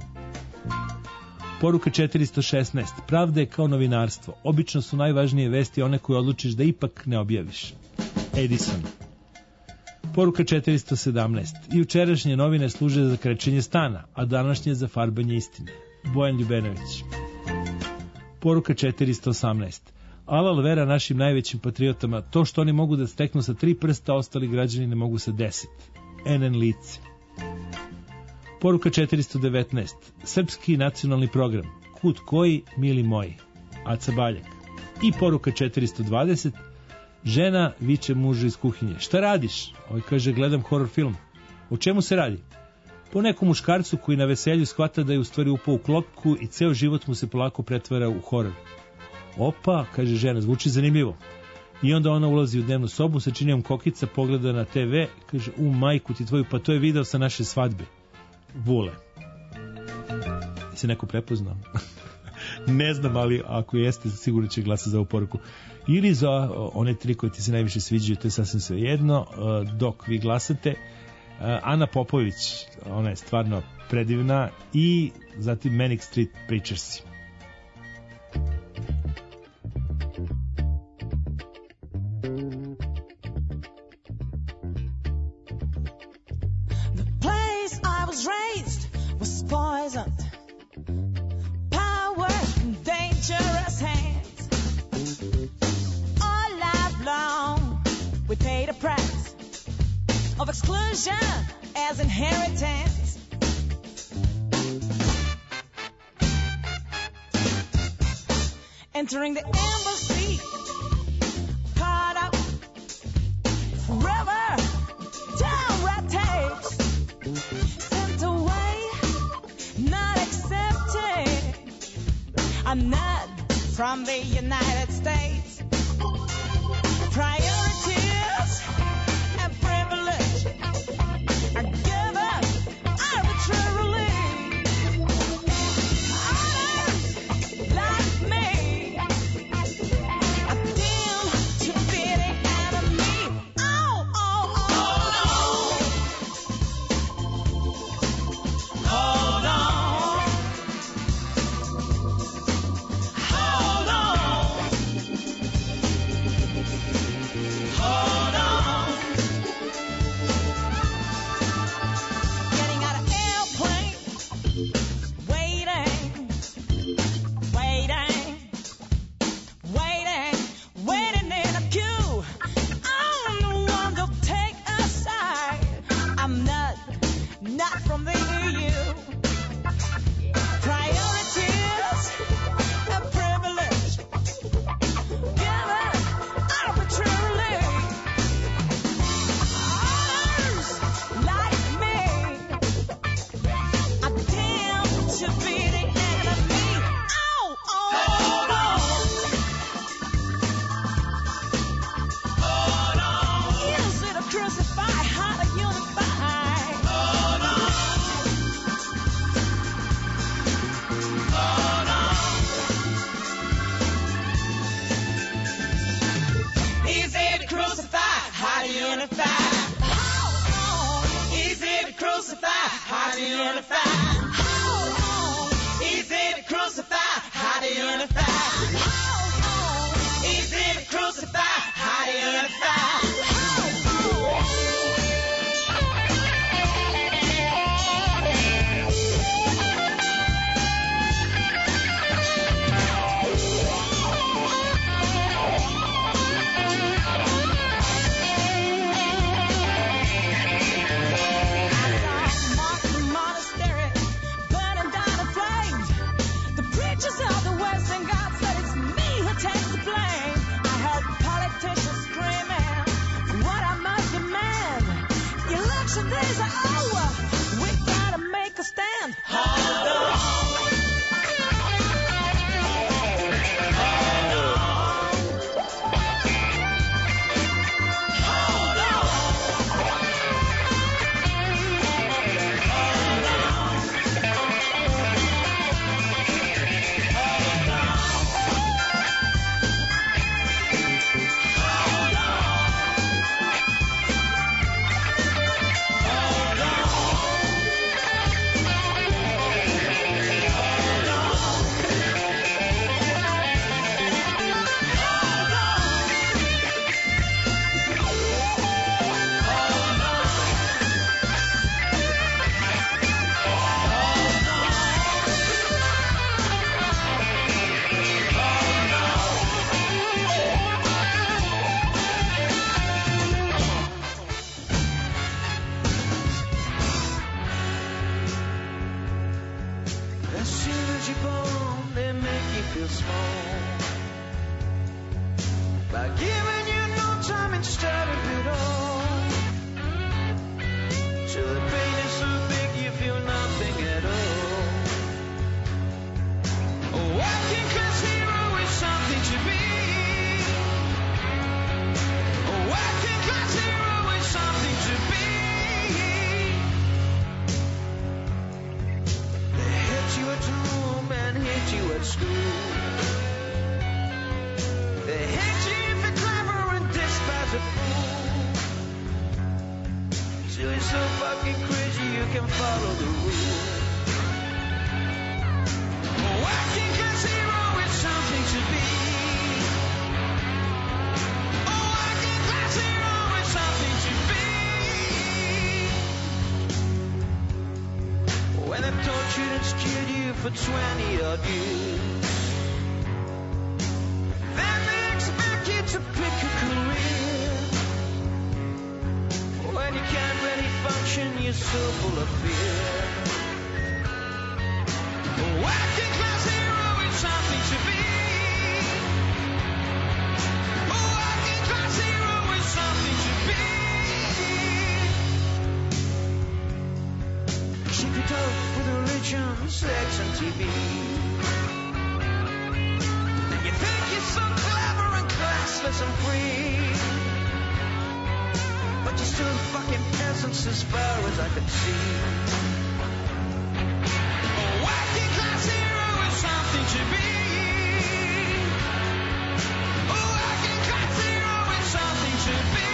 Poruka četiristo šesnaest. Pravda je kao novinarstvo. Obično su najvažnije vesti one koje odlučiš da ipak ne objaviš. Edison. Poruka četiristo sedamnaest. Jučerašnje novine služe za krečenje stana, a današnje za farbanje istine. Bojan Ljubenović. Poruka četiristo osamnaest. Alal vera našim najvećim patriotama, to što oni mogu da steknu sa tri prsta, ostali građani ne mogu sa deset. N N Lice. Poruka četiristo devetnaest. Srpski nacionalni program. Kut koji, mili moji. Aca Baljak. I poruka četiristo dvadeset. Žena viče mužu iz kuhinje. Šta radiš? Ovaj kaže, gledam horror film. O čemu se radi? Po nekom muškarcu koji na veselju shvata da je u stvari upao u klopku i ceo život mu se polako pretvara u horor. Opa, kaže žena, zvuči zanimljivo. I onda ona ulazi u dnevnu sobu sa činijom kokica, pogleda na te ve, kaže, u majku ti tvoju, pa to je video sa naše svadbe. Vule. Je se neko prepoznao? Ne znam, ali ako jeste, sigurno će glasa za ovu poruku. Ili za one tri koje ti se najviše sviđaju, to je sasvim sve jedno. Dok vi glasate, Ana Popović, ona je stvarno predivna, i zatim Manic Street Preachersi. The place I was raised was poisoned we paid a price of exclusion as inheritance. Entering the embassy, caught up forever, down red tapes, sent away, not accepted. I'm not from the United States. Priorities and privilege are given arbitrarily. Others, like me, are doomed to be the enemy. Oh, oh, oh, no. Hold on. Hold on. Hold on. Getting out of airplane, waiting, waiting, waiting, waiting in a queue. I'm the one to take a side. I'm not, not from the E U. Priorities and privilege given arbitrarily. Others, like me, are doomed to be the enemy. Oh, oh, hold on. Hold on. Easy to crucify, hard to unify. Hold on. Hold on. Easy to crucify, hard to unify. Hold on. Easy to crucify, hard to unify. Hold on. Easy to crucify, hard to unify. Hold on. Easy to crucify, hard to unify. Monastery burning down in flames. The preachers of the Western God said it's me who takes the blame. I heard politicians screaming, what I must demand. Election days are over. We gotta make a stand. Hold on. As soon as you're born, they make you feel small. By giving you no time instead of it all. Till the pain is so big you feel nothing at all. A working class hero is something to be. A working class hero is something to be. They hit you at home and hit you at school. They hate you if you're clever and despise a fool. Till you're so fucking crazy you can follow the rules. A working class hero is something to be. A working class hero is something to be. When they've tortured and skewed you for twenty odd years, then they expect you to pick a career. wishing you're so full of fear. A working class hero is something to be. A working class hero is something to be. Shake it up with religion, sex and T V. You think you're so clever and classless and free, but you're still fucking peasants as far as I can see. A working class hero is something to be. A working class hero is something to be.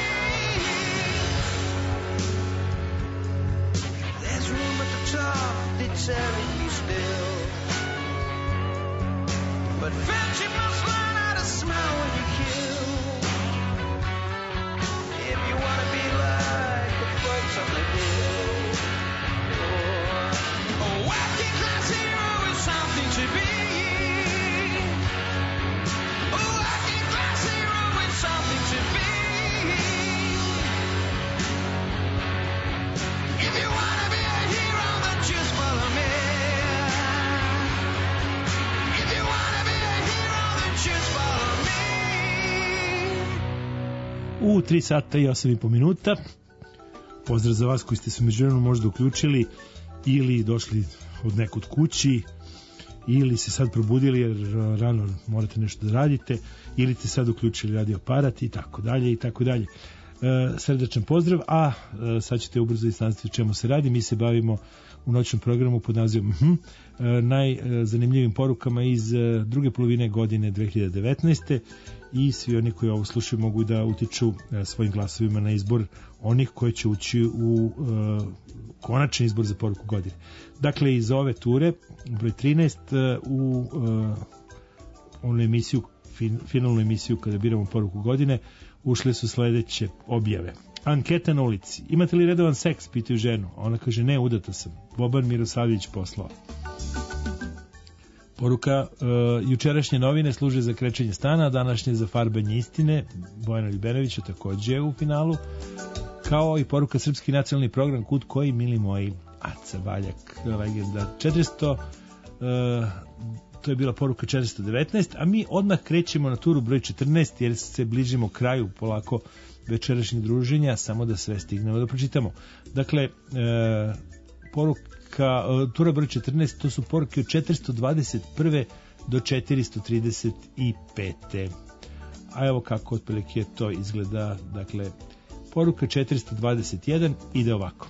There's room at the top, they're telling you still, but friendship must learn how to smile when you kill. If you want to be like the folks on the hill. Oh, a working class hero is something to be. A working class hero is something to be. If you want to be a hero, then just follow me. If you want to be a hero, then just follow me. U tri sata i osam i po minuta. Pozdrav za vas koji ste se međuvremenu možda uključili ili došli od nekud kući ili se sad probudili jer rano morate nešto da radite ili ste sad uključili radio aparat i tako dalje i tako dalje. E, srdačan pozdrav, a e, sad ćete ubrzo istanstiti o čemu se radi. Mi se bavimo u noćnom programu pod nazivom uh-huh, e, najzanimljivim porukama iz e, druge polovine godine dve hiljade devetnaeste. I svi oni koji ovo slušaju mogu da utiču e, svojim glasovima na izbor onih koji će ući u e, konačni izbor za poruku godine. Dakle, iz ove ture, broj trinaest, e, u e, onu emisiju, fin, finalnu emisiju kada biramo poruku godine, ušle su sledeće objave. Anketa na ulici. Imate li redovan seks? Pitaju ženu. Ona kaže, ne, udata sam. Boban Mirosavljević poslao. Poruka, uh, jučerašnje novine služe za krečenje stana, a današnje za farbanje istine. Bojana Ljubenovića takođe u finalu. Kao i poruka Srpski nacionalni program Kud koji, mili moji, Aca Valjak, legenda četiristo, uh, to je bila poruka četiristo devetnaest, a mi odmah krećemo na turu broj četrnaest jer se bližimo kraju polako večerašnjeg druženja, samo da sve stignemo da pročitamo. Dakle, e, poruka, e, tura broj četrnaest, to su poruke od četiristo dvadeset prve do četiristo trideset pete. A evo kako otprilike to izgleda. Dakle, poruka četiristo dvadeset jedan ide ovako.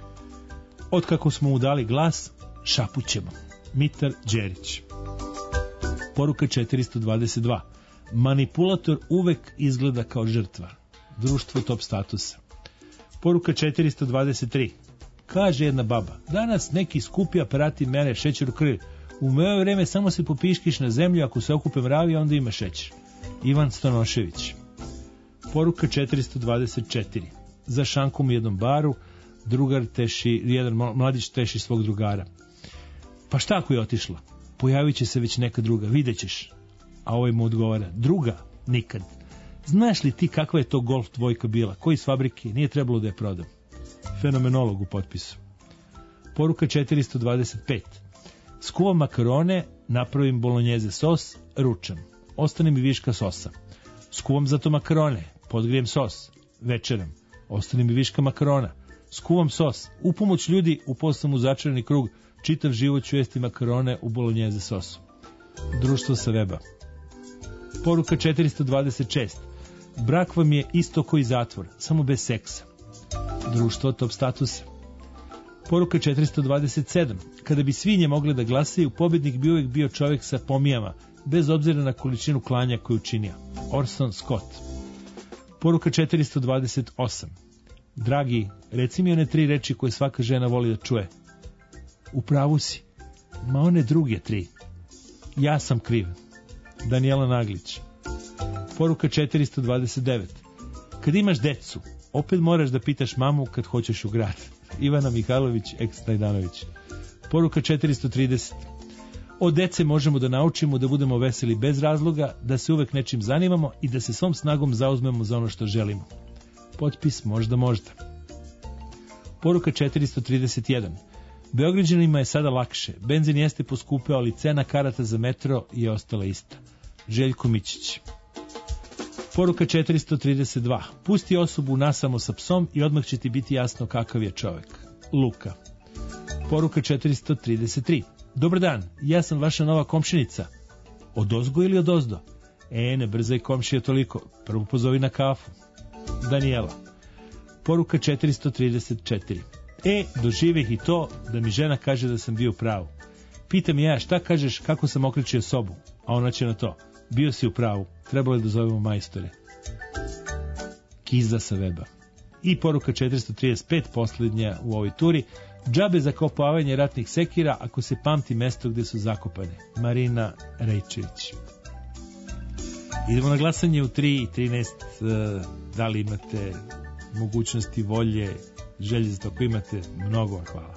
Od kako smo mu dali glas, šapućemo. Mitar Đerić. Poruka četiristo dvadeset dva. Manipulator uvek izgleda kao žrtva. Društvo top statusa. Poruka četiristo dvadeset tri. Kaže jedna baba, danas neki skupi aparati mere šećer u krvi. U moje vreme samo se popiškiš na zemlju, ako se okupe mravi, onda ima šećer. Ivan Stanošević. Poruka četiristo dvadeset četiri. Za šankom u jednom baru, drugar teši, jedan mladić teši svog drugara. Pa šta ako je otišla? Pojavit će se već neka druga, vidjet ćeš. A ovaj mu odgovara, druga? Nikad. Znaš li ti kakva je to golf dvojka bila? Koji iz fabrike? Nije trebalo da je prodam. Fenomenolog u potpisu. Poruka četiristo dvadeset pet. Skuvam makarone, napravim bolonjeze sos, ručam. Ostane mi viška sosa. Skuvam zato makarone, podgrijem sos, večeram. Ostane mi viška makarona. Skuvam sos, upomoć ljudi, upao sam u začarani krug, čitav život ću jesti makarone u bolonjeze sosu. Društvo sa weba. Poruka četiristo dvadeset šest. Brak vam je isto koji zatvor, samo bez seksa. Društvo top statusa. Poruka četiristo dvadeset sedam. Kada bi svinje mogle da glasaju, pobednik bi uvijek bio čovjek sa pomijama, bez obzira na količinu klanja koju činio. Orson Scott. Poruka četiristo dvadeset osam. Dragi, reci mi one tri reči koje svaka žena voli da čuje. U pravu si. Ma one druge tri. Ja sam kriv. Danijela Naglić. Poruka četiristo dvadeset devet. Kad imaš decu, opet moraš da pitaš mamu kad hoćeš u grad. Ivana Mihajlović, ex-Najdanović. Poruka četiristo trideset. Od dece možemo da naučimo da budemo veseli bez razloga, da se uvek nečim zanimamo i da se svom snagom zauzmemo za ono što želimo. Potpis možda možda. Poruka četiristo trideset jedan. Beograđanima je sada lakše. Benzin jeste poskupeo, ali cena karata za metro je ostala ista. Željko Mićić. Poruka četiristo trideset dva. Pusti osobu nasamo sa psom i odmah će ti biti jasno kakav je čovjek. Luka. Poruka četiristo trideset tri. Dobar dan, ja sam vaša nova komšinica. Odozgo ili odozdo? E, ne brzaj komšija toliko. Prvo pozovi na kafu. Danijela. Poruka četiristo trideset četiri. E, doživeh i to da mi žena kaže da sam bio u pravu. Pitam ja, šta kažeš kako sam okrećio sobu? A ona će na to. Bio si u pravu. Trebalo je da zovemo majstore. Kiza sa weba. I poruka četiristo trideset pet, posljednja u ovoj turi. Džabe za kopavanje ratnih sekira ako se pamti mesto gde su zakopane. Marina Rejčević. Idemo na glasanje u tri i trinaest. Da li imate mogućnosti, volje, želje za to? Ako imate, mnogo vam hvala.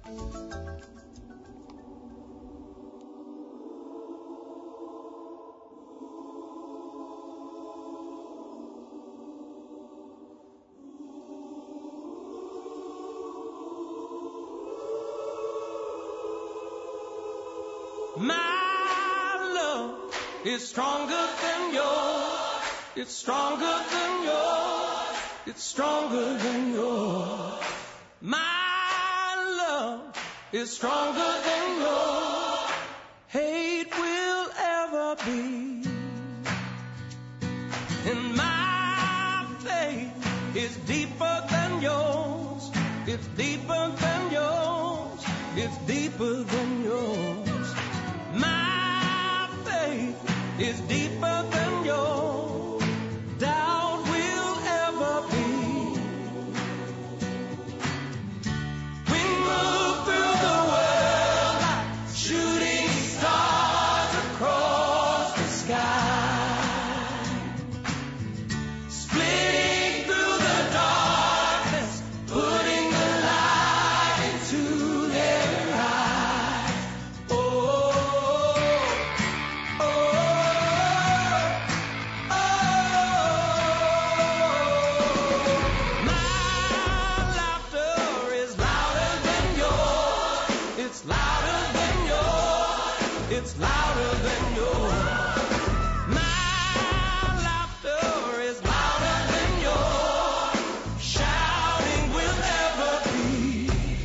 My love is stronger than yours. It's stronger than yours. It's stronger than yours. My love is stronger than yours. Hate will ever be. And my faith is deeper than yours. It's deeper than yours. It's deeper than yours. My faith is deeper than yours. Doubt will ever be. We move through the world like shooting stars across the sky, splitting through the darkness, putting the light into their eyes. Oh, oh, oh. My laughter is louder than yours. It's louder than yours. It's louder than yours. My laughter is louder than yours. Shouting will ever be.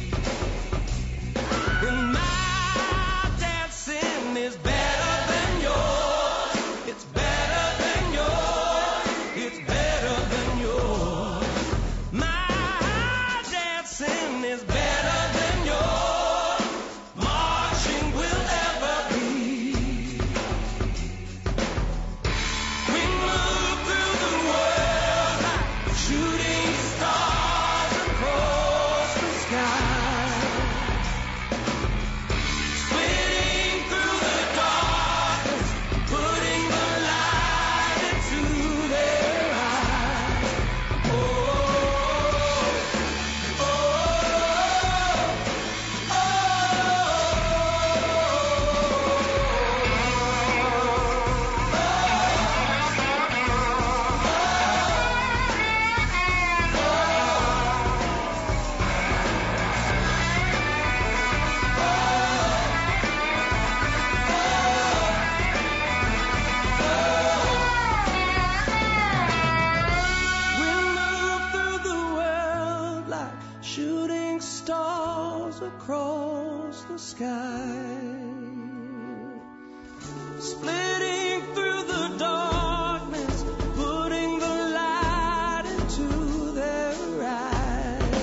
And my dancing is better than yours. It's better than yours. It's better than yours. My dancing is better than yours. Marching will ever be. We move through the world like shooting stars across the sky, splitting through the darkness, putting the light into their eyes. Oh, oh, we'll move through the world like shooting stars across the sky, splitting through the darkness, putting the light into their eyes.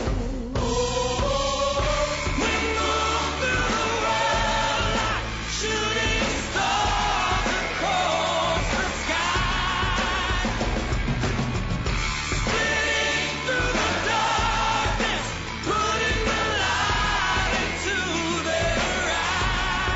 We move through the world like shooting stars across the sky, splitting through the darkness, putting the light into their eyes.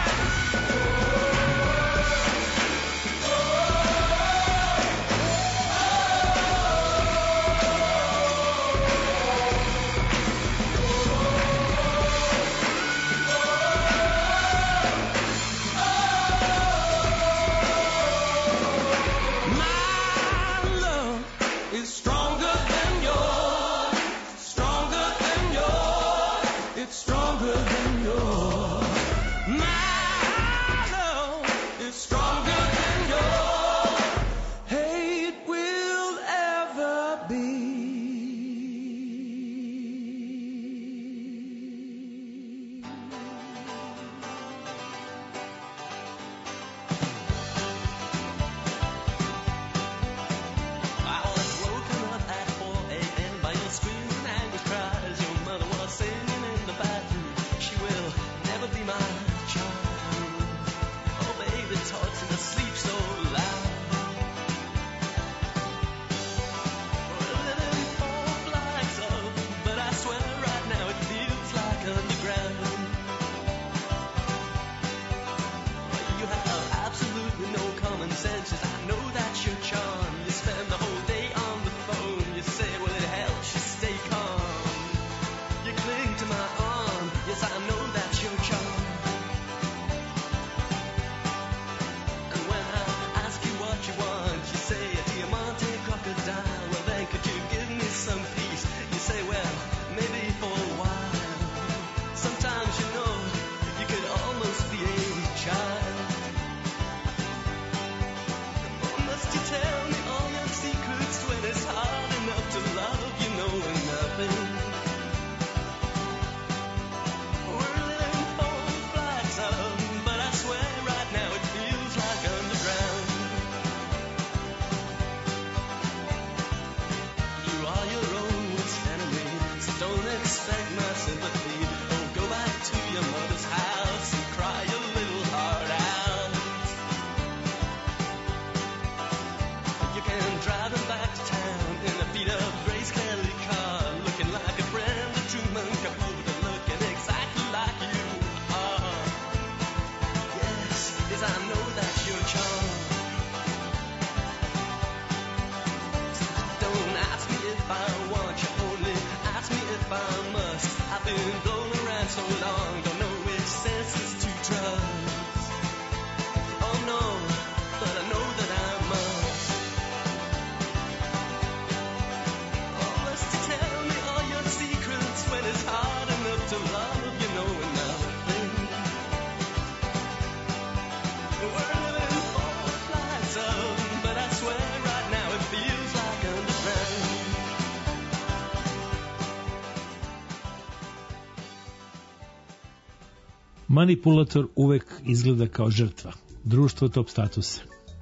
Manipulator uvek izgleda kao žrtva. Društvo top statusa.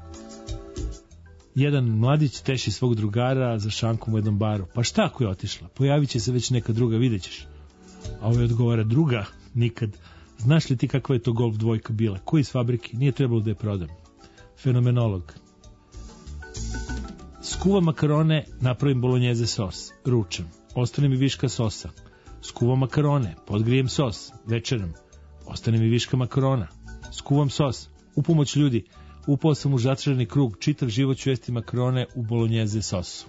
Jedan mladić teši svog drugara za šankom u jednom baru. Pa šta ako je otišla? Pojavit će se već neka druga, vidjet ćeš. A ovaj odgovara, druga? Nikad. Znaš li ti kakva je to golf dvojka bila? Koji iz fabrike? Nije trebalo da je prodam. Fenomenolog. Skuvam makarone, napravim bolonjeze sos. Ručam. Ostane mi viška sosa. Skuvam makarone, podgrijem sos. Večeram. Ostane mi viška makarona. Skuvam sos. U pomoć ljudi. Upao sam u začarani krug. Čitav život ću jesti makarone u bolonjeze sosu.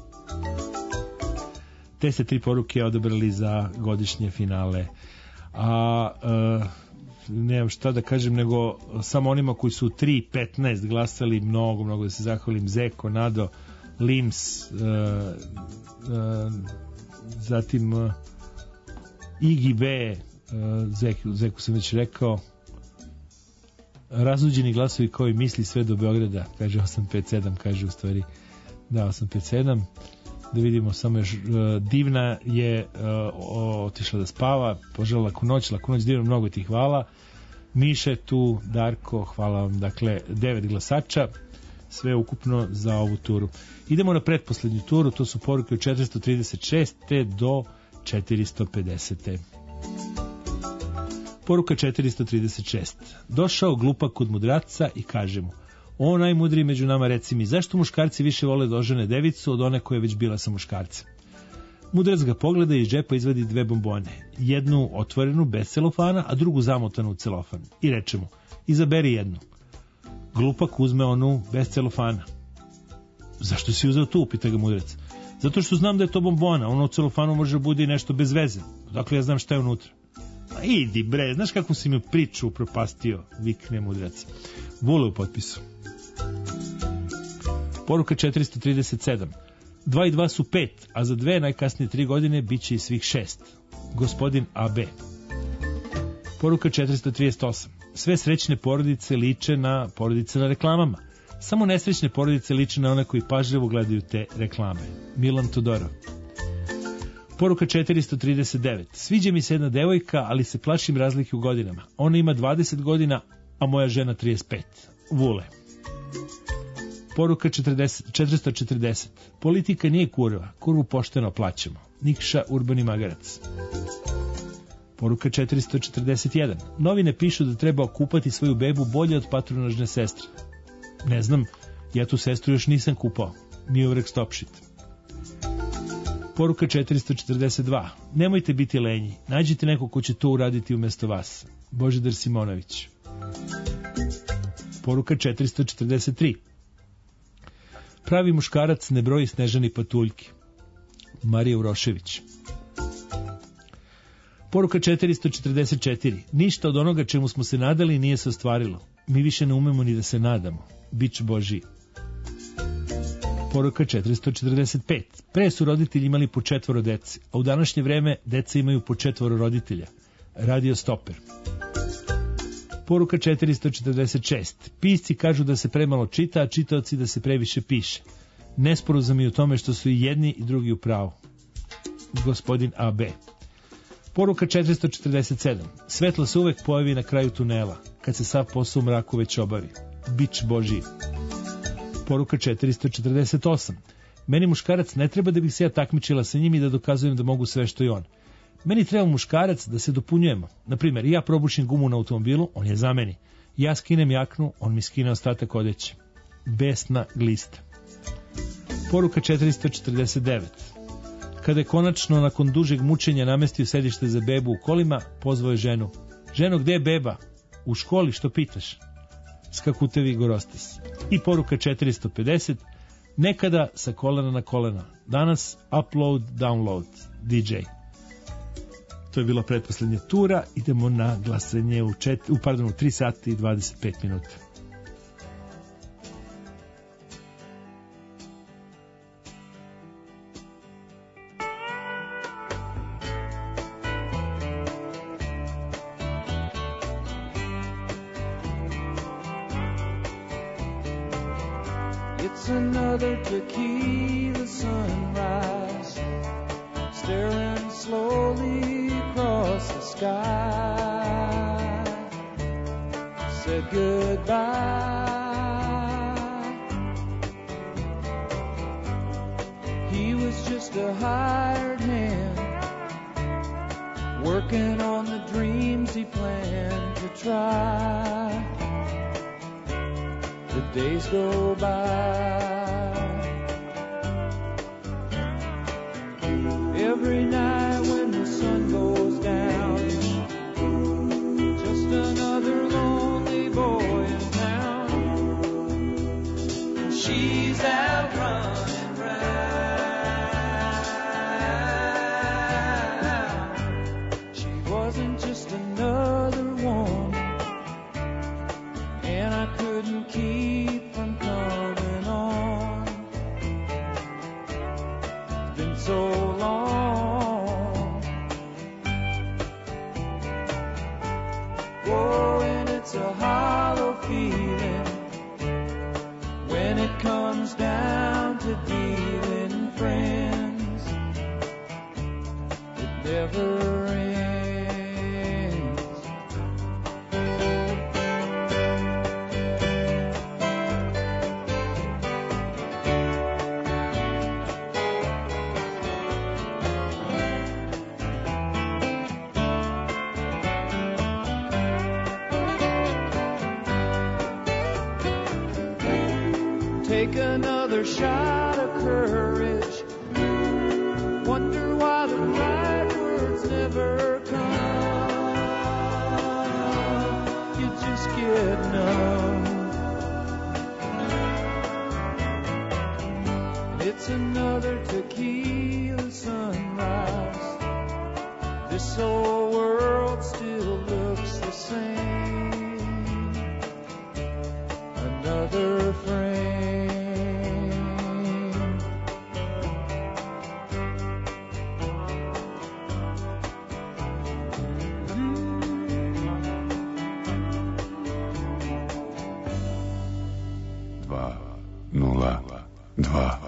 Te ste tri poruke odabrali za godišnje finale. A e, nemam šta da kažem, nego samo onima koji su tri petnaest glasali, mnogo, mnogo da se zahvalim. Zeko, Nado, Lims, e, e, zatim e, Igi B, e, Zeku, Zeku sam već rekao. Razuđeni glasovi koji misli sve do Beograda, kaže osam pet sedam, kaže u stvari da osam pet sedam. Da vidimo samo još, uh, Divna je uh, otišla da spava, požela laku noć, laku noć Divna, mnogo ti hvala. Miše tu, Darko, hvala vam. Dakle, devet glasača, sve ukupno za ovu turu. Idemo na pretposlednju turu, to su poruke od četiristo trideset šest do četiristo pedeset. Poruka četiristo trideset šest. Došao glupak kod mudraca i kaže mu: o najmudriji među nama, reci mi, zašto muškarci više vole da ožene devicu od one koja je već bila sa muškarcem? Mudrac ga pogleda i iz džepa izvadi dve bombone. Jednu otvorenu bez celofana, a drugu zamotanu u celofan. I reče mu: izaberi jednu. Glupak uzme onu bez celofana. Zašto si uzeo tu, pita ga mudrac. Zato što znam da je to bombona, ono u celofanu može budi nešto bez veze. Dakle, ja znam šta je unutra. Ma idi bre, znaš kako si mi priču upropastio, vikne mudrac. Vole u potpisu. Poruka četiristo trideset sedam. Dva i dva su pet, a za dve najkasnije tri godine bit će i svih šest. Gospodin A B. Poruka četiristo trideset osam. Sve srećne porodice liče na porodice na reklamama. Samo nesrećne porodice liče na one koji pažljivo gledaju te reklame. Milan Todorov. Poruka četiristo trideset devet. Sviđa mi se jedna devojka, ali se plašim razlike u godinama. Ona ima dvadeset godina, a moja žena trideset pet. Vule. Poruka četrdeset, četiristo četrdeset. Politika nije kurva, kurvu pošteno plaćamo. Nikša Urbani Magarac. Poruka četiristo četrdeset jedan. Novine pišu da treba okupati svoju bebu bolje od patronažne sestre. Ne znam, ja tu sestru još nisam kupao. Mijovrek Stopšit. Poruka četiristo četrdeset dva. Nemojte biti lenji. Nađite neko ko će to uraditi umjesto vas. Božidar Simonović. Poruka četiristo četrdeset tri. Pravi muškarac ne broji snežani patuljki. Marija Urošević. Poruka četiristo četrdeset četiri. Ništa od onoga čemu smo se nadali nije se ostvarilo. Mi više ne umemo ni da se nadamo. Bić Božji. Poruka četiristo četrdeset pet. Pre su roditelji imali po četvoro dece, a u današnje vreme deca imaju po četvoro roditelja. Radio Stoper. Poruka četiristo četrdeset šest. Pisci kažu da se premalo čita, a čitaoci da se previše piše. Nesporazum je u tome što su i jedni i drugi u pravu. Gospodin A B. Poruka četiristo četrdeset sedam. Svetlo se uvek pojavi na kraju tunela, kad se sav posao u mraku već obavi. Bić Božji. Poruka četiristo četrdeset osam. Meni muškarac ne treba da bih se ja takmičila sa njim i da dokazujem da mogu sve što i on. Meni treba muškarac da se dopunjujemo. Naprimjer, ja probušim gumu na automobilu, on je za meni. Ja skinem jaknu, on mi skine ostatak odeće. Besna glista. Poruka četiristo četrdeset devet. Kada je konačno nakon dužeg mučenja namestio sedište za bebu u kolima, pozvao je ženu. Ženo, gde je beba? U školi, što pitaš? Skakutevi Gorostas. I poruka četiristo pedeset. Nekada sa kolena na kolena. Danas upload, download. D J. To je bila pretposlednja tura. Idemo na glasanje u, čet... u, pardon, u tri sata i dvadeset pet minuta. It's another tequila sunrise, staring slowly across the sky. goodbye. He was just a hired hand, working on the dreams he planned to try. The days go by. Every night when the sun goes down, just another lonely boy in town. She's out running round. She wasn't just another one, and I couldn't keep from coming on. It's been so long. Oh, and it's a hollow feeling when it comes down to dealing friends. It never ends. Take another shot of courage. Wonder why the right words never come. You just get numb. And it's another tequila sunrise. This whole world still looks the same. Another frame. nula dva.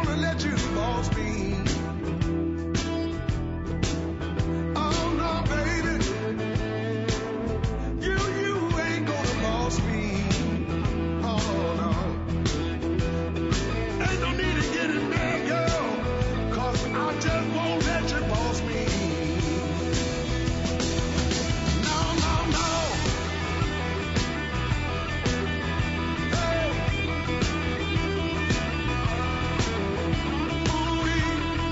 Oh no, baby. no need to get in bed, girl, 'cause I just won't let you boss me. No, no, no. Hey. Ooh-wee.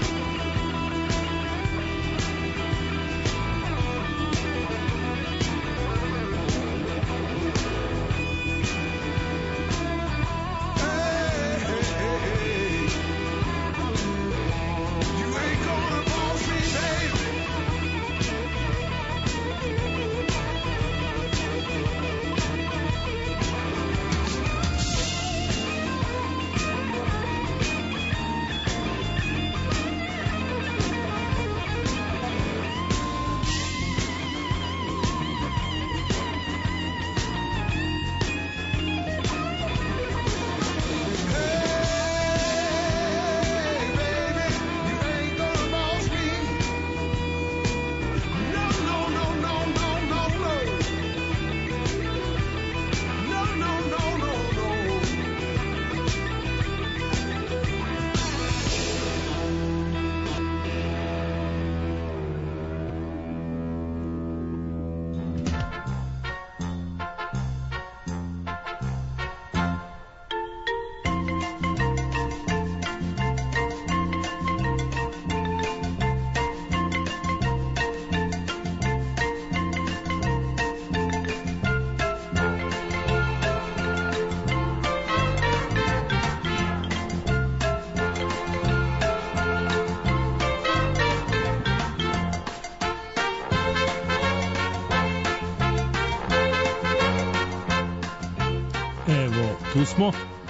Tu smo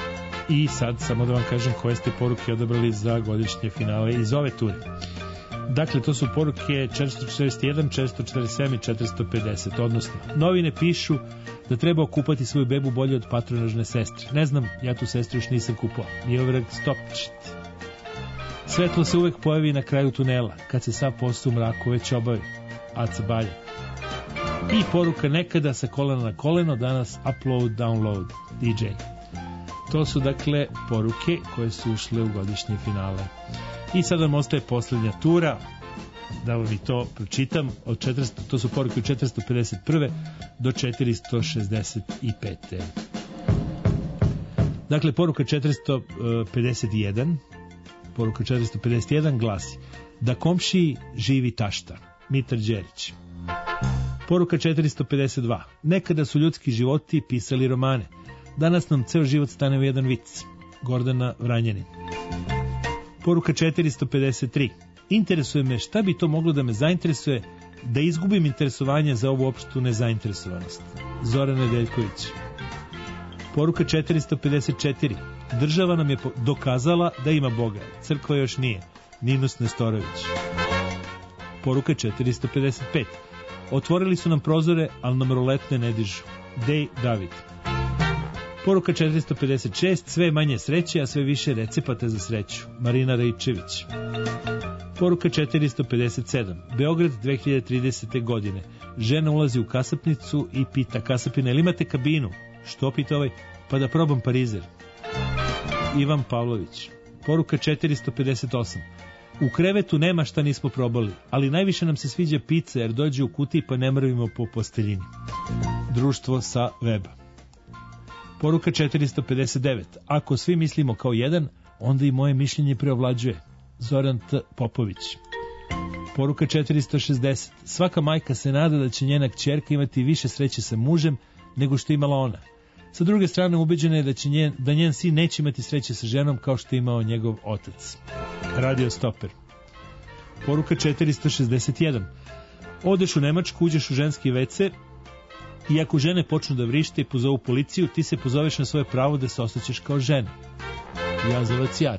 i sad samo da vam kažem koje ste poruke odabrali za godišnje finale iz ove ture. Dakle, to su poruke četiristo četrdeset jedan, četiristo četrdeset sedam i četiristo pedeset, odnosno novine pišu da treba okupati svoju bebu bolje od patronažne sestre. Ne znam, ja tu sestru još nisam kupao. Miovrag, stop, št. Svetlo se uvek pojavi na kraju tunela, kad se sav posao u mraku već obavi. Aca Balja. I poruka nekada sa kolena na koleno, danas upload, download, D J. To su dakle poruke koje su ušle u godišnje finale. I sad vam ostaje posljednja tura, da vam i to pročitam, od četiristo, to su poruke od četiristo pedeset prve do četiristo šezdeset pete. Dakle, poruka četiristo pedeset jedan, poruka četiristo pedeset jedan glasi: da komšiji živi tašta, Mitar Đerić. Poruka četiristo pedeset dva. Nekada su ljudski životi pisali romane. Danas nam ceo život stane u jedan vic. Gordana Vranjanin. Poruka četiristo pedeset tri. Interesuje me šta bi to moglo da me zainteresuje da izgubim interesovanje za ovu opštu nezainteresovanost. Zoran Nedeljković. Poruka četiristo pedeset četiri. Država nam je dokazala da ima Boga. Crkva još nije. Ninus Nestorović. Poruka četiristo pedeset pet. Otvorili su nam prozore, ali nam roletne ne dižu. Dej David. Poruka četiristo pedeset šest. Sve manje sreće, a sve više recepata za sreću. Marina Rajčević. Poruka četiristo pedeset sedam. Beograd dve hiljade tridesete. godine. Žena ulazi u kasapnicu i pita kasapina: ili imate kabinu? Što pita ovaj? Pa da probam parizer. Ivan Pavlović. Poruka četiristo pedeset osam. U krevetu nema šta nismo probali, ali najviše nam se sviđa pizza jer dođe u kutiji pa ne mrvimo po posteljini. Društvo sa weba. Poruka četiristo pedeset devet. Ako svi mislimo kao jedan, onda i moje mišljenje preovlađuje. Zoran T. Popović. Poruka četiristo šezdeset. Svaka majka se nada da će njena kćerka imati više sreće sa mužem nego što imala ona. Sa druge strane, ubeđena je da, će njen, da njen sin neće imati sreće sa ženom kao što je imao njegov otac. Radio Stoper. Poruka četiristo šezdeset jedan. Odeš u Nemačku, uđeš u ženski ve ce i ako žene počnu da vrište i pozovu policiju, ti se pozoveš na svoje pravo da se osjećaš kao žena. Jazovac Jar.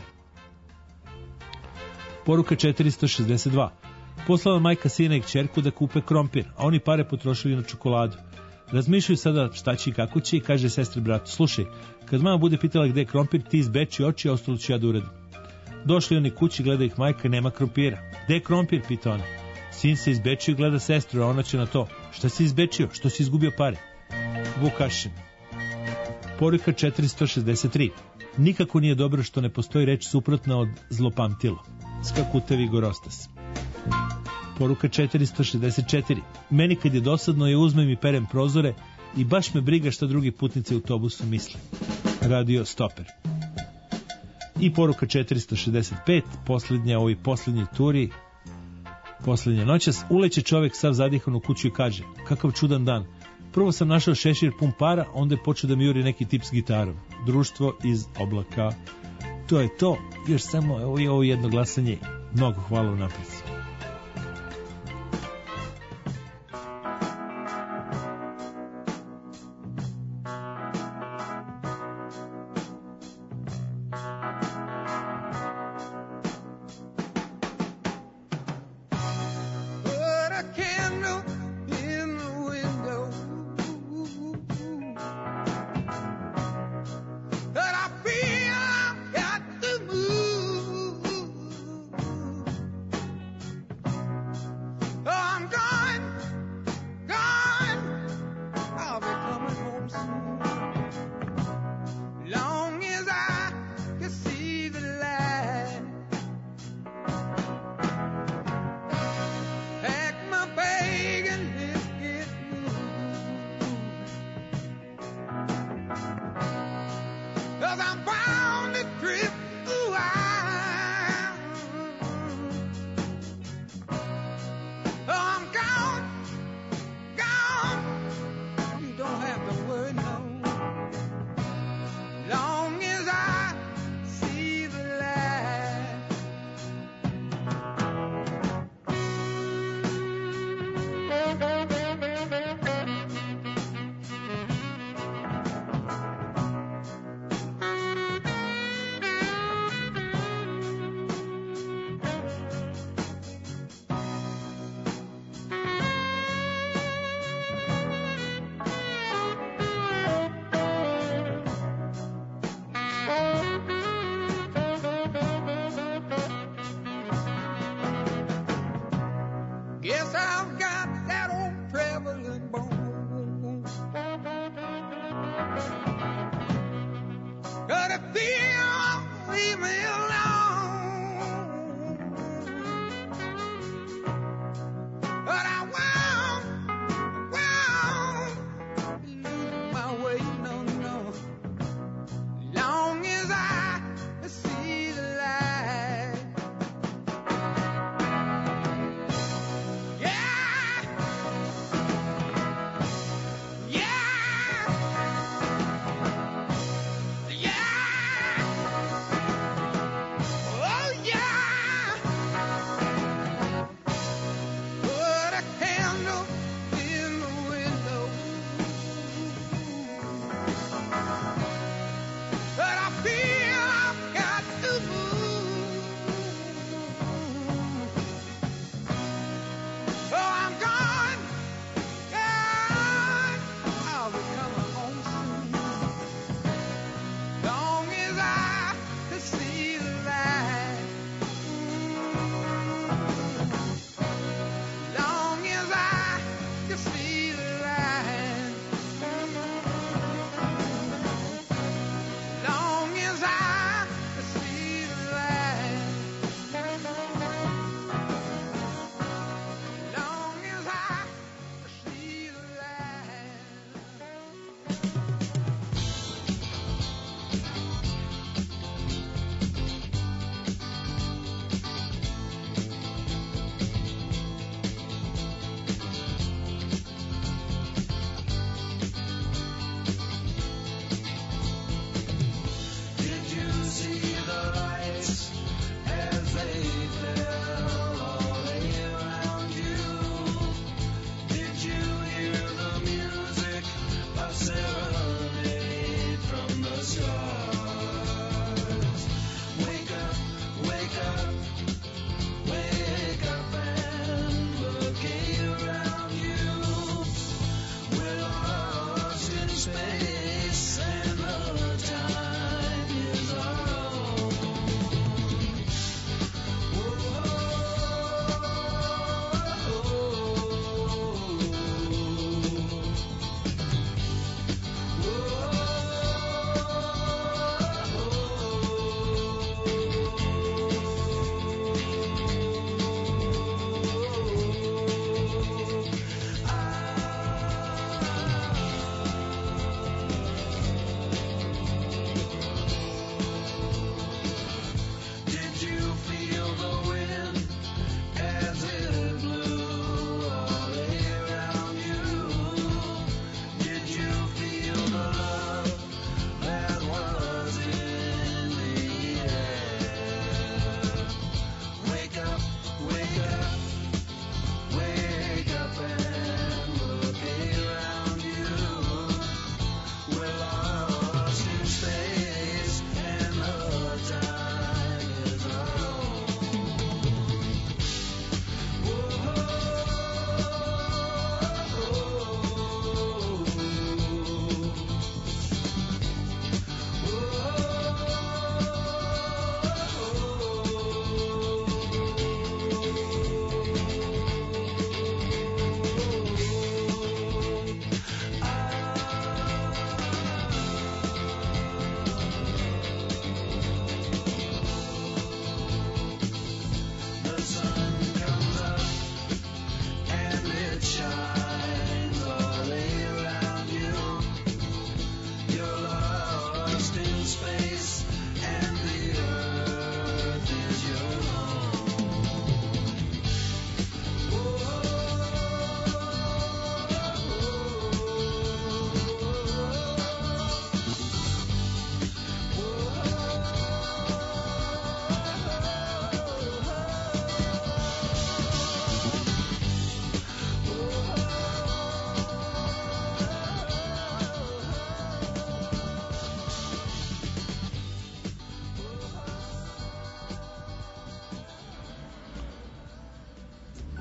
Poruka četiristo šezdeset dva. Poslala majka sina i kćerku da kupe krompir, a oni pare potrošili na čokoladu. Razmišljaju sada šta će i kako će i kaže sestri bratu: slušaj, kad mama bude pitala gde je krompir, ti izbeči oči, a ostalo ću ja da uradim. Došli oni kući, gleda ih majka, nema krompira. Gde je krompir, pita ona. Sin se izbečio i gleda sestru, a ona će na to: šta si izbečio, što si izgubio pare? Vukašin. Poruka četiristo šezdeset tri. Nikako nije dobro što ne postoji reč suprotna od zlopamtilo. Skakutevi gorostas. Poruka četiristo šezdeset četiri. Meni kad je dosadno je uzmem i perem prozore i baš me briga šta drugi putnici u autobusu misle. Radio Stoper. I poruka četiristo šezdeset pet. Poslednja ovoj poslednjoj turi. Poslednja noćas. Uleće čovek sav zadihan u kuću i kaže: kakav čudan dan. Prvo sam našao šešir pun para, onda je počeo da mi juri neki tip s gitarom. Društvo iz oblaka. To je to. Još samo ovo jedno glasanje. Mnogo hvala vam napred. Put a candle in the window, but I feel I've got to move.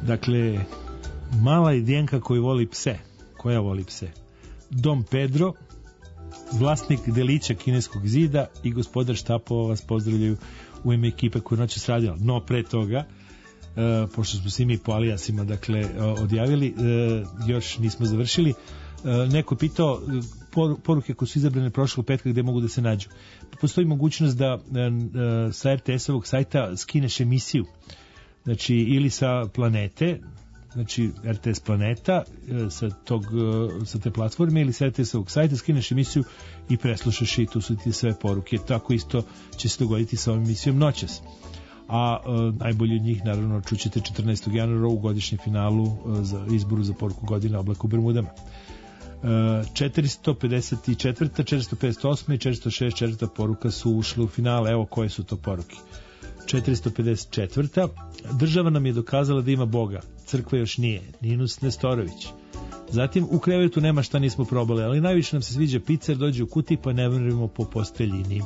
Dakle, mala idjenka koji voli pse. Koja voli pse? Dom Pedro, vlasnik delića kineskog zida i gospodar štapova vas pozdravljaju u ime ekipe koja noćas radila. No, pre toga, e, pošto smo svi mi po alijasima, dakle, odjavili, e, još nismo završili. E, neko je pitao por, poruke koje su izabrane prošlog petka gde mogu da se nađu. Postoji mogućnost da e, e, sa er te es-ovog sajta skineš emisiju. Znači, ili sa Planete, znači er te es Planeta, sa, tog, sa te platforme, ili sa er te es-ovog sajta, skineš emisiju i preslušaš i tu su ti sve poruke. Tako isto će se dogoditi sa ovom emisijom noćas. A e, najbolji od njih, naravno, čućete četrnaestog januara u godišnjem finalu e, za izboru za poruku godine Oblak u Bermudama. E, četiristo pedeset četvrta, četiristo pedeset osma i četiristo šezdeset četvrta poruka su ušle u finale. Evo koje su to poruke. četiristo pedeset četvrta Država nam je dokazala da ima Boga. Crkva još nije. Ninus Nestorović. Zatim, u krevetu nema šta nismo probali, ali najviše nam se sviđa pizza jer dođe u kutiji pa ne vrnimo po posteljini.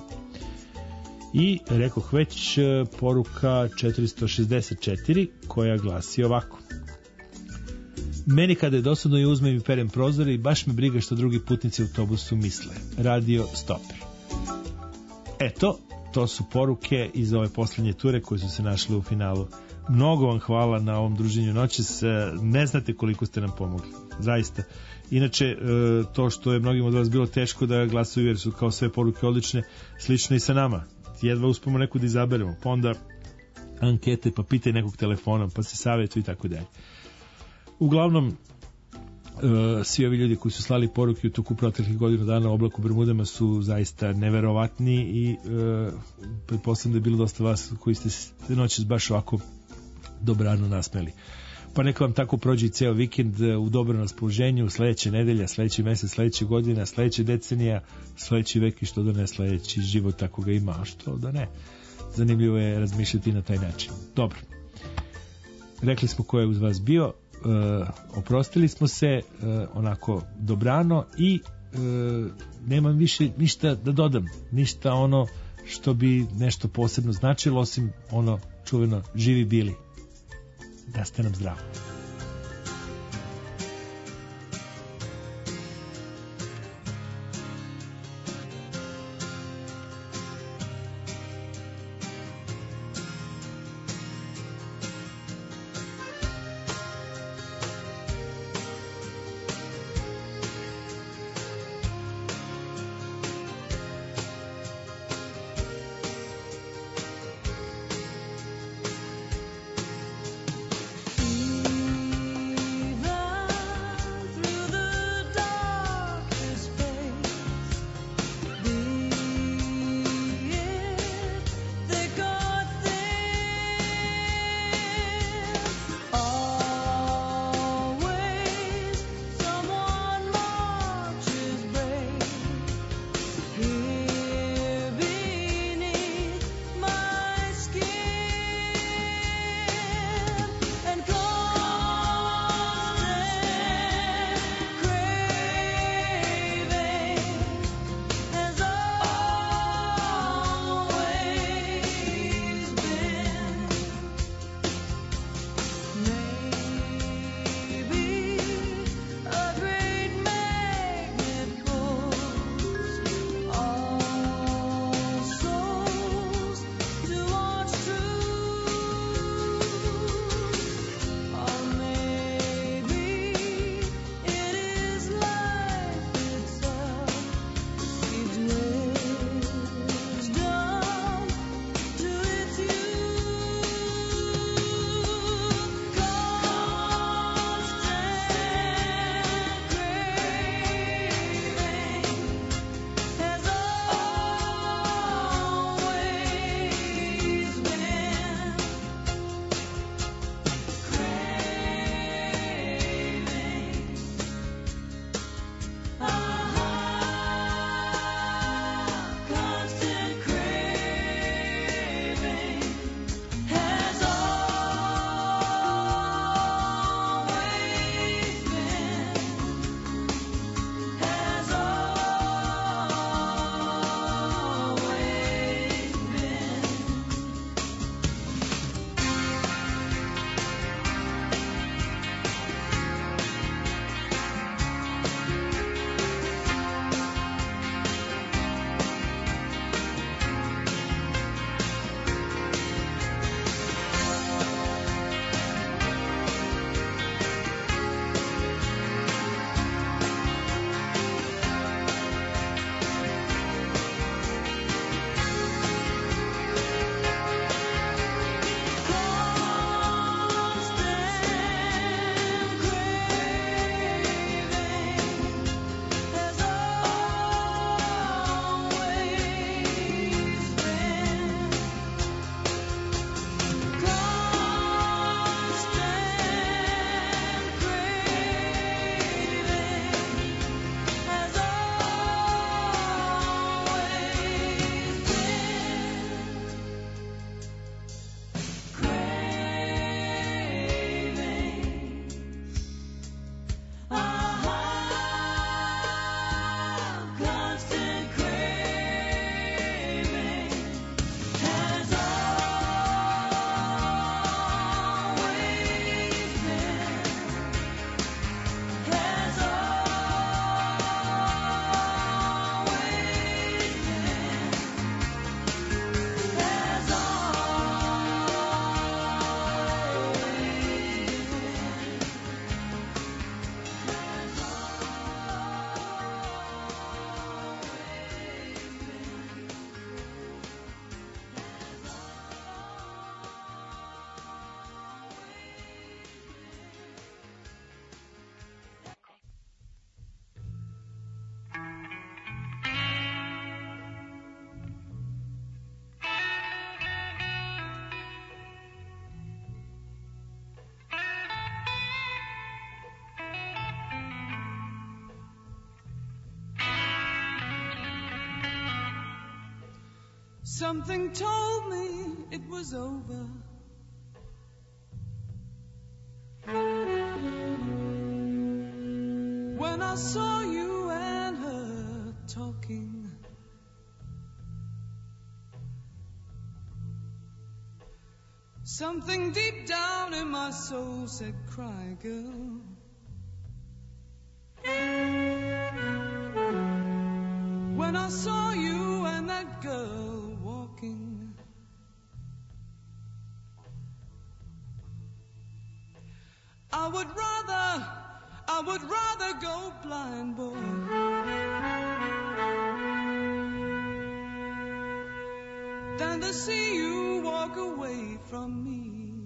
I, rekoh već, poruka četiristo šezdeset četiri koja glasi ovako. Meni kada je dosadno i uzmem i perem prozore i baš me briga što drugi putnici u autobusu misle. Radio Stoper. Eto, to su poruke iz ove poslednje ture koje su se našle u finalu. Mnogo vam hvala na ovom druženju noćas. Ne znate koliko ste nam pomogli. Zaista. Inače, to što je mnogim od vas bilo teško da glasaju jer su kao sve poruke odlične, slično i sa nama. Jedva uspemo neku da izaberemo. Pa onda ankete, pa pitaj nekog telefonom, pa se savjetu i tako dalje. Uglavnom, svi ovi ljudi koji su slali poruke u toku proteklih godinu dana u Oblaku Bermudama su zaista neverovatni i uh, pretpostavljam da je bilo dosta vas koji ste se noćas baš ovako dobrano nasmeli. Pa neka vam tako prođe i ceo vikend u dobrom raspoloženju, sledeće nedelja, sledeći mesec, sledeće godina, sledeće decenija, sledeći vek i što da ne, sledeći život tako ga ima, a što da ne. Zanimljivo je razmišljati na taj način. Dobro. Rekli smo ko je uz vas bio. Uh, oprostili smo se uh, onako dobrano i uh, nemam više ništa da dodam, ništa ono što bi nešto posebno značilo osim ono čuveno živi bili, da ste nam zdravo. Mm. Something told me it was over. When I saw you and her talking, something deep down in my soul said, cry, girl. When I saw you and that girl walking, I would rather, I would rather go blind, boy, than to see you walk away from me.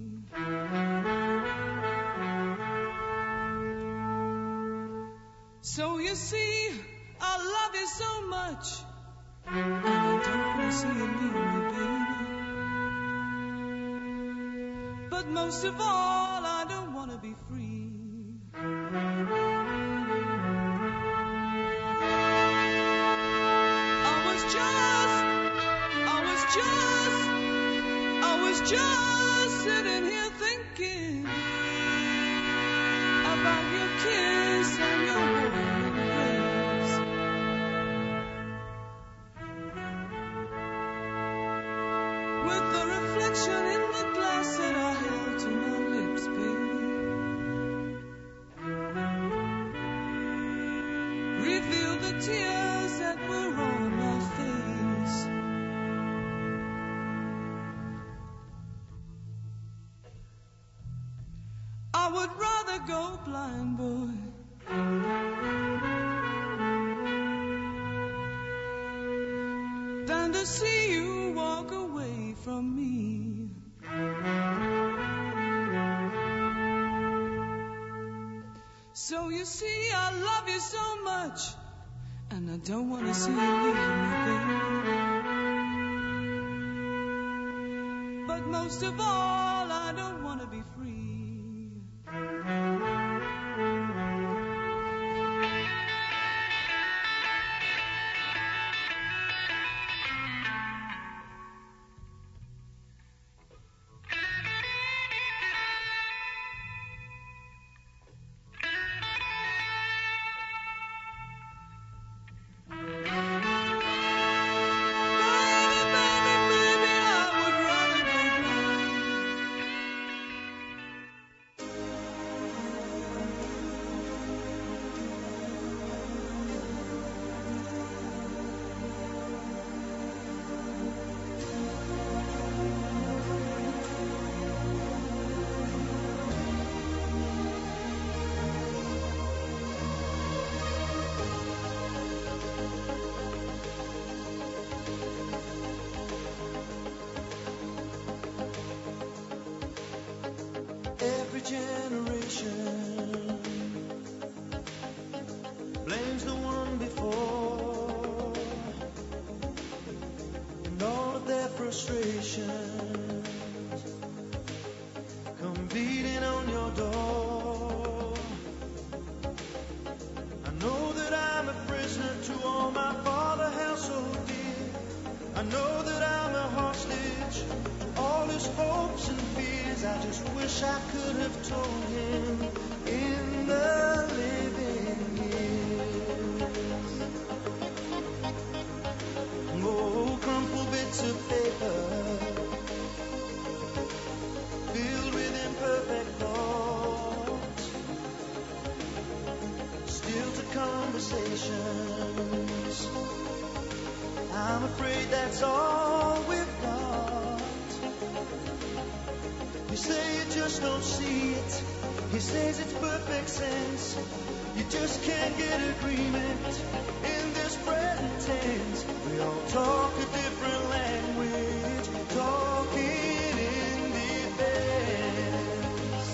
So you see, I love you so much, and I don't want to see you leave me, baby. But most of all, I don't want to be free. I was just, I was just, I was just sitting here thinking about your kiss and your warm embrace. With the reflection in the glass that I held to my lips, baby, revealed the tears that were on my face. I would rather go blind, boy, than to see you walk away from me. So you see, I love you so much, and I don't want to see you leave me, baby. But most of all, I don't want to be free. Every generation blames the one before, and all of their frustrations come beating on your door. I know that I'm a prisoner to all my father held so dear. I know that I'm a hostage to all his hopes and fears. I just wish I could have told him in the living years. Oh, crumpled bits of paper filled with imperfect thoughts, still to conversations. I'm afraid that's all we've got. You say you just don't see it. He says it's perfect sense. You just can't get agreement in this present tense. We all talk a different language, talking in defense.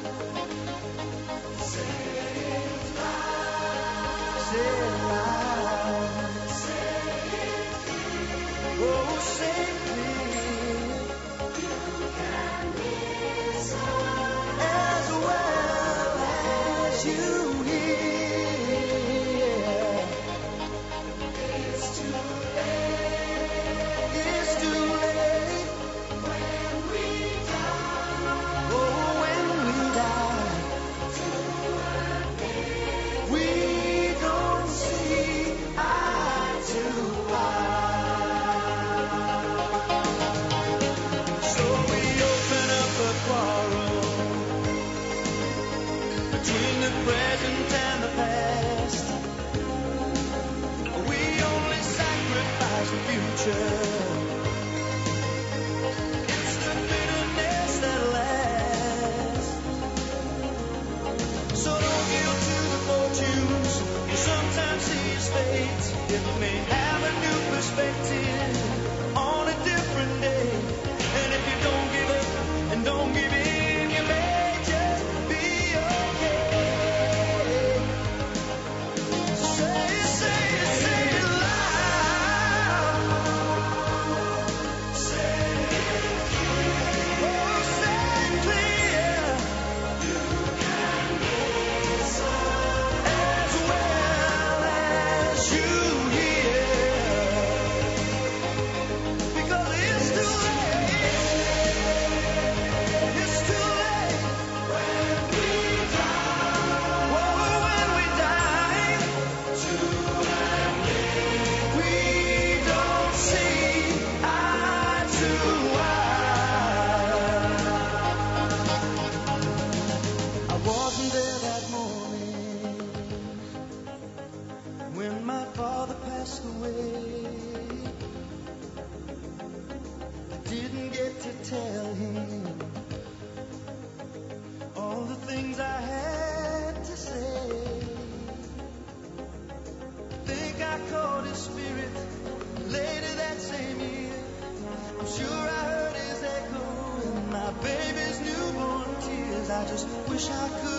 Say it loud. Say it loud. Say it clear. Oh, say it clear. You can listen as well as you hear. It's too late. when my father passed away. I didn't get to tell him all the things I had to say. Think I caught his spirit later that same year. I'm sure I heard his echo in my baby's newborn tears. I just wish I could